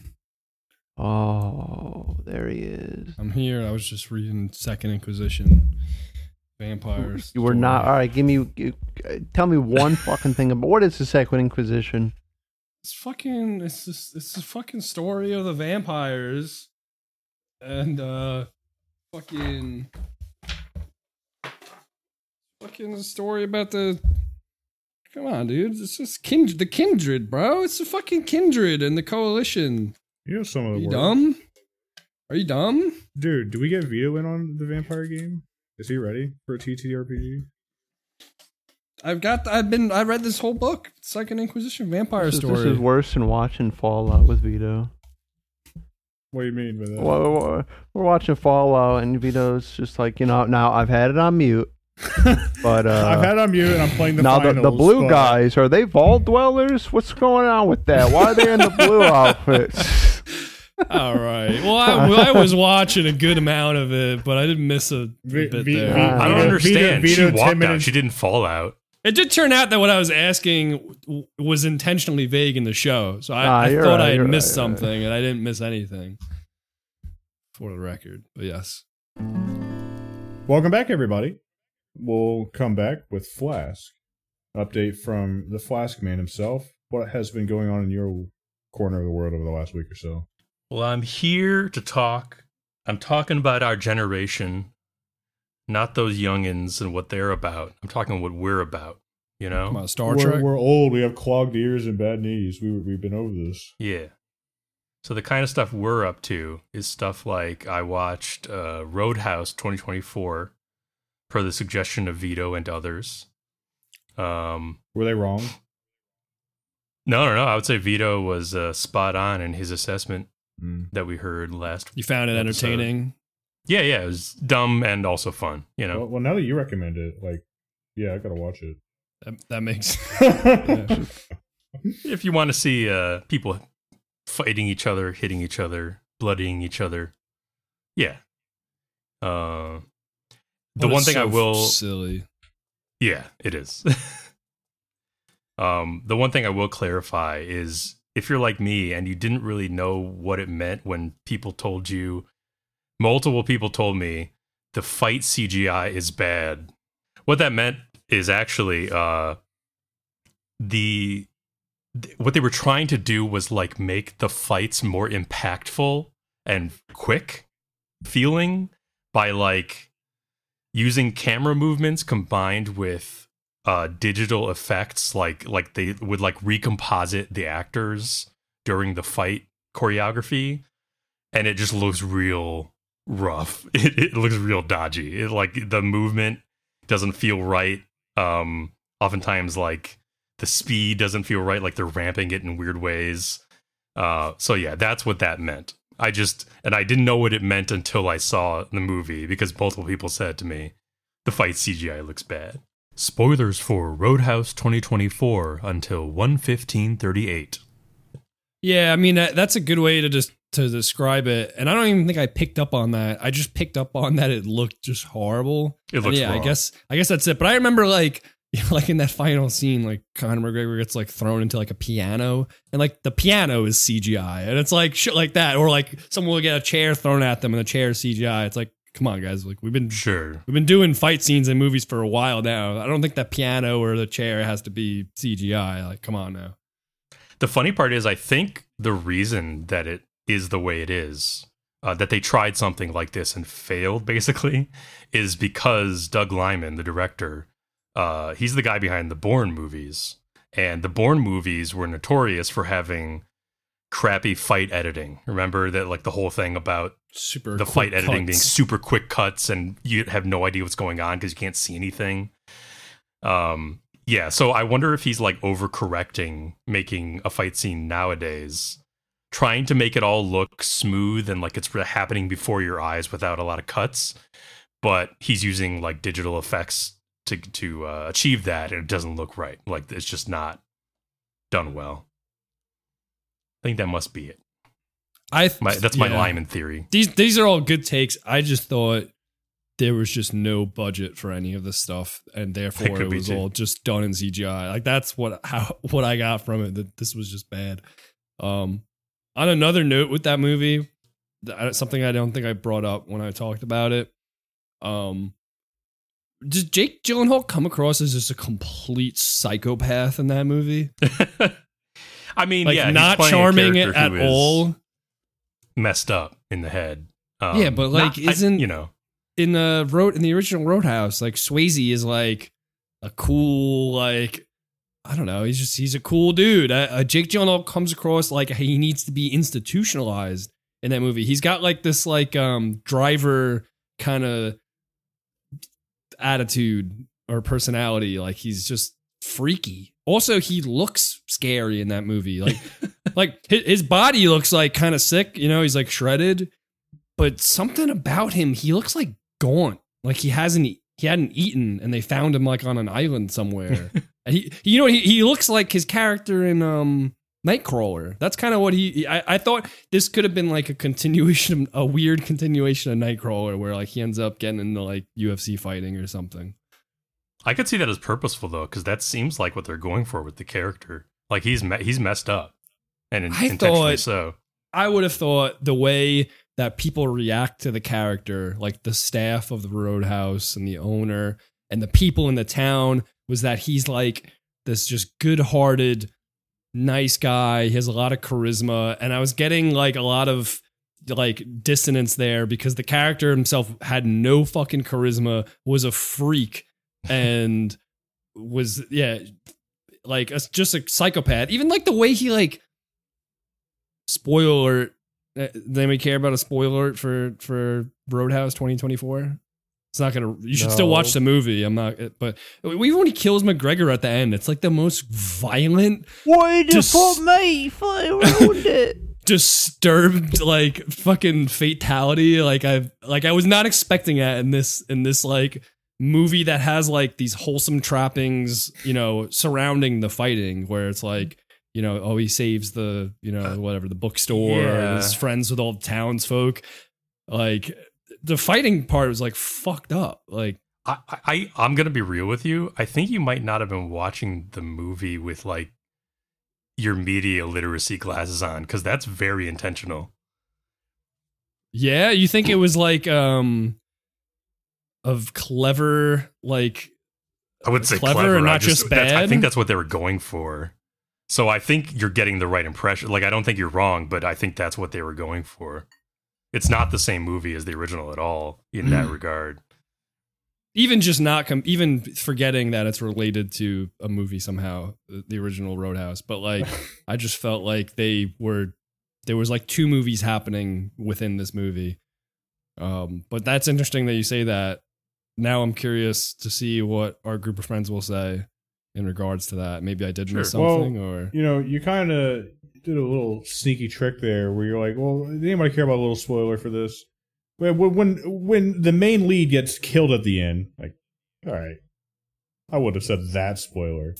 [SPEAKER 4] Oh, there he is.
[SPEAKER 2] I'm here. I was just reading Second Inquisition. Vampires.
[SPEAKER 4] You were not. All right, give me. Give, tell me one fucking thing about what is the Second Inquisition?
[SPEAKER 2] It's fucking. It's just. It's the fucking story of the vampires, and uh, fucking. Fucking story about the. Come on, dude. It's just kind the kindred, bro. It's the fucking kindred and the coalition.
[SPEAKER 1] You know some of
[SPEAKER 2] Are
[SPEAKER 1] the
[SPEAKER 2] you
[SPEAKER 1] words.
[SPEAKER 2] dumb? Are you dumb?
[SPEAKER 1] Dude, do we get Vito in on the vampire game? Is he ready for a T T R P G?
[SPEAKER 2] I've got. I've been. I read this whole book, Second Inquisition vampire
[SPEAKER 4] This is,
[SPEAKER 2] story.
[SPEAKER 4] this is worse than watching Fallout with Vito.
[SPEAKER 1] What do you mean by that?
[SPEAKER 4] Well, we're- we're watching Fallout, and Vito's just like, you know, now I've had it on mute, but uh,
[SPEAKER 1] I've had it on mute and I'm playing the
[SPEAKER 4] now the,
[SPEAKER 1] finals.
[SPEAKER 4] the blue
[SPEAKER 1] but-
[SPEAKER 4] guys, are they vault dwellers? What's going on with that? Why are they in the blue outfits?
[SPEAKER 2] All right. Well, I, I was watching a good amount of it, but I did miss a
[SPEAKER 1] V-
[SPEAKER 2] bit
[SPEAKER 1] V-
[SPEAKER 2] there.
[SPEAKER 1] V-
[SPEAKER 5] I don't
[SPEAKER 1] Vito-
[SPEAKER 5] understand.
[SPEAKER 1] Vito-
[SPEAKER 5] she
[SPEAKER 1] Vito
[SPEAKER 5] walked
[SPEAKER 1] ten
[SPEAKER 5] out.
[SPEAKER 1] minutes-
[SPEAKER 5] She didn't fall out.
[SPEAKER 2] It did turn out that what I was asking w- was intentionally vague in the show, so I,
[SPEAKER 4] Ah,
[SPEAKER 2] I
[SPEAKER 4] you're
[SPEAKER 2] thought
[SPEAKER 4] right,
[SPEAKER 2] I had
[SPEAKER 4] you're
[SPEAKER 2] missed
[SPEAKER 4] right, you're right.
[SPEAKER 2] something, and I didn't miss anything. For the record, but yes.
[SPEAKER 1] Welcome back, everybody. We'll come back with Flask. Update from the Flask man himself. What has been going on in your corner of the world over the last week or so?
[SPEAKER 5] Well, I'm here to talk. I'm talking about our generation, not those youngins and what they're about. I'm talking what we're about, you know?
[SPEAKER 2] Come on, Star
[SPEAKER 1] we're,
[SPEAKER 2] Trek.
[SPEAKER 1] we're old. We have clogged ears and bad knees. We, we've been over this.
[SPEAKER 5] Yeah. So the kind of stuff we're up to is stuff like I watched uh, Roadhouse twenty twenty-four per the suggestion of Vito and others. Um,
[SPEAKER 1] Were they wrong?
[SPEAKER 5] no, no, no. I would say Vito was uh, spot on in his assessment
[SPEAKER 1] Mm.
[SPEAKER 5] that we heard last.
[SPEAKER 2] You found it
[SPEAKER 5] episode.
[SPEAKER 2] entertaining.
[SPEAKER 5] Yeah, yeah. It was dumb and also fun, you know?
[SPEAKER 1] Well, well, now that you recommend it, like, yeah, I gotta watch it.
[SPEAKER 2] That, that makes.
[SPEAKER 5] If you want to see uh, people fighting each other, hitting each other, bloodying each other, yeah. Uh, the
[SPEAKER 2] But
[SPEAKER 5] one
[SPEAKER 2] it's
[SPEAKER 5] thing I
[SPEAKER 2] so
[SPEAKER 5] will,
[SPEAKER 2] silly.
[SPEAKER 5] yeah, it is. um, the one thing I will clarify is if you're like me and you didn't really know what it meant when people told you, multiple people told me the fight C G I is bad. What that meant is actually uh, the th- what they were trying to do was like make the fights more impactful and quick feeling by like using camera movements combined with uh digital effects, like like they would like recomposite the actors during the fight choreography, and it just looks real rough. It, it looks real dodgy. It like the movement doesn't feel right. Um, oftentimes like the speed doesn't feel right. Like they're ramping it in weird ways. Uh, so yeah, that's what that meant. I just and I didn't know what it meant until I saw the movie because multiple people said to me, the fight C G I looks bad. Spoilers for Roadhouse twenty twenty-four until one fifteen thirty-eight.
[SPEAKER 2] Yeah, I mean that, that's a good way to just to describe it, and I don't even think I picked up on that. I just picked up on that it looked just horrible.
[SPEAKER 5] It
[SPEAKER 2] And
[SPEAKER 5] looks
[SPEAKER 2] yeah,
[SPEAKER 5] wrong.
[SPEAKER 2] I guess I guess that's it. But I remember like you know, like in that final scene, like Conor McGregor gets like thrown into like a piano, and like the piano is C G I, and it's like shit like that, or like someone will get a chair thrown at them, and the chair is C G I. It's like come on, guys. Like we've been
[SPEAKER 5] Sure.
[SPEAKER 2] we've been doing fight scenes in movies for a while now. I don't think that piano or the chair has to be C G I. Like, come on now.
[SPEAKER 5] The funny part is, I think the reason that it is the way it is, uh, that they tried something like this and failed, basically, is because Doug Liman, the director, uh, he's the guy behind the Bourne movies. And the Bourne movies were notorious for having crappy fight editing. Remember that, like, the whole thing about
[SPEAKER 2] Super
[SPEAKER 5] the
[SPEAKER 2] quick
[SPEAKER 5] fight editing being
[SPEAKER 2] cuts.
[SPEAKER 5] super quick cuts and you have no idea what's going on because you can't see anything. Um, yeah, so I wonder if he's like overcorrecting making a fight scene nowadays, trying to make it all look smooth and like it's happening before your eyes without a lot of cuts. But he's using like digital effects to to uh, achieve that, and it doesn't look right. Like it's just not done well. I think that must be it.
[SPEAKER 2] I th-
[SPEAKER 5] My, that's my
[SPEAKER 2] yeah.
[SPEAKER 5] Lyman theory.
[SPEAKER 2] These these are all good takes. I just thought there was just no budget for any of this stuff, and therefore
[SPEAKER 5] could
[SPEAKER 2] it
[SPEAKER 5] be
[SPEAKER 2] was
[SPEAKER 5] too.
[SPEAKER 2] all just done in C G I. Like that's what how what I got from it. That this was just bad. Um, on another note, with that movie, th- something I don't think I brought up when I talked about it. Um, does Jake Gyllenhaal come across as just a complete psychopath in that movie?
[SPEAKER 5] I mean,
[SPEAKER 2] Like
[SPEAKER 5] yeah, he's
[SPEAKER 2] not
[SPEAKER 5] playing a
[SPEAKER 2] charming
[SPEAKER 5] character
[SPEAKER 2] at
[SPEAKER 5] who is
[SPEAKER 2] all.
[SPEAKER 5] messed up in the head. Um,
[SPEAKER 2] Yeah, but, like,
[SPEAKER 5] not- I-
[SPEAKER 2] isn't-
[SPEAKER 5] you know?
[SPEAKER 2] In the road in the original Roadhouse, like Swayze is like a cool, like I don't know, he's just he's a cool dude. Uh, uh, Jake Gyllenhaal comes across like he needs to be institutionalized in that movie. He's got like this like um driver kind of attitude or personality. Like he's just freaky. Also, he looks scary in that movie. Like like his, his body looks like kind of sick. You know, he's like shredded. But something about him, he looks like gaunt. Like he hasn't e- he hadn't eaten, and they found him like on an island somewhere. And he, you know, he he looks like his character in um Nightcrawler. That's kind of what he. I, I thought this could have been like a continuation, a weird continuation of Nightcrawler, where like he ends up getting into like U F C fighting or something.
[SPEAKER 5] I could see that as purposeful though, because that seems like what they're going for with the character. Like he's me- he's messed up, and in-
[SPEAKER 2] I
[SPEAKER 5] intentionally
[SPEAKER 2] thought-
[SPEAKER 5] so.
[SPEAKER 2] I would have thought the way that people react to the character, like the staff of the Roadhouse and the owner and the people in the town, was that he's like this just good-hearted, nice guy. He has a lot of charisma. And I was getting like a lot of like dissonance there because the character himself had no fucking charisma, was a freak, and was, yeah, like a, just a psychopath. Even like the way he like, spoiler alert. Uh, Does anybody care about a spoiler alert for for Roadhouse twenty twenty-four? It's not gonna. You should still
[SPEAKER 3] No.
[SPEAKER 2] watch the movie. I'm not. But even when he kills McGregor at the end, it's like the most violent,
[SPEAKER 4] Why did
[SPEAKER 2] Just-
[SPEAKER 4] you put me? I ruined it.
[SPEAKER 2] disturbed, like fucking fatality. Like I like I was not expecting that in this in this like movie that has like these wholesome trappings, you know, surrounding the fighting, where it's like, you know, oh, he saves the, you know, whatever, the bookstore,
[SPEAKER 5] Yeah.
[SPEAKER 2] and is friends with all the townsfolk. Like the fighting part was like fucked up. Like
[SPEAKER 5] I, I I'm gonna be real with you. I think you might not have been watching the movie with like your media literacy glasses on, because that's very intentional.
[SPEAKER 2] yeah, you think it was like um of clever, like
[SPEAKER 5] I would say
[SPEAKER 2] Clever
[SPEAKER 5] clever,
[SPEAKER 2] and
[SPEAKER 5] I
[SPEAKER 2] not just
[SPEAKER 5] that's- I
[SPEAKER 2] bad?
[SPEAKER 5] think that's what they were going for. So I think you're getting the right impression. Like I don't think you're wrong, but I think that's what they were going for. It's not the same movie as the original at all in that regard.
[SPEAKER 2] even just not com- even forgetting that it's related to a movie somehow, the, the original Roadhouse. But like, I just felt like they were there was like two movies happening within this movie. Um, but that's interesting that you say that. Now I'm curious to see what our group of friends will say in regards to that. Maybe I did miss
[SPEAKER 5] Sure.
[SPEAKER 1] Well,
[SPEAKER 2] something, or
[SPEAKER 1] You know, you kind of did a little sneaky trick there where you're like, well, does anybody care about a little spoiler for this? When, when, when the main lead gets killed at the end, like, all right, I would have said that spoiler.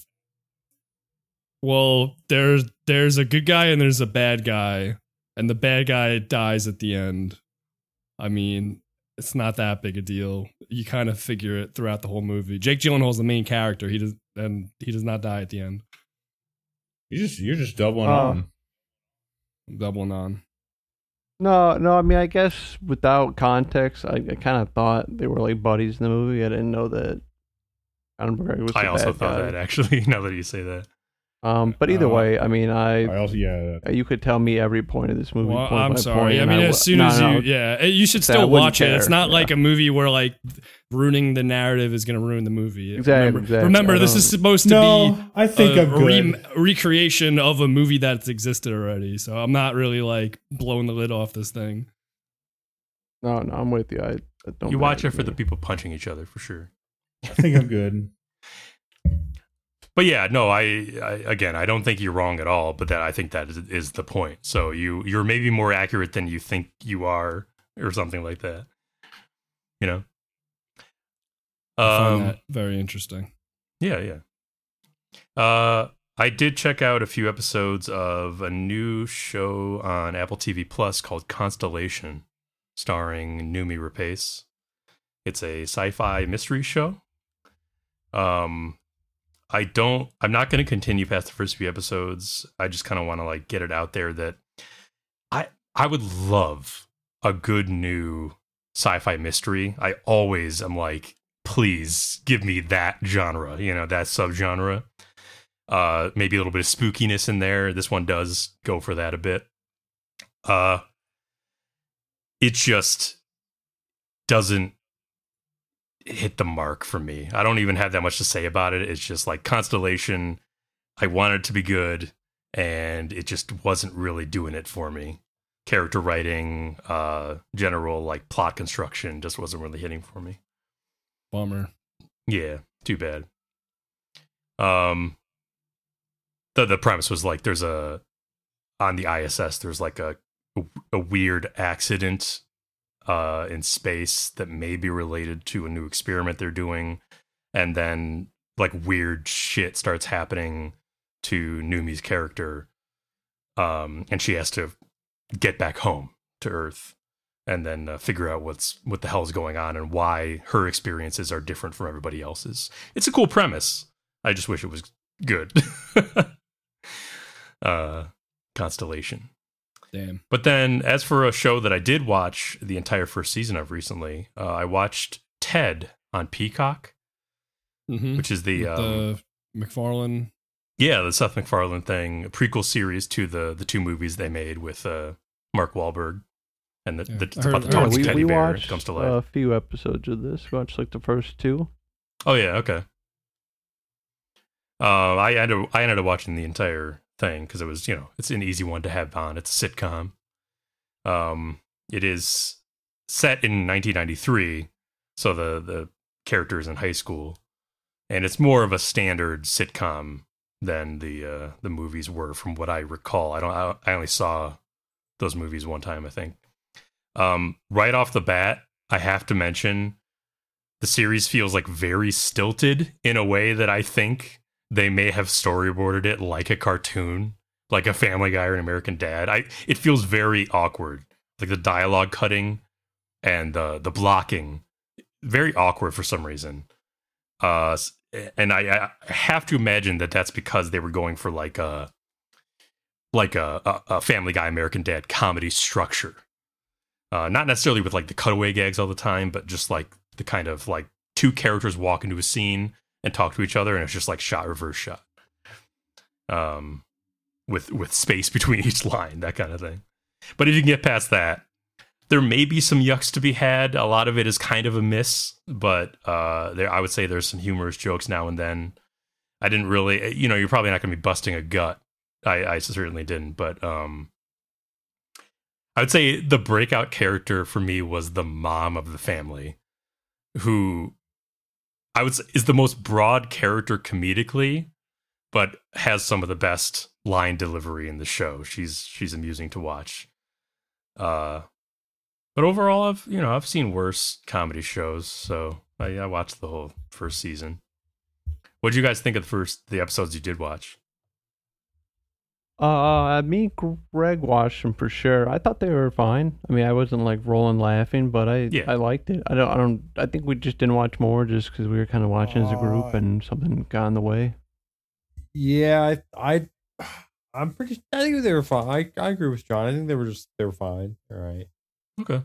[SPEAKER 2] well, there's there's a good guy and there's a bad guy, and the bad guy dies at the end. I mean, it's not that big a deal. You kind of figure it throughout the whole movie. Jake Gyllenhaal's the main character. He does, and he does not die at the end.
[SPEAKER 1] You just you're just doubling
[SPEAKER 4] Uh,
[SPEAKER 1] on.
[SPEAKER 2] I'm doubling on.
[SPEAKER 4] No, no. I mean, I guess without context, I, I kind of thought they were like buddies in the movie. I didn't know that Conor McGregor was.
[SPEAKER 5] I
[SPEAKER 4] the
[SPEAKER 5] also
[SPEAKER 4] bad
[SPEAKER 5] thought
[SPEAKER 4] guy.
[SPEAKER 5] that actually. Now that you say that,
[SPEAKER 4] Um, but either
[SPEAKER 1] Uh,
[SPEAKER 4] way, I mean, I
[SPEAKER 1] I also yeah.
[SPEAKER 4] you could tell me every point of this movie.
[SPEAKER 2] Well,
[SPEAKER 4] point
[SPEAKER 2] I'm
[SPEAKER 4] by
[SPEAKER 2] sorry.
[SPEAKER 4] point,
[SPEAKER 2] I
[SPEAKER 4] and
[SPEAKER 2] mean,
[SPEAKER 4] w-
[SPEAKER 2] as soon
[SPEAKER 4] no,
[SPEAKER 2] as you,
[SPEAKER 4] no,
[SPEAKER 2] yeah, you should
[SPEAKER 4] Say I
[SPEAKER 2] still
[SPEAKER 4] wouldn't
[SPEAKER 2] watch it. It's
[SPEAKER 4] care,
[SPEAKER 2] not
[SPEAKER 4] yeah.
[SPEAKER 2] like a movie where like ruining the narrative is going to ruin the movie.
[SPEAKER 4] Exactly,
[SPEAKER 2] Remember,
[SPEAKER 4] exactly.
[SPEAKER 2] remember
[SPEAKER 4] I
[SPEAKER 2] this
[SPEAKER 4] don't-
[SPEAKER 2] is supposed to
[SPEAKER 1] No,
[SPEAKER 2] be
[SPEAKER 1] I think
[SPEAKER 2] a
[SPEAKER 1] I'm good.
[SPEAKER 2] re- recreation of a movie that's existed already. So I'm not really like blowing the lid off this thing.
[SPEAKER 4] No, no, I'm with you. I, I don't.
[SPEAKER 5] you watch
[SPEAKER 4] matter
[SPEAKER 5] it
[SPEAKER 4] to
[SPEAKER 5] for the
[SPEAKER 4] me.
[SPEAKER 5] people punching each other for sure.
[SPEAKER 1] I think I'm good.
[SPEAKER 5] But yeah, no, I, I again, I don't think you're wrong at all. But that I think that is, is the point. So you you're maybe more accurate than you think you are, or something like that. You know.
[SPEAKER 2] I find
[SPEAKER 5] Um.
[SPEAKER 2] that very interesting.
[SPEAKER 5] Yeah, yeah. Uh, I did check out a few episodes of a new show on Apple T V Plus called Constellation, starring Noomi Rapace. It's a sci-fi mystery show. Um. I don't, I'm not going to continue past the first few episodes. I just kind of want to like get it out there that I, I would love a good new sci-fi mystery. I always am like, please give me that genre, you know, that subgenre. Uh, maybe a little bit of spookiness in there. This one does go for that a bit. Uh, it just doesn't hit the mark for me. I don't even have that much to say about it. It's just like Constellation. I wanted it to be good, and it just wasn't really doing it for me. Character writing, uh, general like plot construction just wasn't really hitting for me.
[SPEAKER 2] Bummer.
[SPEAKER 5] Yeah, too bad. Um, the the premise was like there's a on the I S S there's like a a weird accident uh in space that may be related to a new experiment they're doing, and then like weird shit starts happening to Numi's character, um and she has to get back home to Earth and then uh, figure out what's what the hell is going on and why her experiences are different from everybody else's. It's a cool premise. I just wish it was good. uh Constellation.
[SPEAKER 2] Damn.
[SPEAKER 5] But then, as for a show that I did watch the entire first season of recently, uh, I watched Ted on Peacock,
[SPEAKER 2] Mm-hmm.
[SPEAKER 5] which is the, um,
[SPEAKER 2] the McFarlane.
[SPEAKER 5] yeah, the Seth MacFarlane thing, a prequel series to the the two movies they made with uh, Mark Wahlberg, and the,
[SPEAKER 2] Yeah,
[SPEAKER 5] the,
[SPEAKER 2] I
[SPEAKER 5] it's
[SPEAKER 2] heard-
[SPEAKER 5] about the
[SPEAKER 2] I heard
[SPEAKER 4] Yeah,
[SPEAKER 5] talking
[SPEAKER 4] we,
[SPEAKER 5] teddy
[SPEAKER 4] we
[SPEAKER 5] bear
[SPEAKER 4] watched
[SPEAKER 5] comes to
[SPEAKER 4] a
[SPEAKER 5] life.
[SPEAKER 4] few episodes of this. We watched like the first two.
[SPEAKER 5] Oh yeah, okay. Uh, I ended I ended up watching the entire thing because it was, you know, it's an easy one to have on. It's a sitcom. Um, it is set in nineteen ninety-three, so the the character is in high school, and it's more of a standard sitcom than the uh, the movies were, from what I recall. I don't. I, I only saw those movies one time, I think. Um, right off the bat, I have to mention the series feels like very stilted in a way that I think they may have storyboarded it like a cartoon, like a Family Guy or an American Dad. I it feels very awkward, like the dialogue cutting and the the blocking, very awkward for some reason. Uh, and I, I have to imagine that that's because they were going for like a like a, a, a Family Guy, American Dad comedy structure. Uh, not necessarily with like the cutaway gags all the time, but just like the kind of like two characters walk into a scene and talk to each other, and it's just like shot, reverse shot, um, with with space between each line, that kind of thing. But if you can get past that, there may be some yucks to be had. A lot of it is kind of a miss, but uh, there I would say there's some humorous jokes now and then. I didn't really, you know, you're probably not going to be busting a gut. I, I certainly didn't, but um, I would say the breakout character for me was the mom of the family, who I would say is the most broad character comedically, but has some of the best line delivery in the show. She's she's amusing to watch. Uh, but overall, I've you know I've seen worse comedy shows, so I, I watched the whole first season. What did you guys think of the first the episodes you did watch?
[SPEAKER 4] Uh, me and Greg watched them for sure. I thought they were fine. I mean, I wasn't like rolling laughing, but I
[SPEAKER 5] Yeah.
[SPEAKER 4] I liked it. I don't I don't I think we just didn't watch more just because we were kind of watching as a group
[SPEAKER 3] Uh,
[SPEAKER 4] and something got in the way.
[SPEAKER 3] Yeah, I, I I'm pretty. I think they were fine. I, I agree with John. I think they were just they were fine. All right.
[SPEAKER 5] Okay.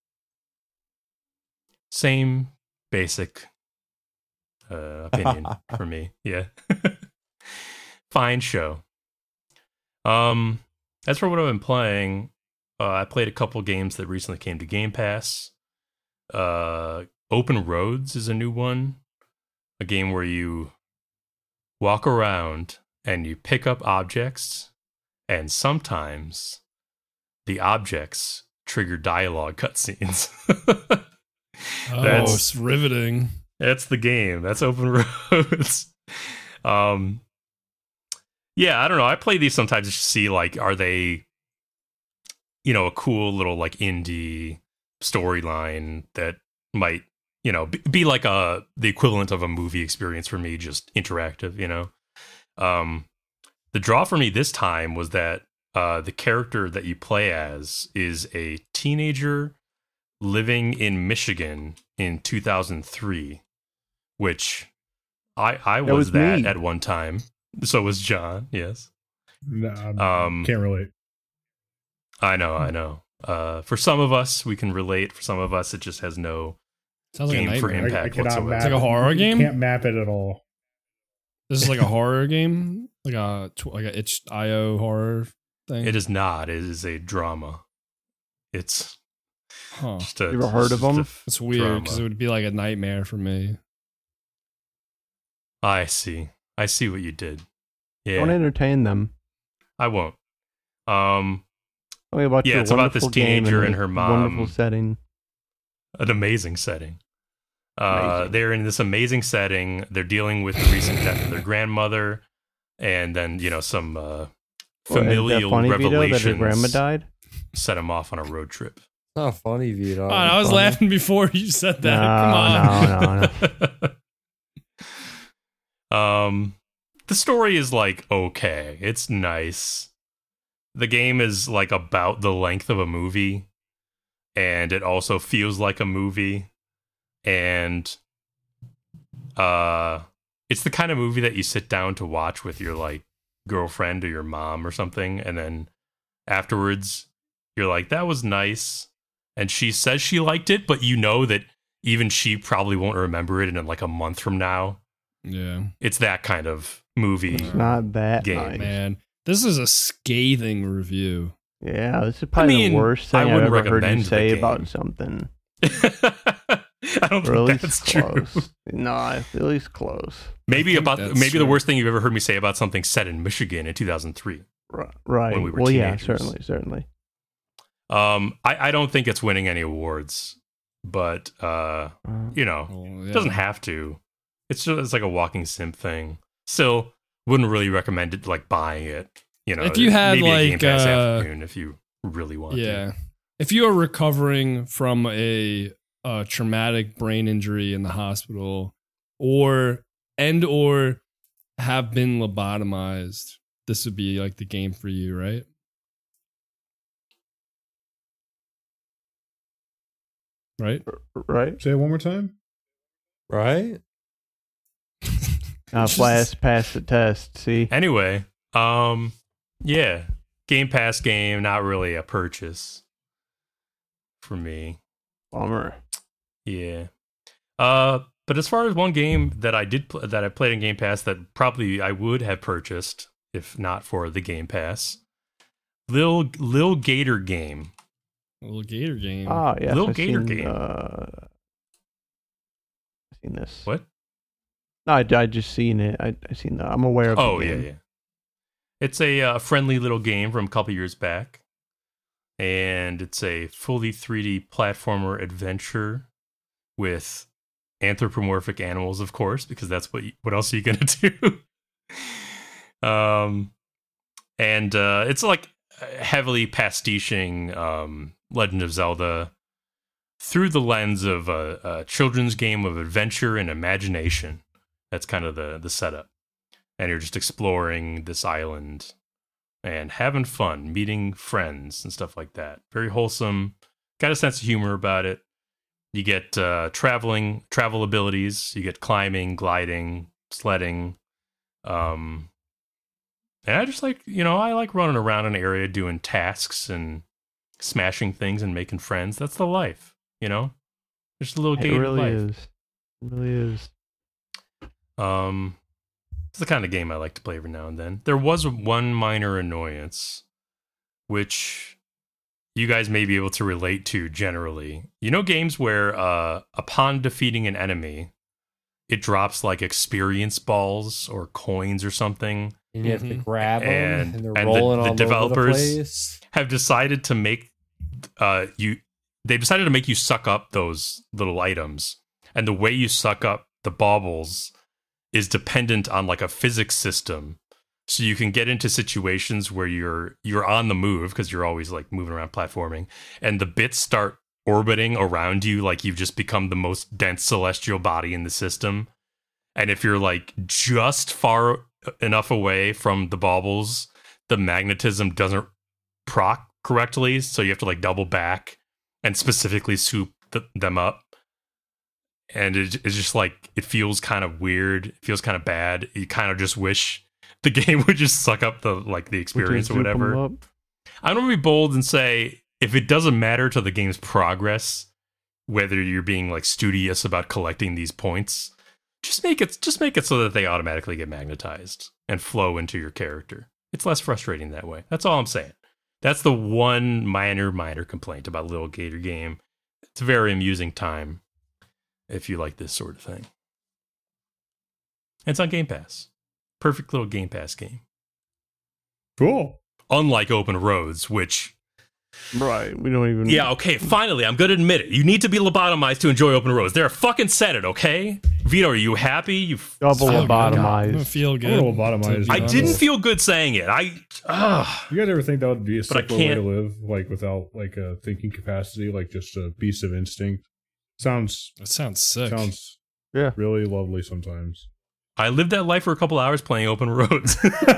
[SPEAKER 5] Same basic uh, opinion for me. Yeah. Fine show. Um, as for what I've been playing, uh, I played a couple games that recently came to Game Pass. Uh, Open Roads is a new one. A game where you walk around and you pick up objects, and sometimes the objects trigger dialogue cutscenes.
[SPEAKER 2] Oh,
[SPEAKER 5] That's-
[SPEAKER 2] it's riveting.
[SPEAKER 5] That's the game. That's Open Roads. um, yeah, I don't know. I play these sometimes just to see, like, are they, you know, a cool little, like, indie storyline that might, you know, be, be like a the equivalent of a movie experience for me, just interactive, you know? Um, the draw for me this time was that uh, the character that you play as is a teenager living in Michigan in two thousand three, which I I
[SPEAKER 4] That
[SPEAKER 5] was,
[SPEAKER 4] was
[SPEAKER 5] that
[SPEAKER 4] me.
[SPEAKER 5] at one time. So was John. Yes,
[SPEAKER 1] No, I
[SPEAKER 5] Um,
[SPEAKER 1] can't relate.
[SPEAKER 5] I know, I know. Uh, for some of us, we can relate. For some of us, it just has no
[SPEAKER 2] Sounds like a
[SPEAKER 5] game for
[SPEAKER 2] nightmare.
[SPEAKER 5] impact
[SPEAKER 1] I, I cannot
[SPEAKER 5] whatsoever.
[SPEAKER 1] map
[SPEAKER 2] It's like a
[SPEAKER 1] it.
[SPEAKER 2] horror
[SPEAKER 1] You
[SPEAKER 2] game?
[SPEAKER 1] Can't map it at all.
[SPEAKER 2] This is like a horror game, like a tw- like a itch dot I O horror thing.
[SPEAKER 5] It is not. It is a drama. It's
[SPEAKER 2] Huh.
[SPEAKER 5] just a.
[SPEAKER 4] You ever heard of
[SPEAKER 5] just a
[SPEAKER 4] them?
[SPEAKER 5] f-
[SPEAKER 2] It's weird because
[SPEAKER 5] drama.
[SPEAKER 2] it would be like a nightmare for me.
[SPEAKER 5] I see. I see what you did. Yeah,
[SPEAKER 4] Don't entertain them.
[SPEAKER 5] I won't. Um,
[SPEAKER 4] Tell me about
[SPEAKER 5] Yeah,
[SPEAKER 4] your
[SPEAKER 5] it's about this
[SPEAKER 4] wonderful game
[SPEAKER 5] teenager
[SPEAKER 4] in
[SPEAKER 5] and
[SPEAKER 4] a
[SPEAKER 5] her mom.
[SPEAKER 4] Wonderful setting.
[SPEAKER 5] an amazing setting. Uh,
[SPEAKER 4] Amazing.
[SPEAKER 5] they're in this amazing setting. They're dealing with the recent death of their grandmother, and then you know some uh,
[SPEAKER 4] What, is
[SPEAKER 5] familial
[SPEAKER 4] that funny, Vito, that her
[SPEAKER 5] revelations
[SPEAKER 4] grandma died?
[SPEAKER 5] set him off on a road trip.
[SPEAKER 3] It's not funny, Vito.
[SPEAKER 2] Oh, I was
[SPEAKER 3] Funny.
[SPEAKER 2] laughing before you said that.
[SPEAKER 4] No,
[SPEAKER 2] Come on.
[SPEAKER 4] no, no.
[SPEAKER 5] um, the story is like okay, it's nice. The game is like about the length of a movie, and it also feels like a movie, and uh, it's the kind of movie that you sit down to watch with your like girlfriend or your mom or something, and then afterwards you're like, that was nice, and she says she liked it, but you know that even she probably won't remember it in like a month from now.
[SPEAKER 2] Yeah,
[SPEAKER 5] It's that kind of movie.
[SPEAKER 4] It's not that
[SPEAKER 5] Game.
[SPEAKER 4] nice.
[SPEAKER 2] man, this is a scathing review.
[SPEAKER 4] Yeah, this is probably
[SPEAKER 5] mean,
[SPEAKER 4] the worst
[SPEAKER 5] I
[SPEAKER 4] thing I've
[SPEAKER 5] wouldn't
[SPEAKER 4] ever heard you
[SPEAKER 5] recommend the
[SPEAKER 4] say
[SPEAKER 5] game.
[SPEAKER 4] about something.
[SPEAKER 5] I don't
[SPEAKER 4] Or at
[SPEAKER 5] think
[SPEAKER 4] least
[SPEAKER 5] that's true.
[SPEAKER 4] close. No, at least close.
[SPEAKER 5] Maybe
[SPEAKER 2] think
[SPEAKER 5] about
[SPEAKER 2] that's
[SPEAKER 5] maybe the
[SPEAKER 2] true.
[SPEAKER 5] worst thing you've ever heard me say about something set in Michigan in two thousand three.
[SPEAKER 4] Right. right.
[SPEAKER 5] When we were
[SPEAKER 4] well, yeah,
[SPEAKER 5] teenagers.
[SPEAKER 4] certainly, certainly.
[SPEAKER 5] Um, I, I don't think it's winning any awards, but uh,
[SPEAKER 4] Uh,
[SPEAKER 5] you know,
[SPEAKER 2] Well,
[SPEAKER 5] it
[SPEAKER 2] yeah.
[SPEAKER 5] doesn't have to. It's just it's like a walking sim thing. Still, wouldn't really recommend it like buying it. You know,
[SPEAKER 2] If you had,
[SPEAKER 5] maybe a Game
[SPEAKER 2] like,
[SPEAKER 5] Pass
[SPEAKER 2] uh,
[SPEAKER 5] afternoon if you really want
[SPEAKER 2] Yeah.
[SPEAKER 5] to.
[SPEAKER 2] If you are recovering from a, a traumatic brain injury in the hospital, or and or have been lobotomized, this would be like the game for you, right? Right?
[SPEAKER 4] right.
[SPEAKER 1] Say it one more time.
[SPEAKER 3] Right?
[SPEAKER 4] Uh,
[SPEAKER 2] Just-
[SPEAKER 4] Flash passed the test. See,
[SPEAKER 5] Anyway, um, yeah, Game Pass game, not really a purchase for me.
[SPEAKER 4] bummer.
[SPEAKER 5] Yeah. Uh, but as far as one game that I did pl- that I played in Game Pass that probably I would have purchased if not for the Game Pass, Lil Lil Gator game.
[SPEAKER 2] A little gator game.
[SPEAKER 4] Ah, yes,
[SPEAKER 5] Little
[SPEAKER 4] I've
[SPEAKER 5] Gator
[SPEAKER 4] seen,
[SPEAKER 5] game.
[SPEAKER 4] Uh, I've seen this.
[SPEAKER 5] What?
[SPEAKER 4] No, I, I just seen it. I I seen the. I'm aware of.
[SPEAKER 5] Oh
[SPEAKER 4] the
[SPEAKER 5] yeah,
[SPEAKER 4] game.
[SPEAKER 5] yeah. It's a uh, friendly little game from a couple years back, and it's a fully three D platformer adventure with anthropomorphic animals, of course, because that's what you, what else are you gonna do? um, and uh, it's like heavily pastiching um, Legend of Zelda through the lens of a, a children's game of adventure and imagination. That's kind of the the setup. And you're just exploring this island and having fun, meeting friends and stuff like that. Very wholesome. Got a sense of humor about it. You get uh, traveling, travel abilities. You get climbing, gliding, sledding. Um, And I just like, you know, I like running around an area doing tasks and smashing things and making friends. That's the life, you know? Just a little
[SPEAKER 4] It
[SPEAKER 5] gated
[SPEAKER 4] really
[SPEAKER 5] life.
[SPEAKER 4] is. It really is.
[SPEAKER 5] Um, it's the kind of game I like to play every now and then. There was one minor annoyance, which you guys may be able to relate to generally. You know, games where uh, upon defeating an enemy, it drops like experience balls or coins or something.
[SPEAKER 3] And you have to
[SPEAKER 2] Mhm.
[SPEAKER 3] grab them,
[SPEAKER 5] And-
[SPEAKER 3] and, they're
[SPEAKER 5] and the-
[SPEAKER 3] rolling
[SPEAKER 5] the
[SPEAKER 3] all
[SPEAKER 5] developers-
[SPEAKER 3] over the place.
[SPEAKER 5] Have decided to make uh you they've decided to make you suck up those little items, and the way you suck up the baubles is dependent on like a physics system, so you can get into situations where you're you're on the move because you're always like moving around platforming, and the bits start orbiting around you like you've just become the most dense celestial body in the system. And if you're like just far enough away from the baubles, the magnetism doesn't proc correctly, so you have to like double back and specifically soup th- them up. And it, it's just like, it feels kind of weird. It feels kind of bad. You kind of just wish the game would just suck up the like the experience or
[SPEAKER 4] Would you zoop 'em
[SPEAKER 5] whatever.
[SPEAKER 4] up?
[SPEAKER 5] I'm gonna be bold and say, if it doesn't matter to the game's progress, whether you're being like studious about collecting these points, just make it just make it so that they automatically get magnetized and flow into your character. It's less frustrating that way. That's all I'm saying. That's the one minor, minor complaint about Little Gator Game. It's a very amusing time if you like this sort of thing. And it's on Game Pass. Perfect little Game Pass game.
[SPEAKER 1] Cool.
[SPEAKER 5] Unlike Open Roads, which...
[SPEAKER 4] Right. We don't even.
[SPEAKER 5] Yeah, okay, finally, I'm going to admit it. You need to be lobotomized to enjoy Open Roads. There, fucking said it, okay? Vito, are you happy? You f-
[SPEAKER 4] Double
[SPEAKER 2] Feel good. I'm gonna
[SPEAKER 4] lobotomized.
[SPEAKER 2] feel good.
[SPEAKER 1] I'm gonna lobotomize
[SPEAKER 2] to
[SPEAKER 1] you.
[SPEAKER 5] I
[SPEAKER 2] be
[SPEAKER 5] didn't
[SPEAKER 2] honest.
[SPEAKER 5] feel good saying it. I... Ugh.
[SPEAKER 1] You guys ever think that would be a
[SPEAKER 5] But I
[SPEAKER 1] simpler way
[SPEAKER 5] can't-
[SPEAKER 1] to live, like without like a thinking capacity, like just a beast of instinct? Sounds
[SPEAKER 2] That sounds sick.
[SPEAKER 1] sounds
[SPEAKER 4] Yeah.
[SPEAKER 1] really lovely sometimes.
[SPEAKER 5] I lived that life for a couple hours playing Open Roads.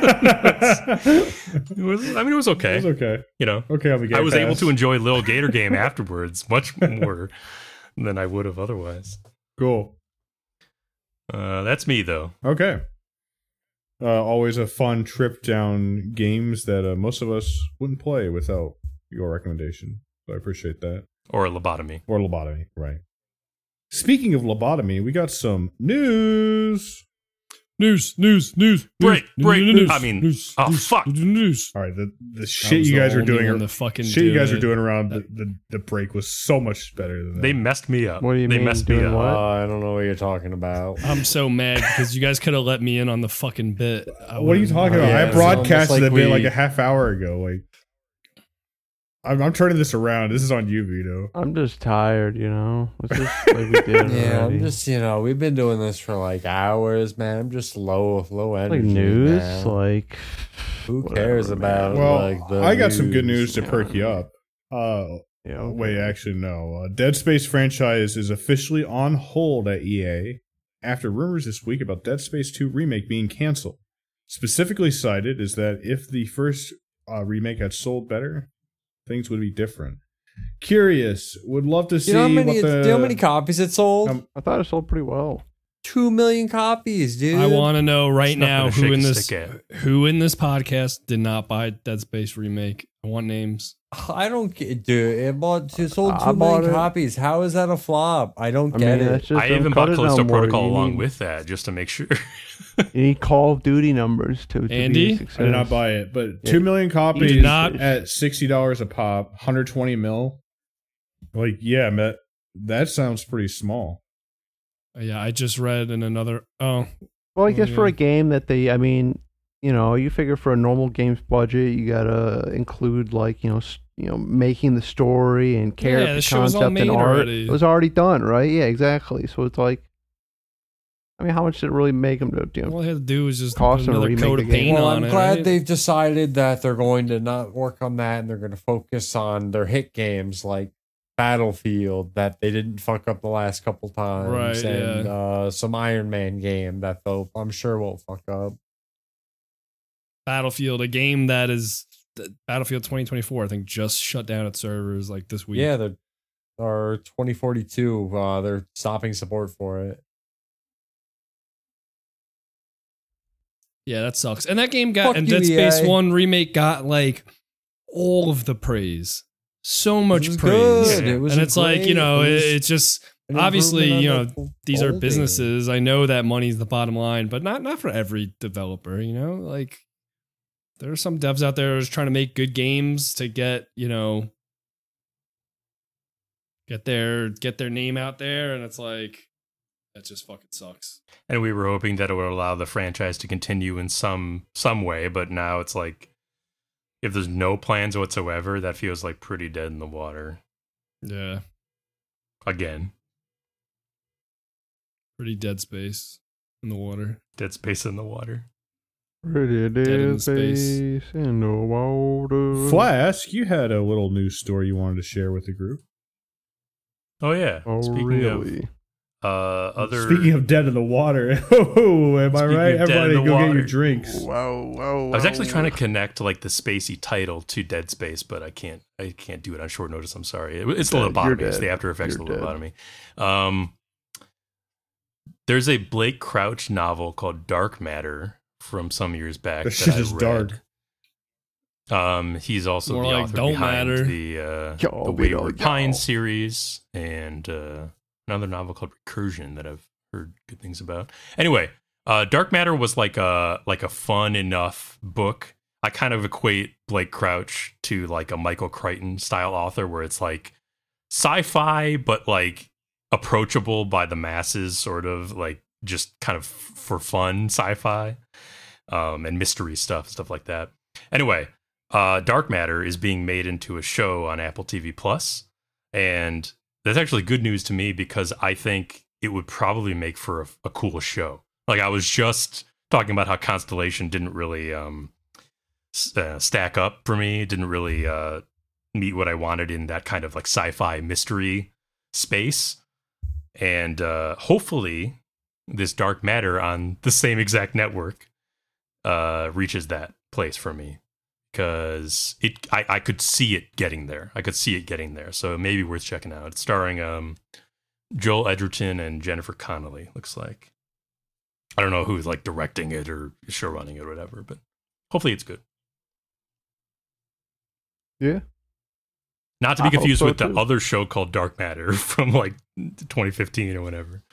[SPEAKER 5] It was, I mean, it was okay.
[SPEAKER 1] It was okay.
[SPEAKER 5] You know,
[SPEAKER 1] Okay, on the Game
[SPEAKER 5] I was able
[SPEAKER 1] Pass.
[SPEAKER 5] to enjoy Little Gator Game afterwards much more than I would have otherwise.
[SPEAKER 1] Cool.
[SPEAKER 5] Uh, that's me, though.
[SPEAKER 1] Okay. Uh, always a fun trip down games that uh, most of us wouldn't play without your recommendation. So I appreciate that.
[SPEAKER 5] Or a lobotomy.
[SPEAKER 1] Or lobotomy, right. Speaking of lobotomy, we got some news.
[SPEAKER 2] News, news, news.
[SPEAKER 5] Break,
[SPEAKER 2] news,
[SPEAKER 5] break,
[SPEAKER 2] news,
[SPEAKER 5] I mean,
[SPEAKER 2] news,
[SPEAKER 5] oh,
[SPEAKER 2] news,
[SPEAKER 5] fuck.
[SPEAKER 2] News.
[SPEAKER 1] All right, the, the
[SPEAKER 2] I
[SPEAKER 1] shit
[SPEAKER 2] was
[SPEAKER 1] you
[SPEAKER 2] the
[SPEAKER 1] guys are
[SPEAKER 2] only
[SPEAKER 1] doing,
[SPEAKER 2] one to fucking
[SPEAKER 1] shit you
[SPEAKER 2] do
[SPEAKER 1] guys are
[SPEAKER 2] it.
[SPEAKER 1] doing around the, the, the break was so much better than that.
[SPEAKER 5] They messed me up.
[SPEAKER 4] What do you
[SPEAKER 5] they
[SPEAKER 4] mean,
[SPEAKER 5] messed me
[SPEAKER 4] doing
[SPEAKER 5] up.
[SPEAKER 4] what?
[SPEAKER 3] Uh, I don't know what you're talking about.
[SPEAKER 2] I'm so mad because you guys could have let me in on the fucking bit. I
[SPEAKER 1] What are you
[SPEAKER 2] would've-
[SPEAKER 1] talking about?
[SPEAKER 3] Yeah,
[SPEAKER 1] I
[SPEAKER 3] it's
[SPEAKER 1] broadcasted
[SPEAKER 3] almost
[SPEAKER 1] a
[SPEAKER 3] like
[SPEAKER 1] bit
[SPEAKER 3] we-
[SPEAKER 1] like a half hour ago. Like, I'm, I'm turning this around. This is on you, Vito.
[SPEAKER 4] I'm just tired, you know. It's just like we did.
[SPEAKER 3] Yeah,
[SPEAKER 4] already.
[SPEAKER 3] I'm just, you know, we've been doing this for like hours, man. I'm just low, low energy.
[SPEAKER 4] like news.
[SPEAKER 3] man.
[SPEAKER 4] Like
[SPEAKER 3] Who
[SPEAKER 4] whatever,
[SPEAKER 3] cares
[SPEAKER 4] man.
[SPEAKER 3] about?
[SPEAKER 1] Well,
[SPEAKER 3] like, the
[SPEAKER 1] I got some good news to
[SPEAKER 4] yeah.
[SPEAKER 1] perk you up. Uh,
[SPEAKER 4] yeah.
[SPEAKER 1] Oh,
[SPEAKER 4] okay.
[SPEAKER 1] wait, actually, no. Uh, Dead Space franchise is officially on hold at E A after rumors this week about Dead Space two remake being canceled. Specifically cited is that if the first uh, remake had sold better, things would be different. Curious, would love to see
[SPEAKER 3] You know how many?
[SPEAKER 1] what
[SPEAKER 3] It's,
[SPEAKER 1] the.
[SPEAKER 3] you know how many copies it sold?
[SPEAKER 1] Um,
[SPEAKER 4] I thought it sold pretty well.
[SPEAKER 3] Two million copies, dude.
[SPEAKER 2] I want to know right
[SPEAKER 5] It's nothing
[SPEAKER 2] now
[SPEAKER 5] to
[SPEAKER 2] who
[SPEAKER 5] shake
[SPEAKER 2] in
[SPEAKER 5] a
[SPEAKER 2] this
[SPEAKER 5] stick
[SPEAKER 2] who in this podcast did not buy Dead Space remake. I want names.
[SPEAKER 3] I don't get, dude. It bought it sold
[SPEAKER 4] I
[SPEAKER 3] two
[SPEAKER 4] bought
[SPEAKER 3] million
[SPEAKER 4] it.
[SPEAKER 3] copies. How is that a flop? I don't
[SPEAKER 4] I
[SPEAKER 3] get
[SPEAKER 4] mean,
[SPEAKER 3] it.
[SPEAKER 4] that's just
[SPEAKER 5] I
[SPEAKER 4] don't
[SPEAKER 5] even
[SPEAKER 4] cut
[SPEAKER 5] bought
[SPEAKER 4] it
[SPEAKER 5] Callisto
[SPEAKER 4] no more.
[SPEAKER 5] Protocol
[SPEAKER 4] You
[SPEAKER 5] along
[SPEAKER 4] need-
[SPEAKER 5] with that just to make sure.
[SPEAKER 4] You need Call of Duty numbers to, to be a
[SPEAKER 2] Andy?
[SPEAKER 4] success.
[SPEAKER 1] I did not buy it, but
[SPEAKER 4] Yeah.
[SPEAKER 1] two million
[SPEAKER 2] You
[SPEAKER 1] copies
[SPEAKER 2] did not?
[SPEAKER 1] at sixty dollars a pop, one hundred twenty mil. Like, yeah, Matt, that sounds pretty small.
[SPEAKER 2] Yeah, I just read in another. Oh,
[SPEAKER 4] Well, I guess for
[SPEAKER 2] Yeah.
[SPEAKER 4] a game that they, I mean, you know, you figure for a normal game's budget, you gotta include like, you know, s- you know, making the story and
[SPEAKER 2] Yeah,
[SPEAKER 4] character
[SPEAKER 2] the shit was all
[SPEAKER 4] concept and
[SPEAKER 2] made
[SPEAKER 4] art.
[SPEAKER 2] already.
[SPEAKER 4] It was already done, right? Yeah, exactly. So it's like, I mean, how much did it really make them to, you know?
[SPEAKER 2] all they had to do was just
[SPEAKER 4] Cost
[SPEAKER 2] put
[SPEAKER 4] them to
[SPEAKER 2] another
[SPEAKER 4] remake
[SPEAKER 2] coat
[SPEAKER 4] the
[SPEAKER 2] of
[SPEAKER 4] game.
[SPEAKER 2] paint
[SPEAKER 3] Well,
[SPEAKER 2] on
[SPEAKER 3] I'm
[SPEAKER 2] it.
[SPEAKER 3] glad
[SPEAKER 2] right?
[SPEAKER 3] they've decided that they're going to not work on that and they're going to focus on their hit games like Battlefield that they didn't fuck up the last couple times,
[SPEAKER 2] Right,
[SPEAKER 3] and
[SPEAKER 2] yeah.
[SPEAKER 3] uh, some Iron Man game that they'll, I'm sure, won't fuck up.
[SPEAKER 2] Battlefield, a game that is Battlefield twenty twenty-four. I think just shut down its servers like this week.
[SPEAKER 3] Yeah, they're or twenty forty-two. Uh, they're stopping support for it.
[SPEAKER 2] Yeah, that sucks. And that game got,
[SPEAKER 3] Fuck
[SPEAKER 2] and
[SPEAKER 3] you,
[SPEAKER 2] Dead Space
[SPEAKER 3] E A.
[SPEAKER 2] one remake got like all of the praise. So much
[SPEAKER 3] It was
[SPEAKER 2] praise.
[SPEAKER 3] good. It was
[SPEAKER 2] and
[SPEAKER 3] a
[SPEAKER 2] it's like, you
[SPEAKER 3] great-
[SPEAKER 2] know,
[SPEAKER 3] it
[SPEAKER 2] it,
[SPEAKER 3] was
[SPEAKER 2] it's just,
[SPEAKER 3] an
[SPEAKER 2] obviously,
[SPEAKER 3] improvement
[SPEAKER 2] you
[SPEAKER 3] on
[SPEAKER 2] know,
[SPEAKER 3] the
[SPEAKER 2] these are
[SPEAKER 3] old game.
[SPEAKER 2] businesses. I know that money's the bottom line, but not, not for every developer, you know, like there are some devs out there who's trying to make good games to get, you know, get their, get their name out there. And it's like, that just fucking sucks.
[SPEAKER 5] And we were hoping that it would allow the franchise to continue in some some way, but now it's like if there's no plans whatsoever, that feels like pretty dead in the water.
[SPEAKER 2] Yeah.
[SPEAKER 5] Again,
[SPEAKER 2] Pretty Dead Space in the water.
[SPEAKER 5] Dead Space in the water.
[SPEAKER 4] Pretty
[SPEAKER 2] Dead in
[SPEAKER 4] dead
[SPEAKER 2] space.
[SPEAKER 4] space in the water.
[SPEAKER 1] Flask, you had a little news story you wanted to share with the group.
[SPEAKER 5] Oh yeah.
[SPEAKER 4] Oh,
[SPEAKER 5] Speaking
[SPEAKER 4] really?
[SPEAKER 5] of uh, other,
[SPEAKER 1] Speaking of dead in the water, oh, am I
[SPEAKER 5] Speaking
[SPEAKER 1] right?
[SPEAKER 5] of dead in
[SPEAKER 1] Everybody,
[SPEAKER 5] the
[SPEAKER 1] go get
[SPEAKER 5] water.
[SPEAKER 1] your drinks.
[SPEAKER 4] Wow, wow,
[SPEAKER 5] I was actually trying to connect like the spacey title to Dead Space, but I can't. I can't do it on short notice. I'm sorry. It- it's the
[SPEAKER 4] Dead.
[SPEAKER 5] lobotomy.
[SPEAKER 4] You're
[SPEAKER 5] It's the
[SPEAKER 4] dead.
[SPEAKER 5] after effects
[SPEAKER 4] You're
[SPEAKER 5] of the lobotomy. Um, there's a Blake Crouch novel called Dark Matter from some years back.
[SPEAKER 1] That
[SPEAKER 5] that
[SPEAKER 1] shit
[SPEAKER 5] I
[SPEAKER 1] is
[SPEAKER 5] read.
[SPEAKER 1] dark.
[SPEAKER 5] Um, he's also
[SPEAKER 2] More
[SPEAKER 5] the
[SPEAKER 2] like
[SPEAKER 5] author
[SPEAKER 2] Don't
[SPEAKER 5] behind
[SPEAKER 2] Matter.
[SPEAKER 5] the uh,
[SPEAKER 4] Yo,
[SPEAKER 5] the
[SPEAKER 4] we
[SPEAKER 5] Wayward
[SPEAKER 4] don't
[SPEAKER 5] Pine
[SPEAKER 4] know.
[SPEAKER 5] series and uh, another novel called Recursion that I've heard good things about. Anyway, uh, Dark Matter was like a like a fun enough book. I kind of equate Blake Crouch to like a Michael Crichton style author, where it's like sci-fi but like approachable by the masses, sort of like just kind of for fun sci-fi um, and mystery stuff, stuff like that. Anyway. Uh, Dark Matter is being made into a show on Apple T V Plus, and that's actually good news to me because I think it would probably make for a, a cool show. Like I was just talking about how Constellation didn't really um, s- uh, stack up for me, didn't really uh, meet what I wanted in that kind of like sci-fi mystery space, and uh, hopefully this Dark Matter on the same exact network uh, reaches that place for me. Because it, I, I could see it getting there. I could see it getting there. So it may be worth checking out. It's starring um, Joel Edgerton and Jennifer Connelly. Looks like. I don't know who's like directing it or show running it or whatever, but hopefully it's good.
[SPEAKER 4] Yeah.
[SPEAKER 5] Not to be
[SPEAKER 4] I hope
[SPEAKER 5] confused
[SPEAKER 4] so,
[SPEAKER 5] with the
[SPEAKER 4] too.
[SPEAKER 5] other show called Dark Matter from like twenty fifteen or whatever.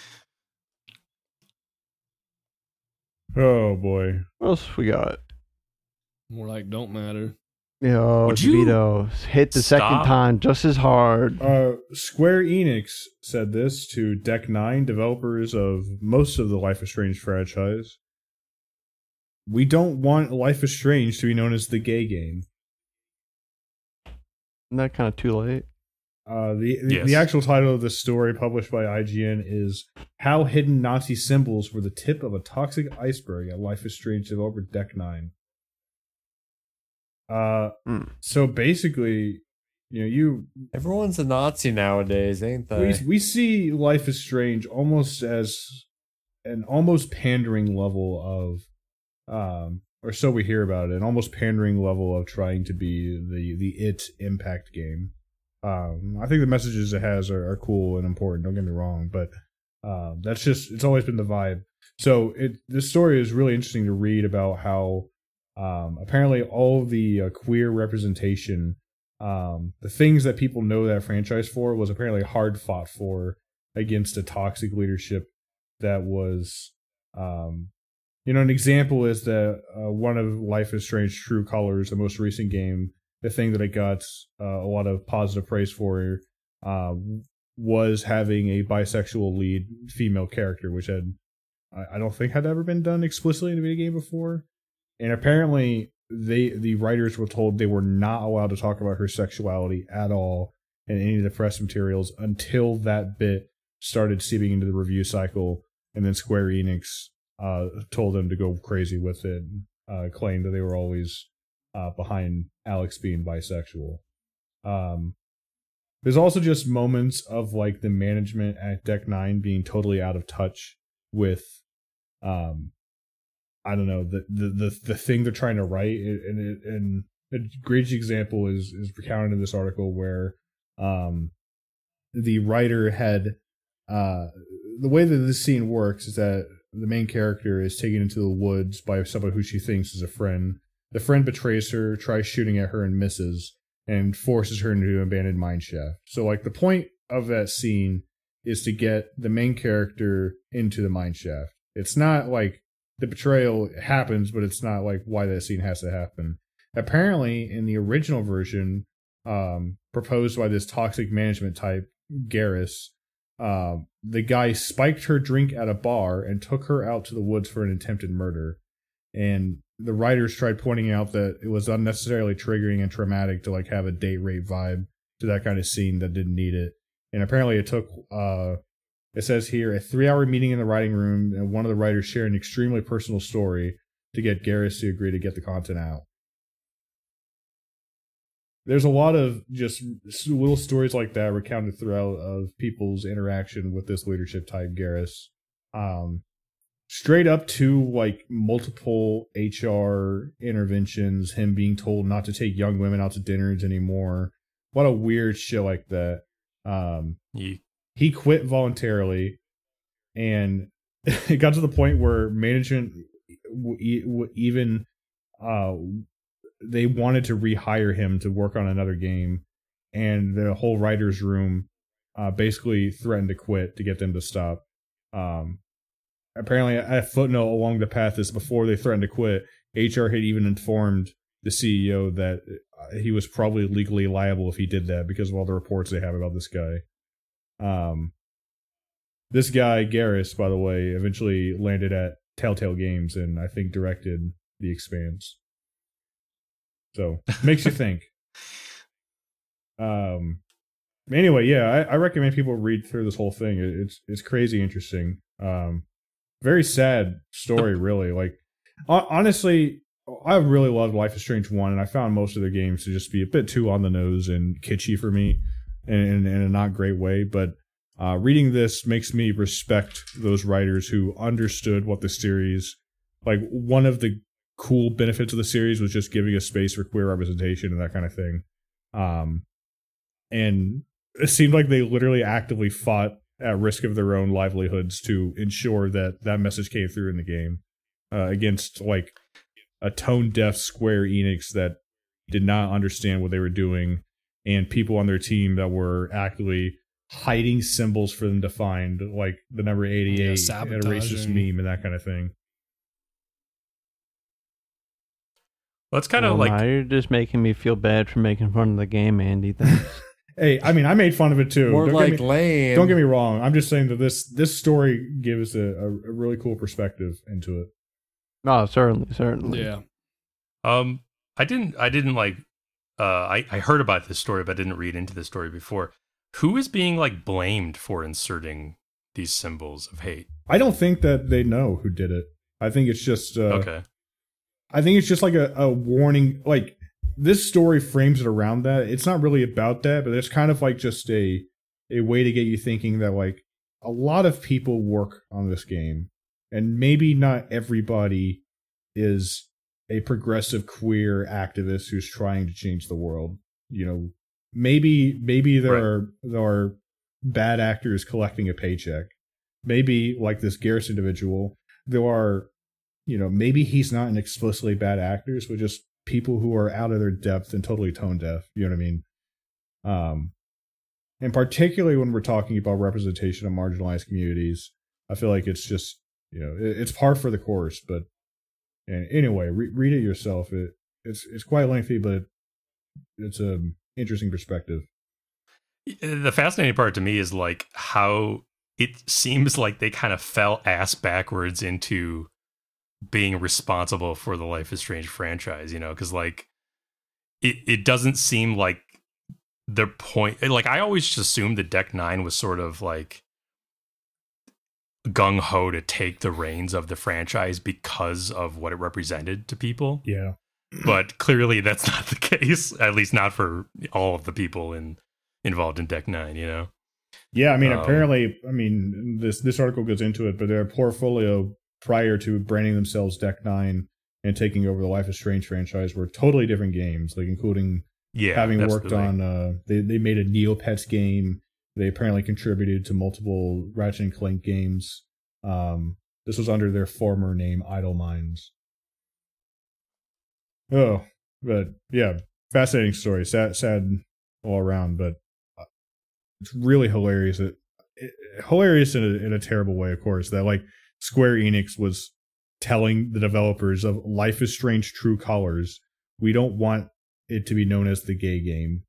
[SPEAKER 1] Oh boy.
[SPEAKER 4] What else we got?
[SPEAKER 2] More like Don't Matter.
[SPEAKER 4] Yo,
[SPEAKER 5] Would you
[SPEAKER 4] DeVito hit the second
[SPEAKER 5] stop?
[SPEAKER 4] time just as hard.
[SPEAKER 1] Uh, Square Enix said this to Deck Nine, developers of most of the Life is Strange franchise. We don't want Life is Strange to be known as the gay game.
[SPEAKER 4] Isn't that kind of too late?
[SPEAKER 1] Uh, the the,
[SPEAKER 5] Yes.
[SPEAKER 1] the actual title of the story published by I G N is "How Hidden Nazi Symbols Were the Tip of a Toxic Iceberg" at Life is Strange developer Deck Nine. Uh,
[SPEAKER 4] Mm.
[SPEAKER 1] so basically, you know, you
[SPEAKER 3] Everyone's a Nazi nowadays, ain't they?
[SPEAKER 1] we we see Life is Strange almost as an almost pandering level of, um, or so we hear about it, an almost pandering level of trying to be the the it impact game. Um, I think the messages it has are, are cool and important. Don't get me wrong, but um, that's just it's always been the vibe. So it this story is really interesting to read about how um, apparently all of the uh, queer representation, um, the things that people know that franchise for, was apparently hard fought for against a toxic leadership that was, um, you know, an example is that uh, one of Life is Strange True Colors, the most recent game, the thing that it got uh, a lot of positive praise for uh, was having a bisexual lead female character, which had I, I don't think had ever been done explicitly in a video game before. And apparently, they the writers were told they were not allowed to talk about her sexuality at all in any of the press materials until that bit started seeping into the review cycle, and then Square Enix uh, told them to go crazy with it, uh, claimed that they were always uh, behind Alex being bisexual. Um, there's also just moments of like the management at Deck Nine being totally out of touch with, um, I don't know, the the the, the thing they're trying to write, and it, and a great example is is recounted in this article where, um, the writer had, uh, the way that this scene works is that the main character is taken into the woods by someone who she thinks is a friend. The friend betrays her, tries shooting at her and misses, and forces her into an abandoned mine shaft. So, like, the point of that scene is to get the main character into the mine shaft. It's not like the betrayal happens, but it's not like why that scene has to happen. Apparently, in the original version, um, proposed by this toxic management type, Garrus, um, the guy spiked her drink at a bar and took her out to the woods for an attempted murder. And the writers tried pointing out that it was unnecessarily triggering and traumatic to like have a date rape vibe to that kind of scene that didn't need it. And apparently it took, uh, it says here, a three-hour meeting in the writing room and one of the writers shared an extremely personal story to get Garrus to agree to get the content out. There's a lot of just little stories like that recounted throughout of people's interaction with this leadership type, Garrus. Um, straight up to like multiple H R interventions, him being told not to take young women out to dinners anymore. What a weird shit like that. Um,
[SPEAKER 5] Yeah.
[SPEAKER 1] He quit voluntarily, and it got to the point where management w- w- even uh, they wanted to rehire him to work on another game, and the whole writers' room uh, basically threatened to quit to get them to stop. Um, apparently, a footnote along the path is before they threatened to quit, H R had even informed the C E O that he was probably legally liable if he did that because of all the reports they have about this guy. Um, this guy, Garrus, by the way, eventually landed at Telltale Games and I think directed The Expanse. So, makes you think. Um, anyway, yeah, I, I recommend people read through this whole thing. It, it's it's crazy interesting. Um, very sad story, really. Like, honestly, I really loved Life is Strange one, and I found most of the games to just be a bit too on the nose and kitschy for me. In, in a not great way, but uh, reading this makes me respect those writers who understood what the series, like one of the cool benefits of the series was just giving a space for queer representation and that kind of thing. Um, and it seemed like they literally actively fought at risk of their own livelihoods to ensure that that message came through in the game uh, against like a tone-deaf Square Enix that did not understand what they were doing, and people on their team that were actively hiding symbols for them to find, like the number eighty-eight
[SPEAKER 2] Yeah,
[SPEAKER 1] and a racist
[SPEAKER 2] sabotaging.
[SPEAKER 1] meme and that kind of thing.
[SPEAKER 5] Well, it's kind of
[SPEAKER 4] Well,
[SPEAKER 5] like
[SPEAKER 4] now you're just making me feel bad for making fun of the game, Andy. Thanks.
[SPEAKER 1] Hey, I mean, I made fun of it too.
[SPEAKER 3] More
[SPEAKER 1] Don't
[SPEAKER 3] like
[SPEAKER 1] get me,
[SPEAKER 3] lame.
[SPEAKER 1] don't get me wrong. I'm just saying that this this story gives a, a, a really cool perspective into it.
[SPEAKER 4] Oh, certainly, certainly.
[SPEAKER 2] Yeah.
[SPEAKER 5] Um, I didn't, I didn't like, uh, I, I heard about this story, but I didn't read into the story before. Who is being like blamed for inserting these symbols of hate?
[SPEAKER 1] I don't think that they know who did it. I think it's just uh,
[SPEAKER 5] Okay.
[SPEAKER 1] I think it's just like a, a warning. Like this story frames it around that. It's not really about that, but it's kind of like just a a way to get you thinking that like a lot of people work on this game, and maybe not everybody is a progressive queer activist who's trying to change the world. You know, maybe maybe there
[SPEAKER 5] Right.
[SPEAKER 1] are there are bad actors collecting a paycheck. Maybe like this Garrus individual, there are, you know, maybe he's not an explicitly bad actor, but just people who are out of their depth and totally tone deaf. You know what I mean? Um, and particularly when we're talking about representation of marginalized communities, I feel like it's just, you know, it, it's par for the course. But and anyway, re- read it yourself. It it's it's quite lengthy, but it's an interesting perspective.
[SPEAKER 5] The fascinating part to me is like how it seems like they kind of fell ass backwards into being responsible for the Life is Strange franchise, you know, because like it, it doesn't seem like their point. Like I always just assumed that Deck Nine was sort of like gung ho to take the reins of the franchise because of what it represented to people.
[SPEAKER 1] Yeah.
[SPEAKER 5] But clearly that's not the case, at least not for all of the people in involved in Deck Nine, you know?
[SPEAKER 1] Yeah, I mean,
[SPEAKER 5] Um,
[SPEAKER 1] apparently, I mean, this this article goes into it, but their portfolio prior to branding themselves Deck Nine and taking over the Life is Strange franchise were totally different games, like including
[SPEAKER 5] Yeah.
[SPEAKER 1] having
[SPEAKER 5] that's
[SPEAKER 1] worked
[SPEAKER 5] the thing.
[SPEAKER 1] on, uh, they, they made a Neopets game. They apparently contributed to multiple Ratchet and Clank games. Um, This was under their former name, Idle Minds. Oh, but yeah, fascinating story. Sad, sad all around, but it's really hilarious. That it, hilarious in a, in a terrible way, of course. That like Square Enix was telling the developers of Life is Strange: True Colors, we don't want it to be known as the gay game.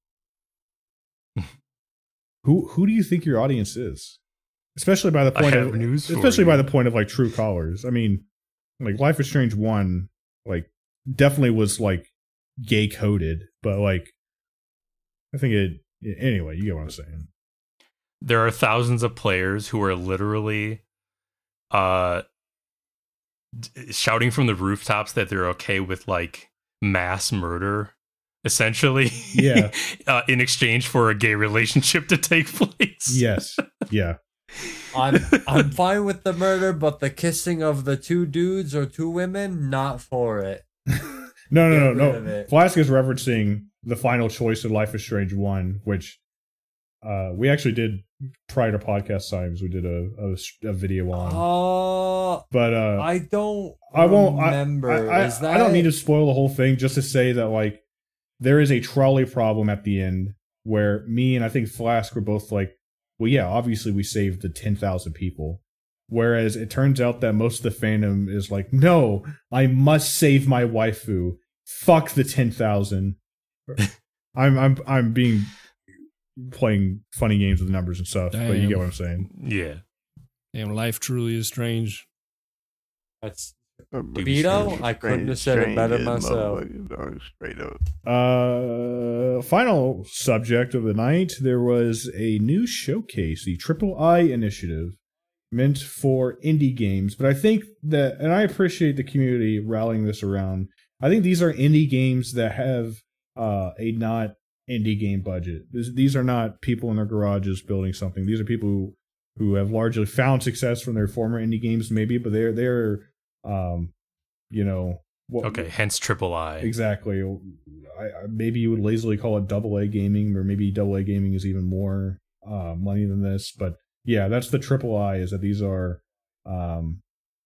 [SPEAKER 1] who who do you think your audience is? Especially by the point
[SPEAKER 5] I have
[SPEAKER 1] of
[SPEAKER 5] news for
[SPEAKER 1] especially
[SPEAKER 5] you.
[SPEAKER 1] by the point of like True Colors. I mean, like Life is Strange one, like definitely was like gay coded, but like I think it anyway. You get what I'm saying.
[SPEAKER 5] There are thousands of players who are literally uh d- shouting from the rooftops that they're okay with like mass murder, essentially.
[SPEAKER 1] Yeah.
[SPEAKER 5] uh, in exchange for a gay relationship to take place.
[SPEAKER 1] Yes. Yeah.
[SPEAKER 3] I'm I'm fine with the murder, but the kissing of the two dudes or two women, not for it.
[SPEAKER 1] No, no, no,
[SPEAKER 3] Get rid of
[SPEAKER 1] no.
[SPEAKER 3] it.
[SPEAKER 1] Flask is referencing the final choice of Life is Strange one, which uh, we actually did prior to podcast times. We did a a, a video on,
[SPEAKER 3] Oh,
[SPEAKER 1] but uh,
[SPEAKER 3] I don't.
[SPEAKER 1] I won't. I,
[SPEAKER 3] remember.
[SPEAKER 1] I, I,
[SPEAKER 3] Is that
[SPEAKER 1] I don't need to spoil the whole thing. Just to say that like there is a trolley problem at the end where me and I think Flask were both like, well, yeah, obviously we saved the ten thousand people. Whereas it turns out that most of the fandom is like, no, I must save my waifu. Fuck the ten thousand. I'm I'm I'm being playing funny games with numbers and stuff, but you
[SPEAKER 2] Damn.
[SPEAKER 1] get what I'm saying.
[SPEAKER 5] Yeah.
[SPEAKER 2] Damn, life truly is strange.
[SPEAKER 3] That's
[SPEAKER 4] Strange,
[SPEAKER 3] Vito, I couldn't have said it better
[SPEAKER 4] strange
[SPEAKER 3] myself.
[SPEAKER 4] motherfuckers, straight up.
[SPEAKER 1] Uh, final subject of the night. There was a new showcase, the Triple I Initiative, meant for indie games. But I think that, and I appreciate the community rallying this around. I think these are indie games that have uh, a not indie game budget. This, these are not people in their garages building something. These are people who, who have largely found success from their former indie games, maybe, but they're they're um, you know. What,
[SPEAKER 5] Okay, hence triple I.
[SPEAKER 1] Exactly. I, I, maybe you would lazily call it double A gaming, or maybe double A gaming is even more uh, money than this. But yeah, that's the triple I. Is that these are, um,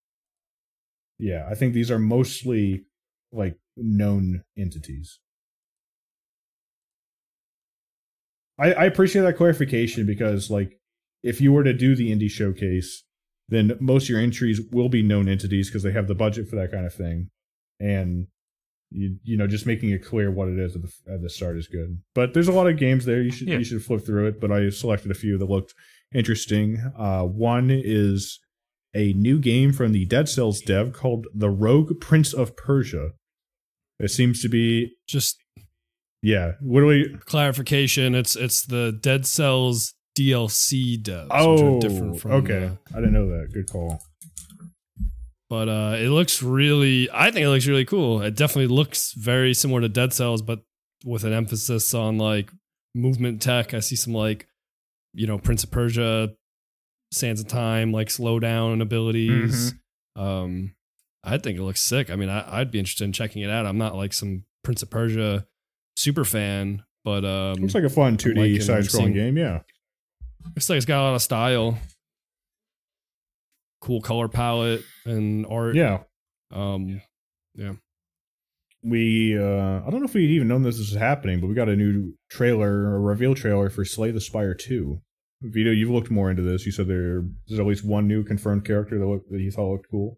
[SPEAKER 1] yeah, I think these are mostly like known entities. I, I appreciate that clarification because, like, if you were to do the indie showcase, then most of your entries will be known entities because they have the budget for that kind of thing. And you you know, just making it clear what it is at the at the start is good. But there's a lot of games there. You should
[SPEAKER 5] Yeah.
[SPEAKER 1] you should flip through it. But I selected a few that looked interesting. Uh, one is a new game from the Dead Cells dev called The Rogue Prince of Persia. It seems to be
[SPEAKER 2] Just
[SPEAKER 1] yeah. What do we?
[SPEAKER 2] clarification, it's it's the Dead Cells D L C devs, which
[SPEAKER 1] Oh,
[SPEAKER 2] are different from
[SPEAKER 1] okay.
[SPEAKER 2] the-
[SPEAKER 1] I didn't know that. Good call.
[SPEAKER 2] but uh, it looks really, I think it looks really cool. It definitely looks very similar to Dead Cells, but with an emphasis on like movement tech. I see some like, you know, Prince of Persia, Sands of Time, like slow down abilities. Um, I think it looks sick. I mean, I, I'd be interested in checking it out. I'm not like some Prince of Persia super fan, but um,
[SPEAKER 1] Looks like a fun two D
[SPEAKER 2] liking
[SPEAKER 1] side-scrolling
[SPEAKER 2] seeing-
[SPEAKER 1] game. Yeah.
[SPEAKER 2] looks like it's got a lot of style, cool color palette and art.
[SPEAKER 1] Yeah.
[SPEAKER 2] Um,
[SPEAKER 1] We, uh, I don't know if we'd even known this was happening, but we got a new trailer, a reveal trailer for Slay the Spire two. Vito, you've looked more into this. You said there, there's at least one new confirmed character that, looked, that you thought looked cool.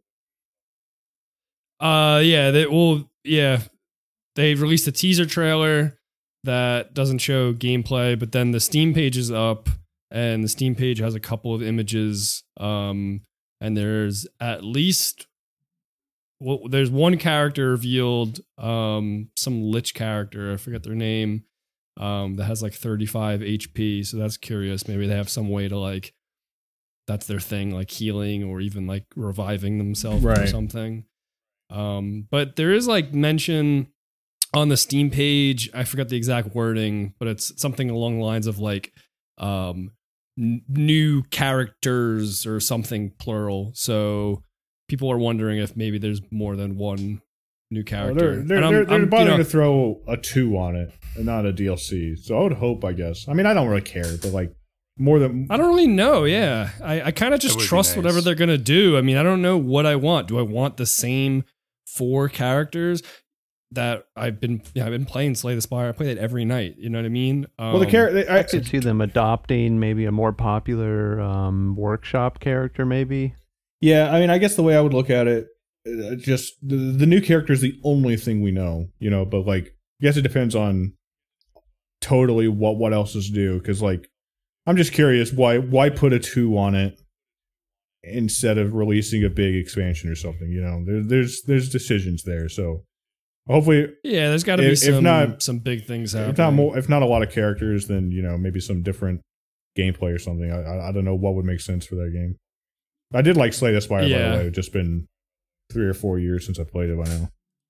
[SPEAKER 2] Uh, yeah, they well, yeah, they released a teaser trailer that doesn't show gameplay, but then the Steam page is up, and the Steam page has a couple of images. Um, and there's at least well, there's one character revealed, um, some lich character, I forget their name, um, that has like thirty-five H P. So that's curious. Maybe they have some way to like, that's their thing, like healing or even like reviving themselves or
[SPEAKER 1] Right.
[SPEAKER 2] something. Um, but there is like mention on the Steam page. I forgot the exact wording, but it's something along the lines of like, um, n- new characters or something plural. So people are wondering if maybe there's more than one new
[SPEAKER 1] Well,
[SPEAKER 2] character.
[SPEAKER 1] they're they're,
[SPEAKER 2] And I'm-
[SPEAKER 1] they're, they're
[SPEAKER 2] I'm, you
[SPEAKER 1] bothering
[SPEAKER 2] know,
[SPEAKER 1] to throw a two on it and not a D L C. So I would hope, I guess. I mean, I don't really care, but like, more than
[SPEAKER 2] I don't really know. Yeah, I, I kind of
[SPEAKER 5] That
[SPEAKER 2] just
[SPEAKER 5] would be
[SPEAKER 2] trust
[SPEAKER 5] nice.
[SPEAKER 2] whatever they're gonna do. I mean, I don't know what I want. Do I want the same four characters that I've been? Yeah, I've been playing Slay the Spire. I play it every night. You know what I mean? Um,
[SPEAKER 1] well the character.
[SPEAKER 4] I could see them adopting maybe a more popular um, workshop character, maybe.
[SPEAKER 1] Yeah, I mean, I guess the way I would look at it, uh, just the, the new character is the only thing we know, you know. But like, I guess it depends on totally what what else is due. Because like, I'm just curious why why put a two on it instead of releasing a big expansion or something. You know, there, there's there's decisions there. So hopefully,
[SPEAKER 2] Yeah, there's got to be
[SPEAKER 1] If- if
[SPEAKER 2] some
[SPEAKER 1] not-
[SPEAKER 2] some big things happening.
[SPEAKER 1] if not more, if not a lot of characters, then you know maybe some different gameplay or something. I I, I don't know what would make sense for that game. I did like Slay the Spire, by
[SPEAKER 2] Yeah.
[SPEAKER 1] the way. It's just been three or four years since I played it by now.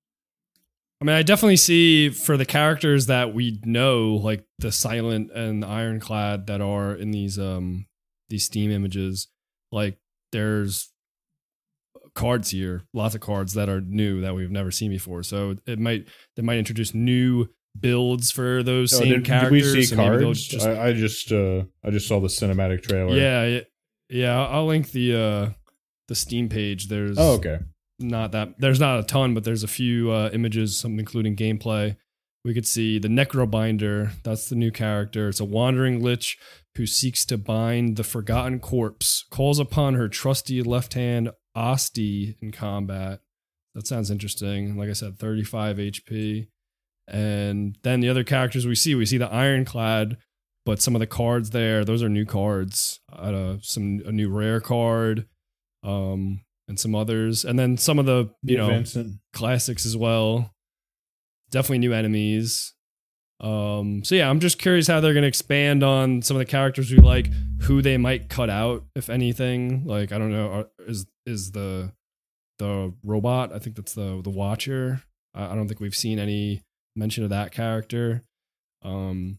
[SPEAKER 2] I mean, I definitely see for the characters that we know, like the Silent and the Ironclad that are in these um these Steam images, like there's cards here, lots of cards that are new that we've never seen before. So it might they might introduce new builds for those
[SPEAKER 1] Oh,
[SPEAKER 2] same
[SPEAKER 1] did, did
[SPEAKER 2] characters.
[SPEAKER 1] we see
[SPEAKER 2] so maybe they'll
[SPEAKER 1] cards?
[SPEAKER 2] just-
[SPEAKER 1] I, I just uh, I just saw the cinematic trailer.
[SPEAKER 2] yeah, yeah, yeah. I'll I'll link the uh the Steam page. There's
[SPEAKER 1] Oh, okay.
[SPEAKER 2] not that there's not a ton, but there's a few uh, images, some including gameplay. We could see the Necrobinder. That's the new character. It's a wandering lich who seeks to bind the forgotten corpse, calls upon her trusty left hand Asti in combat. That sounds interesting. Like I said, thirty-five H P. And then the other characters we see, we see the Ironclad, but some of the cards there, those are new cards. Uh, some a new rare card. Um, and some others, and then some of the you know
[SPEAKER 1] Vincent.
[SPEAKER 2] classics as well. Definitely new enemies. Um, so yeah, I'm just curious how they're gonna expand on some of the characters we like, who they might cut out, if anything. Like I don't know, are, is is the the robot? I think that's the the Watcher. I, I don't think we've seen any mention of that character. Um,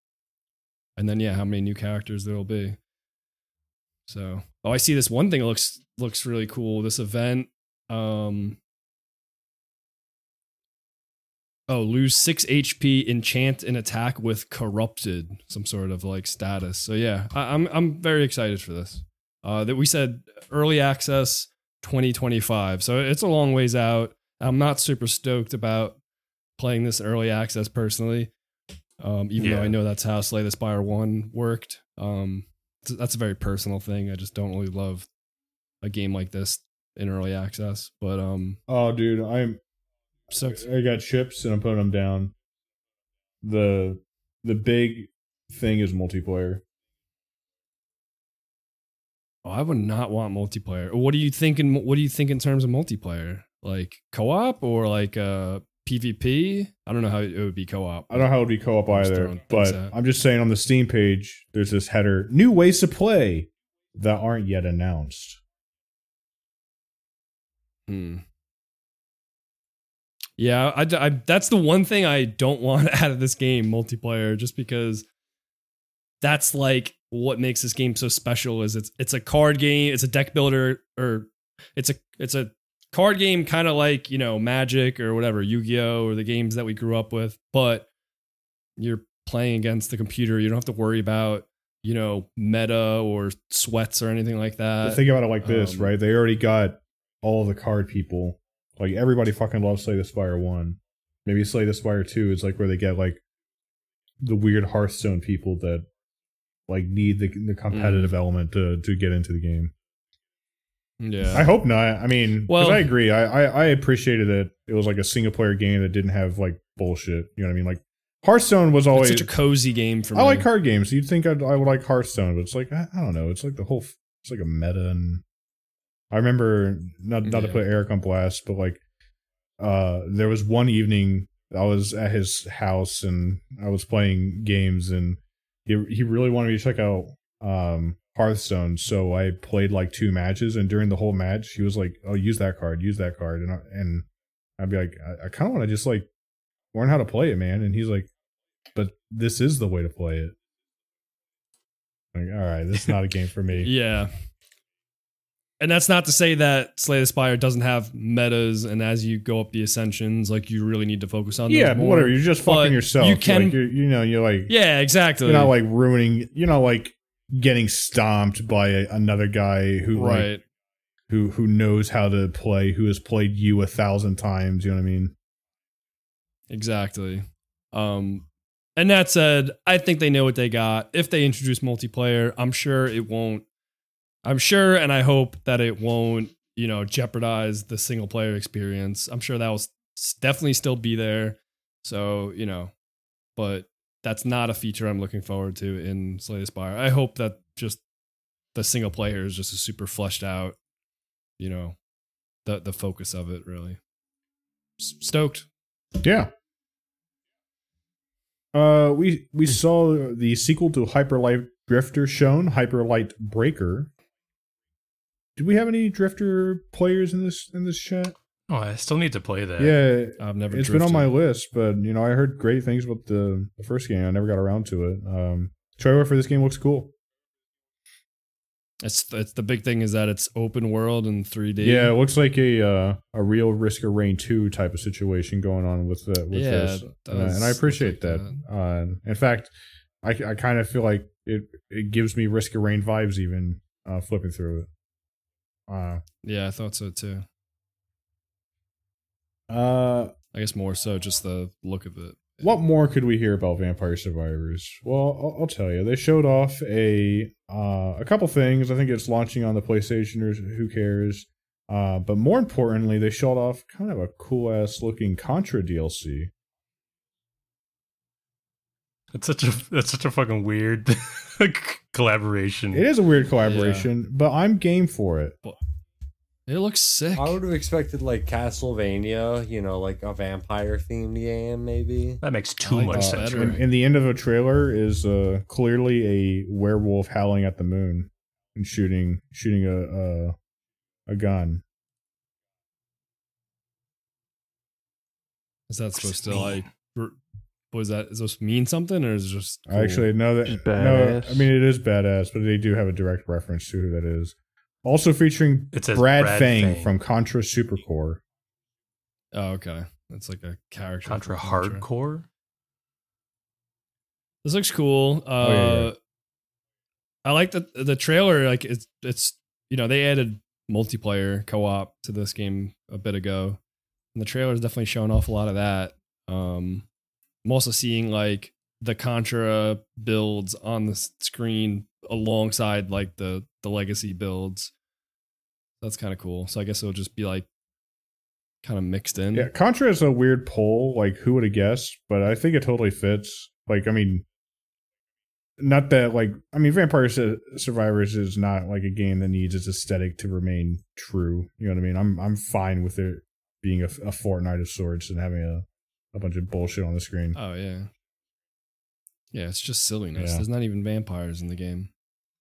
[SPEAKER 2] and then yeah, how many new characters there will be. So, oh, I see this one thing that looks looks really cool. This event, um, oh, lose six H P, enchant an attack with corrupted, some sort of like status. So yeah, I, I'm I'm very excited for this. Uh, that we said early access twenty twenty-five, so it's a long ways out. I'm not super stoked about playing this early access personally, um, even though
[SPEAKER 5] Yeah.
[SPEAKER 2] I know that's how Slay the Spire one worked. Um, that's a very personal thing. I just don't really love a game like this in early access. But um,
[SPEAKER 1] Oh, dude, I'm
[SPEAKER 2] so
[SPEAKER 1] I got chips and I'm putting them down. The the big thing is multiplayer.
[SPEAKER 2] oh, I would not want multiplayer. What do you think? In what do you think in terms of multiplayer? Like co-op or like uh PvP? I don't know how it would be co-op.
[SPEAKER 1] I don't know how it would be co-op
[SPEAKER 2] I'm just
[SPEAKER 1] either,
[SPEAKER 2] throwing
[SPEAKER 1] but
[SPEAKER 2] things out.
[SPEAKER 1] I'm just saying on the Steam page, there's this header: new ways to play that aren't yet announced.
[SPEAKER 2] Hmm. Yeah, I, I, that's the one thing I don't want out of this game, multiplayer, just because that's like what makes this game so special. Is it's it's a card game, it's a deck builder, or it's a it's a card game, kind of like you know Magic or whatever, Yu-Gi-Oh, or the games that we grew up with. But you're playing against the computer. You don't have to worry about you know meta or sweats or anything like that.
[SPEAKER 1] But think about it like this,
[SPEAKER 2] um,
[SPEAKER 1] right? They already got all the card people. Like everybody fucking loves Slay the Spire one. Maybe Slay the Spire two is like where they get like the weird Hearthstone people that like need the the competitive element to to get into the game.
[SPEAKER 2] Yeah,
[SPEAKER 1] I hope not. I mean,
[SPEAKER 2] Well-
[SPEAKER 1] well, I agree. I, I I appreciated that it was like a single player game that didn't have like bullshit. You know what I mean? Like Hearthstone was
[SPEAKER 2] it's
[SPEAKER 1] always.
[SPEAKER 2] such a cozy game for me.
[SPEAKER 1] I like card games. You'd think I'd, I would like Hearthstone, but it's like I, I don't know. It's like the whole. It's like a meta, and I remember not not to
[SPEAKER 2] Yeah.
[SPEAKER 1] put Eric on blast, but like, uh, there was one evening I was at his house and I was playing games, and he he really wanted me to check out um Hearthstone, so I played like two matches, and during the whole match, he was like, "Oh, use that card, use that card," and I, and I'd be like, "I, I kind of want to just like learn how to play it, man," and he's like, "But this is the way to play it." Like, all right, this is not a game for me.
[SPEAKER 2] Yeah. And that's not to say that Slay the Spire doesn't have metas, and as you go up the ascensions, like you really need to focus on those
[SPEAKER 1] Yeah, but
[SPEAKER 2] more.
[SPEAKER 1] whatever. You're just
[SPEAKER 2] But
[SPEAKER 1] fucking yourself.
[SPEAKER 2] you can-
[SPEAKER 1] like, you're, you know, you're like,
[SPEAKER 2] Yeah, exactly.
[SPEAKER 1] you're not like ruining. You're not like getting stomped by a, another guy who like,
[SPEAKER 2] right.
[SPEAKER 1] who who knows how to play, who has played you a thousand times. You know what I mean?
[SPEAKER 2] Exactly. Um, and that said, I think they know what they got. If they introduce multiplayer, I'm sure it won't. I'm sure, and I hope that it won't, you know, jeopardize the single player experience. I'm sure that will s- definitely still be there. So, you know, but that's not a feature I'm looking forward to in Slay the Spire. I hope that just the single player is just a super fleshed out, you know, the the focus of it really. S- Stoked.
[SPEAKER 1] Yeah. Uh, we we saw the sequel to Hyper Light Drifter shown, Hyper Light Breaker. Did we have any Drifter players in this in this chat?
[SPEAKER 5] Oh, I still need to play that.
[SPEAKER 1] Yeah,
[SPEAKER 2] I've never
[SPEAKER 1] it's
[SPEAKER 2] drifted.
[SPEAKER 1] been on my list, but you know I heard great things about the, the first game. I never got around to it. Um, trailer for this game looks cool.
[SPEAKER 2] It's it's the big thing is that it's open world in three D.
[SPEAKER 1] Yeah, it looks like a uh, a real Risk of Rain two type of situation going on with the, with
[SPEAKER 2] Yeah,
[SPEAKER 1] this,
[SPEAKER 2] it
[SPEAKER 1] and, I-
[SPEAKER 2] does
[SPEAKER 1] and I
[SPEAKER 2] look
[SPEAKER 1] appreciate
[SPEAKER 2] like
[SPEAKER 1] that. Uh, in fact, I, I kind of feel like it it gives me Risk of Rain vibes even uh, flipping through it. Uh,
[SPEAKER 2] Yeah, I thought so too.
[SPEAKER 1] uh,
[SPEAKER 2] I guess more so just the look of it.
[SPEAKER 1] what more could we hear about Vampire Survivors? Well, I'll, I'll tell you. They showed off a uh, a couple things. I think it's launching on the PlayStation, or who cares? Uh, but more importantly, they showed off kind of a cool ass looking Contra D L C.
[SPEAKER 5] It's such a that's such a fucking weird collaboration.
[SPEAKER 1] It is a weird collaboration, but I'm game for it.
[SPEAKER 2] It looks sick.
[SPEAKER 3] I would have expected like Castlevania, you know, like a vampire themed game, maybe.
[SPEAKER 5] That makes too
[SPEAKER 2] like
[SPEAKER 5] much
[SPEAKER 2] that
[SPEAKER 5] sense.
[SPEAKER 2] better.
[SPEAKER 1] And, and the end of a trailer is uh, clearly a werewolf howling at the moon and shooting shooting a a, a gun.
[SPEAKER 2] Is that supposed to
[SPEAKER 5] mean?
[SPEAKER 2] like? r- Was that is supposed to mean something or is it just?
[SPEAKER 1] I actually know that.
[SPEAKER 4] Just
[SPEAKER 1] No,
[SPEAKER 4] badass.
[SPEAKER 1] I mean it is badass, but they do have a direct reference to who that is. Also featuring
[SPEAKER 5] It says
[SPEAKER 1] Brad,
[SPEAKER 5] Brad
[SPEAKER 1] Fang,
[SPEAKER 5] Fang.
[SPEAKER 1] from Contra Supercore.
[SPEAKER 2] Oh, okay. That's like a character.
[SPEAKER 5] Contra
[SPEAKER 2] from Contra.
[SPEAKER 5] Hardcore.
[SPEAKER 2] This looks cool. Uh,
[SPEAKER 1] Oh, yeah, yeah.
[SPEAKER 2] I like the the trailer. Like it's it's you know they added multiplayer co-op to this game a bit ago, and the trailer is definitely showing off a lot of that. Um, I'm also seeing like the Contra builds on the s- screen alongside like the the legacy builds. That's kind of cool. So I guess it'll just be like kind of mixed in.
[SPEAKER 1] Yeah, Contra is a weird poll. Like, who would have guessed? But I think it totally fits. Like, I mean, not that like I mean, Vampire Su- Survivors is not like a game that needs its aesthetic to remain true. You know what I mean? I'm I'm fine with it being a, a Fortnite of sorts and having a, a bunch of bullshit on the screen.
[SPEAKER 2] Oh yeah. Yeah, it's just silliness.
[SPEAKER 1] Yeah.
[SPEAKER 2] There's not even vampires in the game.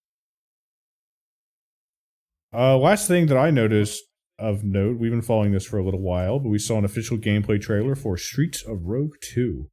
[SPEAKER 1] Uh, last thing that I noticed of note, we've been following this for a little while, but we saw an official gameplay trailer for Streets of Rogue two.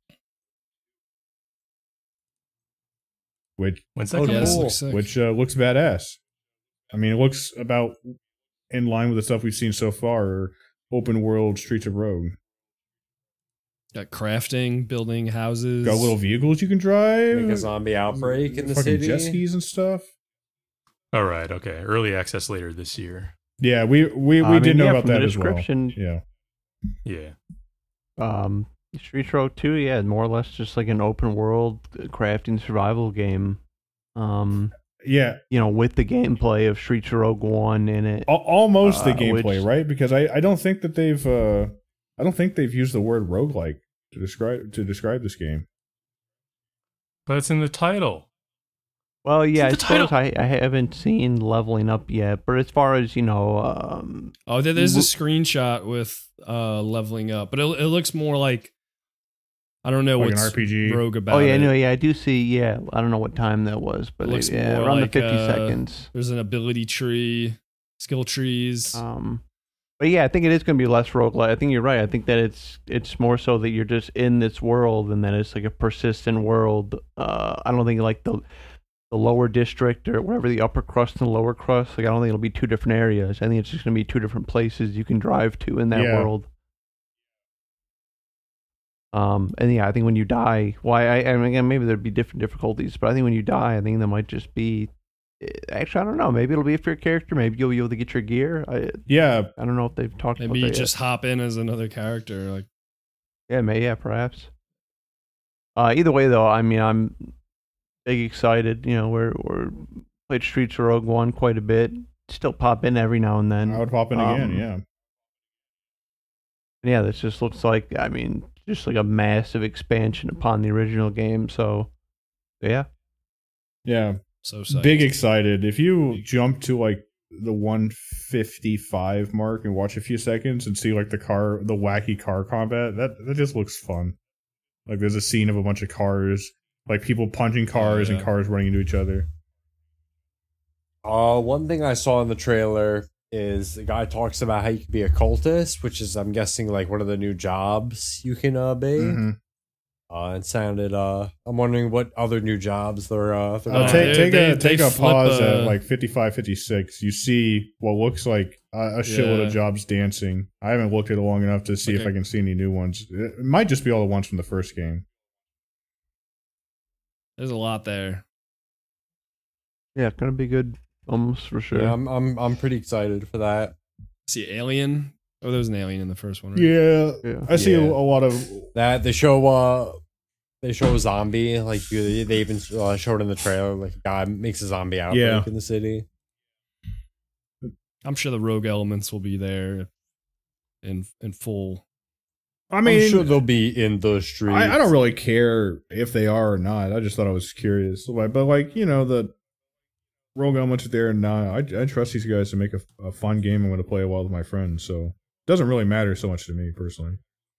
[SPEAKER 1] Which
[SPEAKER 5] When's that
[SPEAKER 1] Oh,
[SPEAKER 5] coming?
[SPEAKER 2] Yeah, this
[SPEAKER 3] cool.
[SPEAKER 2] looks sick.
[SPEAKER 1] which uh, looks badass. I mean, it looks about in line with the stuff we've seen so far, open world Streets of Rogue.
[SPEAKER 2] Got crafting, building houses.
[SPEAKER 1] Got little vehicles you can drive.
[SPEAKER 3] Make a zombie outbreak in the
[SPEAKER 1] fucking
[SPEAKER 3] city.
[SPEAKER 1] jet skis and stuff.
[SPEAKER 5] All right, okay. Early access later this year.
[SPEAKER 1] Yeah, we we, we
[SPEAKER 4] I mean,
[SPEAKER 1] did know
[SPEAKER 4] yeah,
[SPEAKER 1] about
[SPEAKER 4] from the
[SPEAKER 1] that as well.
[SPEAKER 4] description.
[SPEAKER 1] Yeah.
[SPEAKER 5] Yeah.
[SPEAKER 4] Um, Streets Road two, yeah, more or less just like an open world crafting survival game. Um,
[SPEAKER 1] Yeah,
[SPEAKER 4] you know, with the gameplay of Streets Rogue one in it.
[SPEAKER 1] al- almost the
[SPEAKER 4] Uh,
[SPEAKER 1] gameplay,
[SPEAKER 4] which-
[SPEAKER 1] right? Because I, I don't think that they've uh I don't think they've used the word roguelike to describe to describe this game.
[SPEAKER 5] But it's in the title.
[SPEAKER 4] Well, yeah, I
[SPEAKER 5] the
[SPEAKER 4] suppose
[SPEAKER 5] title.
[SPEAKER 4] I, I haven't seen leveling up yet, but as far as you know, um,
[SPEAKER 2] Oh, there, there's a
[SPEAKER 4] Wo-
[SPEAKER 2] screenshot with uh leveling up, but it, it looks more like I don't know
[SPEAKER 1] Like an
[SPEAKER 2] what's
[SPEAKER 1] R P G.
[SPEAKER 2] rogue about.
[SPEAKER 4] oh yeah,
[SPEAKER 2] it.
[SPEAKER 4] no, yeah, I do see. Yeah, I don't know what time that was, but
[SPEAKER 2] It looks
[SPEAKER 4] it, yeah,
[SPEAKER 2] more
[SPEAKER 4] around
[SPEAKER 2] like,
[SPEAKER 4] the fifty
[SPEAKER 2] uh,
[SPEAKER 4] seconds.
[SPEAKER 2] There's an ability tree, skill trees.
[SPEAKER 4] Um, but yeah, I think it is going to be less roguelike. I think you're right. I think that it's it's more so that you're just in this world, and that it's like a persistent world. Uh, I don't think like the the lower district or whatever, the upper crust and lower crust. Like I don't think it'll be two different areas. I think it's just going to be two different places you can drive to in that
[SPEAKER 1] Yeah.
[SPEAKER 4] world. Um, and yeah, I think when you die, why I, I mean, again, maybe there'd be different difficulties, but I think when you die, I think there might just be Actually, I don't know. Maybe it'll be for your character. Maybe you'll be able to get your gear. I
[SPEAKER 1] Yeah,
[SPEAKER 4] I don't know if they've talked
[SPEAKER 2] Maybe
[SPEAKER 4] about
[SPEAKER 2] you
[SPEAKER 4] that
[SPEAKER 2] just hop in as another character. Like,
[SPEAKER 4] yet. Yeah, may yeah, perhaps. Uh, either way, though, I mean, I'm big excited. You know, we're we're played Streets of Rogue One quite a bit. Still pop in every now and then.
[SPEAKER 1] I would pop in again.
[SPEAKER 4] Um,
[SPEAKER 1] Yeah.
[SPEAKER 4] Yeah, this just looks like, I mean, just like a massive expansion upon the original game. So, yeah.
[SPEAKER 1] Yeah.
[SPEAKER 2] so psyched.
[SPEAKER 1] Big excited. If you jump to like the one fifty-five mark and watch a few seconds and see like the car, the wacky car combat, that that just looks fun. Like there's a scene of a bunch of cars, like people punching cars
[SPEAKER 2] Oh, yeah.
[SPEAKER 1] and cars running into each other.
[SPEAKER 3] Uh, one thing I saw in the trailer is the guy talks about how you can be a cultist, which is, I'm guessing, like one of the new jobs you can uh, be.
[SPEAKER 1] Mhm.
[SPEAKER 3] Uh, it sounded. Uh, I'm wondering what other new jobs they're. Uh, they're
[SPEAKER 1] Uh,
[SPEAKER 3] gonna-
[SPEAKER 1] take take
[SPEAKER 2] they-
[SPEAKER 1] a
[SPEAKER 2] they
[SPEAKER 1] take a
[SPEAKER 2] flip
[SPEAKER 1] pause
[SPEAKER 2] a-
[SPEAKER 1] at like fifty-five, fifty-six. You see what looks like a, a shitload
[SPEAKER 2] Yeah.
[SPEAKER 1] of jobs dancing. I haven't looked at it long enough to see if
[SPEAKER 2] Okay.
[SPEAKER 1] I can see any new ones. It might just be all the ones from the first game.
[SPEAKER 2] There's a lot there.
[SPEAKER 4] Yeah, it's going to be good almost for sure.
[SPEAKER 3] Yeah, I'm. I'm. I'm pretty excited for that.
[SPEAKER 2] See, Alien. Oh, there was an alien in the first one, right?
[SPEAKER 1] Yeah,
[SPEAKER 4] Yeah.
[SPEAKER 1] I see a,
[SPEAKER 3] Yeah.
[SPEAKER 1] a lot of.
[SPEAKER 3] That they show. Uh, they show a zombie. Like you- they even uh, showed in the trailer. Like a guy makes a zombie outbreak
[SPEAKER 1] Yeah.
[SPEAKER 3] in the city.
[SPEAKER 2] I'm sure the rogue elements will be there in in full.
[SPEAKER 1] I
[SPEAKER 3] I
[SPEAKER 1] mean,
[SPEAKER 3] am sure they'll be in the streets.
[SPEAKER 1] I, I don't really care if they are or not. I just thought I was curious. But, but like, you know, the rogue elements are there and not. I, I trust these guys to make a, a fun game I'm going to play a while with my friends. So it doesn't really matter so much to me personally.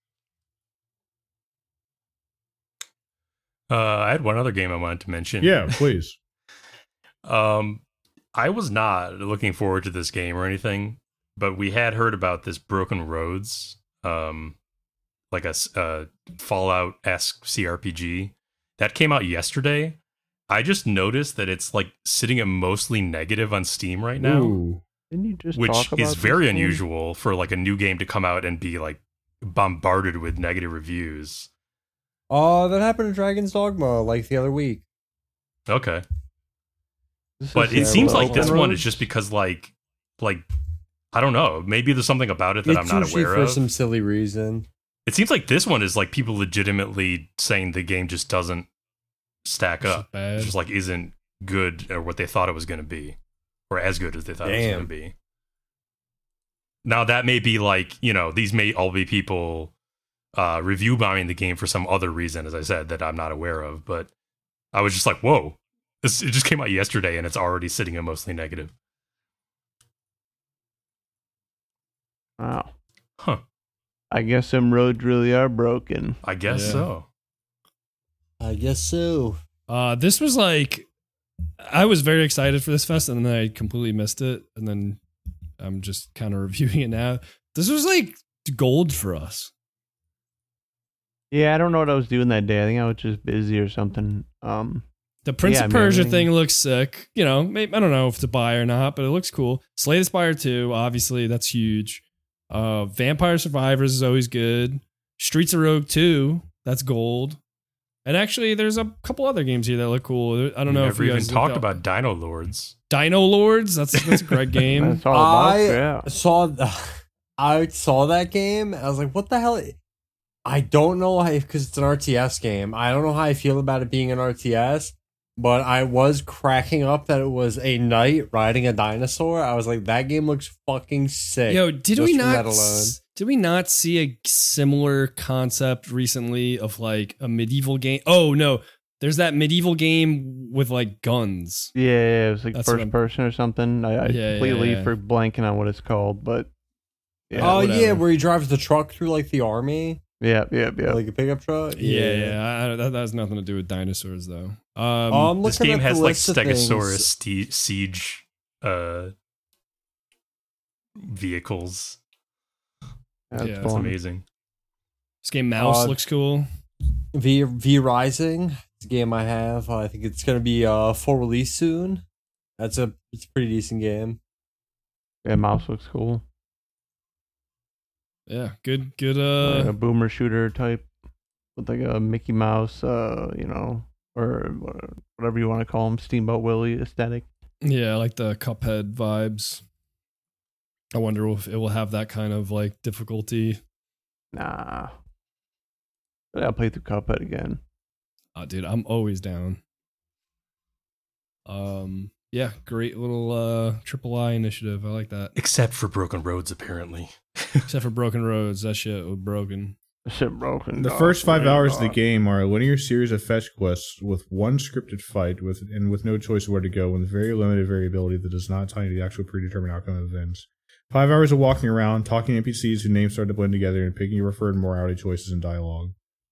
[SPEAKER 5] Uh, I had one other game I wanted to mention.
[SPEAKER 1] Yeah, please.
[SPEAKER 5] Um, I was not looking forward to this game or anything, but we had heard about this Broken Roads, um, like a s- uh, Fallout-esque C R P G that came out yesterday. I just noticed that it's like sitting at mostly negative on Steam right now,
[SPEAKER 1] Ooh.
[SPEAKER 4] Didn't you just
[SPEAKER 5] which
[SPEAKER 4] talk about
[SPEAKER 5] is
[SPEAKER 4] this
[SPEAKER 5] very
[SPEAKER 4] game?
[SPEAKER 5] unusual for like a new game to come out and be like bombarded with negative reviews.
[SPEAKER 3] Oh, that happened to Dragon's Dogma like the other week.
[SPEAKER 5] Okay.
[SPEAKER 4] This
[SPEAKER 5] But
[SPEAKER 4] is
[SPEAKER 5] it seems like
[SPEAKER 4] Open
[SPEAKER 5] this one
[SPEAKER 4] Roads?
[SPEAKER 5] is just because like like I don't know, maybe there's something about it that
[SPEAKER 3] It's
[SPEAKER 5] I'm not
[SPEAKER 3] usually
[SPEAKER 5] aware
[SPEAKER 3] for
[SPEAKER 5] of.
[SPEAKER 3] some silly reason.
[SPEAKER 5] It seems like this one is like people legitimately saying the game just doesn't stack
[SPEAKER 2] It's
[SPEAKER 5] up.
[SPEAKER 2] just bad.
[SPEAKER 5] It just like isn't good or what they thought it was going to be, or as good as they thought it was
[SPEAKER 3] Damn.
[SPEAKER 5] going to be. Now that may be like, you know, these may all be people uh, review bombing the game for some other reason, as I said, that I'm not aware of. But I was just like, whoa, this it just came out yesterday and it's already sitting at mostly negative.
[SPEAKER 4] Wow.
[SPEAKER 5] Huh?
[SPEAKER 4] I guess some roads really are broken.
[SPEAKER 5] I guess
[SPEAKER 2] Yeah.
[SPEAKER 5] so.
[SPEAKER 3] I guess so.
[SPEAKER 2] Uh, this was like, I was very excited for this fest, and then I completely missed it, and then I'm just kind of reviewing it now. This was like gold for us.
[SPEAKER 4] Yeah, I don't know what I was doing that day. I think I was just busy or something. Um,
[SPEAKER 2] The Prince
[SPEAKER 4] Yeah,
[SPEAKER 2] of
[SPEAKER 4] I mean,
[SPEAKER 2] Persia
[SPEAKER 4] everything-
[SPEAKER 2] thing looks sick. You know, maybe, I don't know if to buy or not, but it looks cool. Slay the Spire two, obviously, that's huge. Uh, Vampire Survivors is always good. Streets of Rogue two, that's gold. And actually, there's a couple other games here that look cool. I don't know
[SPEAKER 5] we
[SPEAKER 2] if
[SPEAKER 5] never
[SPEAKER 2] you
[SPEAKER 5] even
[SPEAKER 2] guys
[SPEAKER 5] talked
[SPEAKER 2] looked
[SPEAKER 5] about Dino Lords.
[SPEAKER 2] up- Dino Lords. That's that's a great game.
[SPEAKER 4] that's all about.
[SPEAKER 3] I-
[SPEAKER 4] Yeah.
[SPEAKER 3] Saw, I saw that game. I was like, what the hell? I don't know how, because it's an R T S game. I don't know how I feel about it being an R T S, but I was cracking up that it was a knight riding a dinosaur. I was like, that game looks fucking sick.
[SPEAKER 2] Yo, did
[SPEAKER 3] just
[SPEAKER 2] we
[SPEAKER 3] from
[SPEAKER 2] not?
[SPEAKER 3] that alone.
[SPEAKER 2] s- Did we not see a similar concept recently of like a medieval game? Oh no, there's that medieval game with like guns.
[SPEAKER 4] Yeah, yeah, it was like
[SPEAKER 2] That's what
[SPEAKER 4] first
[SPEAKER 2] I'm-
[SPEAKER 4] person or something. I, I
[SPEAKER 2] Yeah,
[SPEAKER 4] completely
[SPEAKER 2] yeah, yeah.
[SPEAKER 4] for blanking on what it's called, but
[SPEAKER 2] Yeah,
[SPEAKER 3] oh yeah,
[SPEAKER 2] whatever.
[SPEAKER 3] where he drives the truck through like the army,
[SPEAKER 4] yeah, yeah, yeah.
[SPEAKER 3] like a pickup truck.
[SPEAKER 2] Yeah, yeah. I, I, that, that has nothing to do with dinosaurs though. Um,
[SPEAKER 3] Oh, I'm
[SPEAKER 5] This
[SPEAKER 3] looking
[SPEAKER 5] game
[SPEAKER 3] at the
[SPEAKER 5] has like
[SPEAKER 3] list of things.
[SPEAKER 5] Stegosaurus ste- siege uh, vehicles.
[SPEAKER 4] That's
[SPEAKER 2] yeah,
[SPEAKER 5] It's
[SPEAKER 4] fun.
[SPEAKER 5] amazing.
[SPEAKER 2] this game Mouse
[SPEAKER 3] Uh,
[SPEAKER 2] looks cool.
[SPEAKER 3] V V Rising, it's a game I have. Uh, I think it's gonna be uh full release soon. That's a it's a pretty decent game.
[SPEAKER 4] Yeah, mouse looks cool.
[SPEAKER 2] Yeah, good, good.
[SPEAKER 4] Like
[SPEAKER 2] Uh,
[SPEAKER 4] a boomer shooter type with like a Mickey Mouse, uh, you know, or whatever you want to call him, Steamboat Willie aesthetic.
[SPEAKER 2] Yeah, I like the Cuphead vibes. I wonder if it will have that kind of like difficulty.
[SPEAKER 4] Nah. I gotta play through Cuphead again.
[SPEAKER 2] Oh, dude, I'm always down. Um, yeah, great little uh triple I initiative. I like that.
[SPEAKER 5] Except for Broken Roads, apparently.
[SPEAKER 2] Except for Broken Roads, that shit was broken.
[SPEAKER 4] Shit broken.
[SPEAKER 1] The
[SPEAKER 4] dog,
[SPEAKER 1] first five
[SPEAKER 4] man,
[SPEAKER 1] hours of the
[SPEAKER 4] dog.
[SPEAKER 1] game are a linear series of fetch quests with one scripted fight with and with no choice of where to go, with very limited variability that does not tie into the actual predetermined outcome of events. Five hours of walking around, talking to N P Cs whose names start to blend together, and picking your preferred morality choices and dialogue.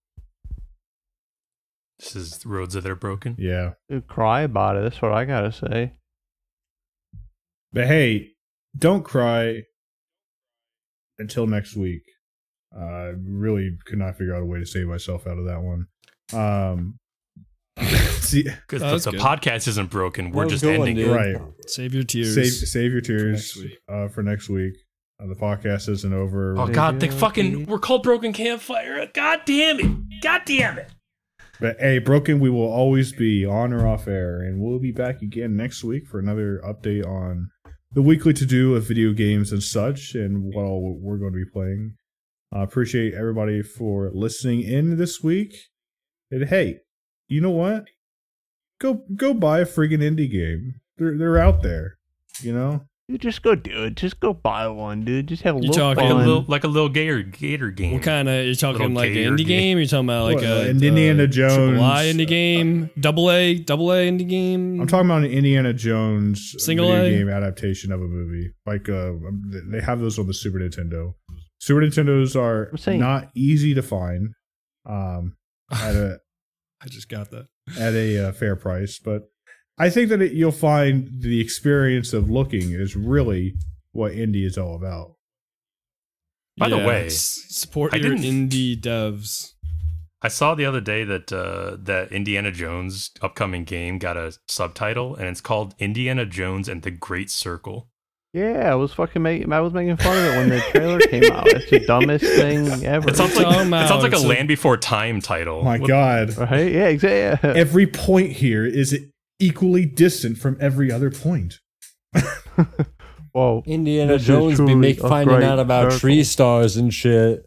[SPEAKER 5] This is the roads that are broken.
[SPEAKER 1] Yeah.
[SPEAKER 4] Dude, cry about it. That's what I gotta say.
[SPEAKER 1] But hey, don't cry until next week. I uh, really could not figure out a way to save myself out of that one. Um, see,
[SPEAKER 5] Because
[SPEAKER 2] Oh,
[SPEAKER 5] the,
[SPEAKER 2] that's
[SPEAKER 5] the
[SPEAKER 2] good.
[SPEAKER 5] podcast isn't broken. We're
[SPEAKER 3] That was
[SPEAKER 5] just
[SPEAKER 3] a good one,
[SPEAKER 5] ending it.
[SPEAKER 3] dude.
[SPEAKER 1] right.
[SPEAKER 2] Save your tears.
[SPEAKER 1] Save save your tears
[SPEAKER 2] next week.
[SPEAKER 1] uh, for next week. Uh, the podcast isn't over.
[SPEAKER 5] Oh, God, the fucking. We're called Broken Campfire. God damn it. God damn it.
[SPEAKER 1] But hey, Broken, we will always be on or off air, and we'll be back again next week for another update on the weekly to-do of video games and such, and what all we're going to be playing. I uh, appreciate everybody for listening in this week. And hey, you know what? Go go buy a friggin' indie game. They're they're out there, you know.
[SPEAKER 4] Dude, just go do it. Just go buy one, dude. Just have a
[SPEAKER 2] You
[SPEAKER 4] little
[SPEAKER 2] talking
[SPEAKER 5] Like a
[SPEAKER 4] fun.
[SPEAKER 5] little, like a little gator, gator game.
[SPEAKER 2] What kind of? You're talking
[SPEAKER 5] Little
[SPEAKER 2] like an
[SPEAKER 5] gator
[SPEAKER 2] indie
[SPEAKER 5] game.
[SPEAKER 2] game? You're talking about like
[SPEAKER 1] What,
[SPEAKER 2] a
[SPEAKER 1] an Indiana
[SPEAKER 2] uh,
[SPEAKER 1] Jones,
[SPEAKER 2] triple I indie game, double A, double A indie game.
[SPEAKER 1] I'm talking about an Indiana Jones
[SPEAKER 2] Single
[SPEAKER 1] video
[SPEAKER 2] A?
[SPEAKER 1] game adaptation of a movie. Like uh, they have those on the Super Nintendo. Super Nintendos are
[SPEAKER 4] I'm saying-
[SPEAKER 1] not easy to find um, at a
[SPEAKER 2] I just got that.
[SPEAKER 1] at a uh, fair price, but I think that it, you'll find the experience of looking is really what indie is all about.
[SPEAKER 5] By the
[SPEAKER 2] Yeah,
[SPEAKER 5] way,
[SPEAKER 2] s- support
[SPEAKER 5] I
[SPEAKER 2] your
[SPEAKER 5] didn't-
[SPEAKER 2] indie devs.
[SPEAKER 5] I saw the other day that uh, that Indiana Jones upcoming game got a subtitle, and it's called Indiana Jones and the Great Circle.
[SPEAKER 4] Yeah, I was fucking making. I was making fun of it when the trailer came out. It's the dumbest thing ever.
[SPEAKER 5] It sounds like
[SPEAKER 2] talking
[SPEAKER 5] it sounds like
[SPEAKER 2] about?
[SPEAKER 5] a
[SPEAKER 2] It's
[SPEAKER 5] Land Before Time title.
[SPEAKER 1] My
[SPEAKER 5] What-
[SPEAKER 1] God,
[SPEAKER 4] Right? Yeah, exactly. Yeah.
[SPEAKER 1] every point here is equally distant from every other point.
[SPEAKER 4] Whoa.
[SPEAKER 3] Indiana
[SPEAKER 4] This is
[SPEAKER 3] Jones be
[SPEAKER 4] truly
[SPEAKER 3] make
[SPEAKER 4] a
[SPEAKER 3] finding
[SPEAKER 4] great
[SPEAKER 3] out about
[SPEAKER 4] circle.
[SPEAKER 3] tree stars and shit.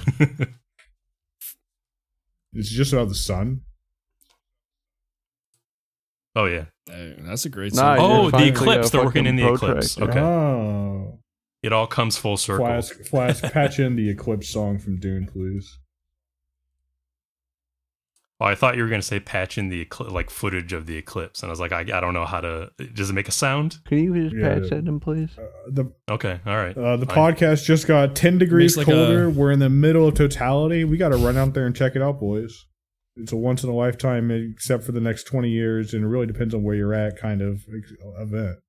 [SPEAKER 1] It's just about the sun.
[SPEAKER 5] Oh yeah.
[SPEAKER 2] Hey, that's a great
[SPEAKER 4] Nah,
[SPEAKER 2] song.
[SPEAKER 5] Oh,
[SPEAKER 4] you're
[SPEAKER 5] the
[SPEAKER 4] finally
[SPEAKER 5] eclipse.
[SPEAKER 4] a
[SPEAKER 5] They're working
[SPEAKER 4] fucking
[SPEAKER 5] in the eclipse.
[SPEAKER 4] protractor.
[SPEAKER 5] Okay.
[SPEAKER 1] Oh,
[SPEAKER 5] It all comes full circle.
[SPEAKER 1] Flask, Flask, patch in the Eclipse song from Dune, please.
[SPEAKER 5] Oh, I thought you were going to say patch in the ecl- like footage of the eclipse, and I was like, I, I don't know how to. Does it make a sound?
[SPEAKER 4] Can you just
[SPEAKER 1] Yeah.
[SPEAKER 4] patch that in, please?
[SPEAKER 1] Uh, the
[SPEAKER 5] Okay, all right.
[SPEAKER 1] uh, the
[SPEAKER 5] Fine.
[SPEAKER 1] podcast just got ten degrees
[SPEAKER 2] Makes like
[SPEAKER 1] colder.
[SPEAKER 2] a-
[SPEAKER 1] We're in the middle of totality. We got to run out there and check it out, boys. It's a once in a lifetime, except for the next twenty years, and it really depends on where you're at, kind of ex- event.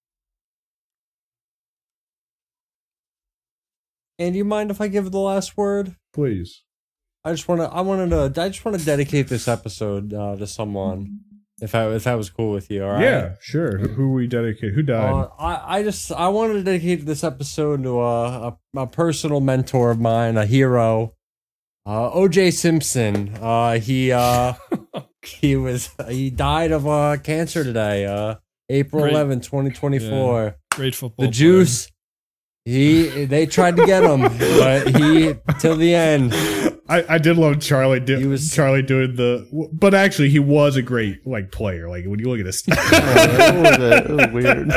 [SPEAKER 3] And do you mind if I give the last word?
[SPEAKER 1] Please.
[SPEAKER 3] I just want to. I wanted to. I just want to dedicate this episode uh, to someone. If I if that was cool with you, all right?
[SPEAKER 1] Yeah, sure. Who, who we dedicate? Who died?
[SPEAKER 3] Uh, I I just I wanted to dedicate this episode to a a, a personal mentor of mine, a hero, uh, O J Simpson. Uh, he uh he was he died of uh cancer today. Uh, April
[SPEAKER 2] Great.
[SPEAKER 3] eleventh, twenty twenty four.
[SPEAKER 2] Great football.
[SPEAKER 3] The juice. He they tried to get him, but he till the end.
[SPEAKER 1] I, I did love Charlie. Do,
[SPEAKER 3] He was-
[SPEAKER 1] Charlie doing the, but actually he was a great like player. Like when you look at his,
[SPEAKER 4] Oh, that was, uh, it was weird.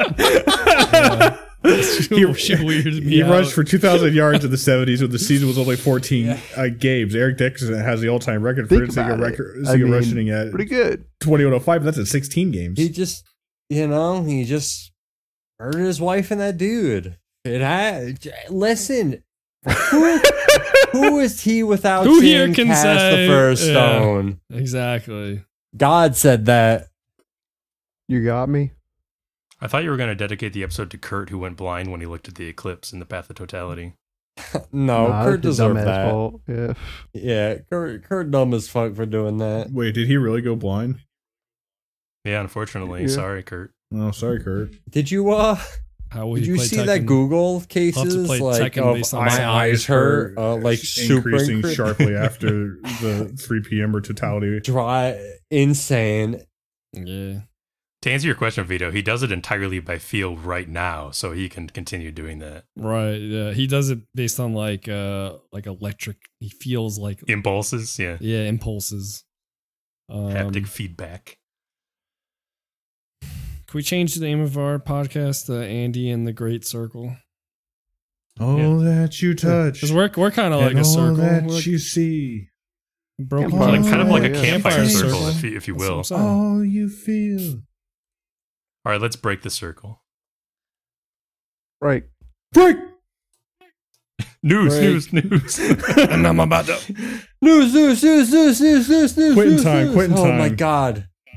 [SPEAKER 2] player. She weirded me
[SPEAKER 1] he
[SPEAKER 2] out.
[SPEAKER 1] rushed for two thousand yards in the seventies when the season was only fourteen uh, games. Eric Dixon has the all-time record for
[SPEAKER 4] Think
[SPEAKER 1] single
[SPEAKER 4] about it.
[SPEAKER 1] record
[SPEAKER 4] I
[SPEAKER 1] single
[SPEAKER 4] mean,
[SPEAKER 1] rushing at
[SPEAKER 4] Pretty good.
[SPEAKER 1] twenty-one oh five. That's at sixteen games.
[SPEAKER 3] He just, you know, he just murdered his wife and that dude. It had. Listen, who, who is he without
[SPEAKER 2] Who
[SPEAKER 3] sin
[SPEAKER 2] here can
[SPEAKER 3] cast
[SPEAKER 2] say-
[SPEAKER 3] the first
[SPEAKER 2] yeah.
[SPEAKER 3] stone?
[SPEAKER 2] Exactly.
[SPEAKER 3] God said that.
[SPEAKER 4] You got me.
[SPEAKER 5] I thought you were going to dedicate the episode to Kurt, who went blind when he looked at the eclipse in the Path of Totality.
[SPEAKER 3] No,
[SPEAKER 4] Nah,
[SPEAKER 3] Kurt
[SPEAKER 4] that's a
[SPEAKER 3] deserved
[SPEAKER 4] dumbass
[SPEAKER 3] that.
[SPEAKER 4] fault. Yeah.
[SPEAKER 3] Yeah, Kurt, Kurt dumb as fuck for doing that.
[SPEAKER 1] Wait, did he really go blind?
[SPEAKER 5] Yeah, unfortunately.
[SPEAKER 4] Yeah.
[SPEAKER 5] Sorry, Kurt.
[SPEAKER 1] Oh, sorry, Kurt.
[SPEAKER 3] Did you uh?
[SPEAKER 2] How will
[SPEAKER 3] Did
[SPEAKER 2] you
[SPEAKER 3] you
[SPEAKER 2] play
[SPEAKER 3] see
[SPEAKER 2] Tekken?
[SPEAKER 3] that Google
[SPEAKER 2] I'll have to
[SPEAKER 3] cases
[SPEAKER 2] play
[SPEAKER 3] like
[SPEAKER 2] Tekken
[SPEAKER 3] of
[SPEAKER 2] based on
[SPEAKER 3] my
[SPEAKER 2] my
[SPEAKER 3] eyes hurt, uh, like super
[SPEAKER 1] increasing
[SPEAKER 3] incre-
[SPEAKER 1] sharply after the three p.m. or totality.
[SPEAKER 3] dry, insane.
[SPEAKER 2] Yeah.
[SPEAKER 5] To answer your question, Vito, he does it entirely by feel right now, so he can continue doing that.
[SPEAKER 2] Right. Yeah. He does it based on like uh like electric. He feels like
[SPEAKER 5] Impulses, yeah.
[SPEAKER 2] yeah impulses. Um,
[SPEAKER 5] Haptic feedback.
[SPEAKER 2] Can we change the name of our podcast to Andy and the Great Circle?
[SPEAKER 1] All that you touch.
[SPEAKER 2] Because we're we're kind of like
[SPEAKER 1] and
[SPEAKER 2] a
[SPEAKER 1] all
[SPEAKER 2] circle.
[SPEAKER 1] that
[SPEAKER 2] We're like
[SPEAKER 1] you see.
[SPEAKER 2] broken
[SPEAKER 4] Campfire.
[SPEAKER 5] Like, kind of like a
[SPEAKER 4] Yeah.
[SPEAKER 5] campfire
[SPEAKER 2] Campfire
[SPEAKER 5] circle,
[SPEAKER 2] circle.
[SPEAKER 5] if you, if you
[SPEAKER 2] That's what
[SPEAKER 5] will.
[SPEAKER 2] I'm saying.
[SPEAKER 1] All you feel.
[SPEAKER 5] All right, let's break the circle.
[SPEAKER 4] Right.
[SPEAKER 1] Break.
[SPEAKER 5] News,
[SPEAKER 3] Break.
[SPEAKER 5] news, news.
[SPEAKER 2] and I'm about to.
[SPEAKER 3] News, news, news, news, news, news, news.
[SPEAKER 1] Quitting
[SPEAKER 3] news,
[SPEAKER 1] time,
[SPEAKER 3] news.
[SPEAKER 1] quitting
[SPEAKER 3] Oh my
[SPEAKER 1] time.
[SPEAKER 3] god.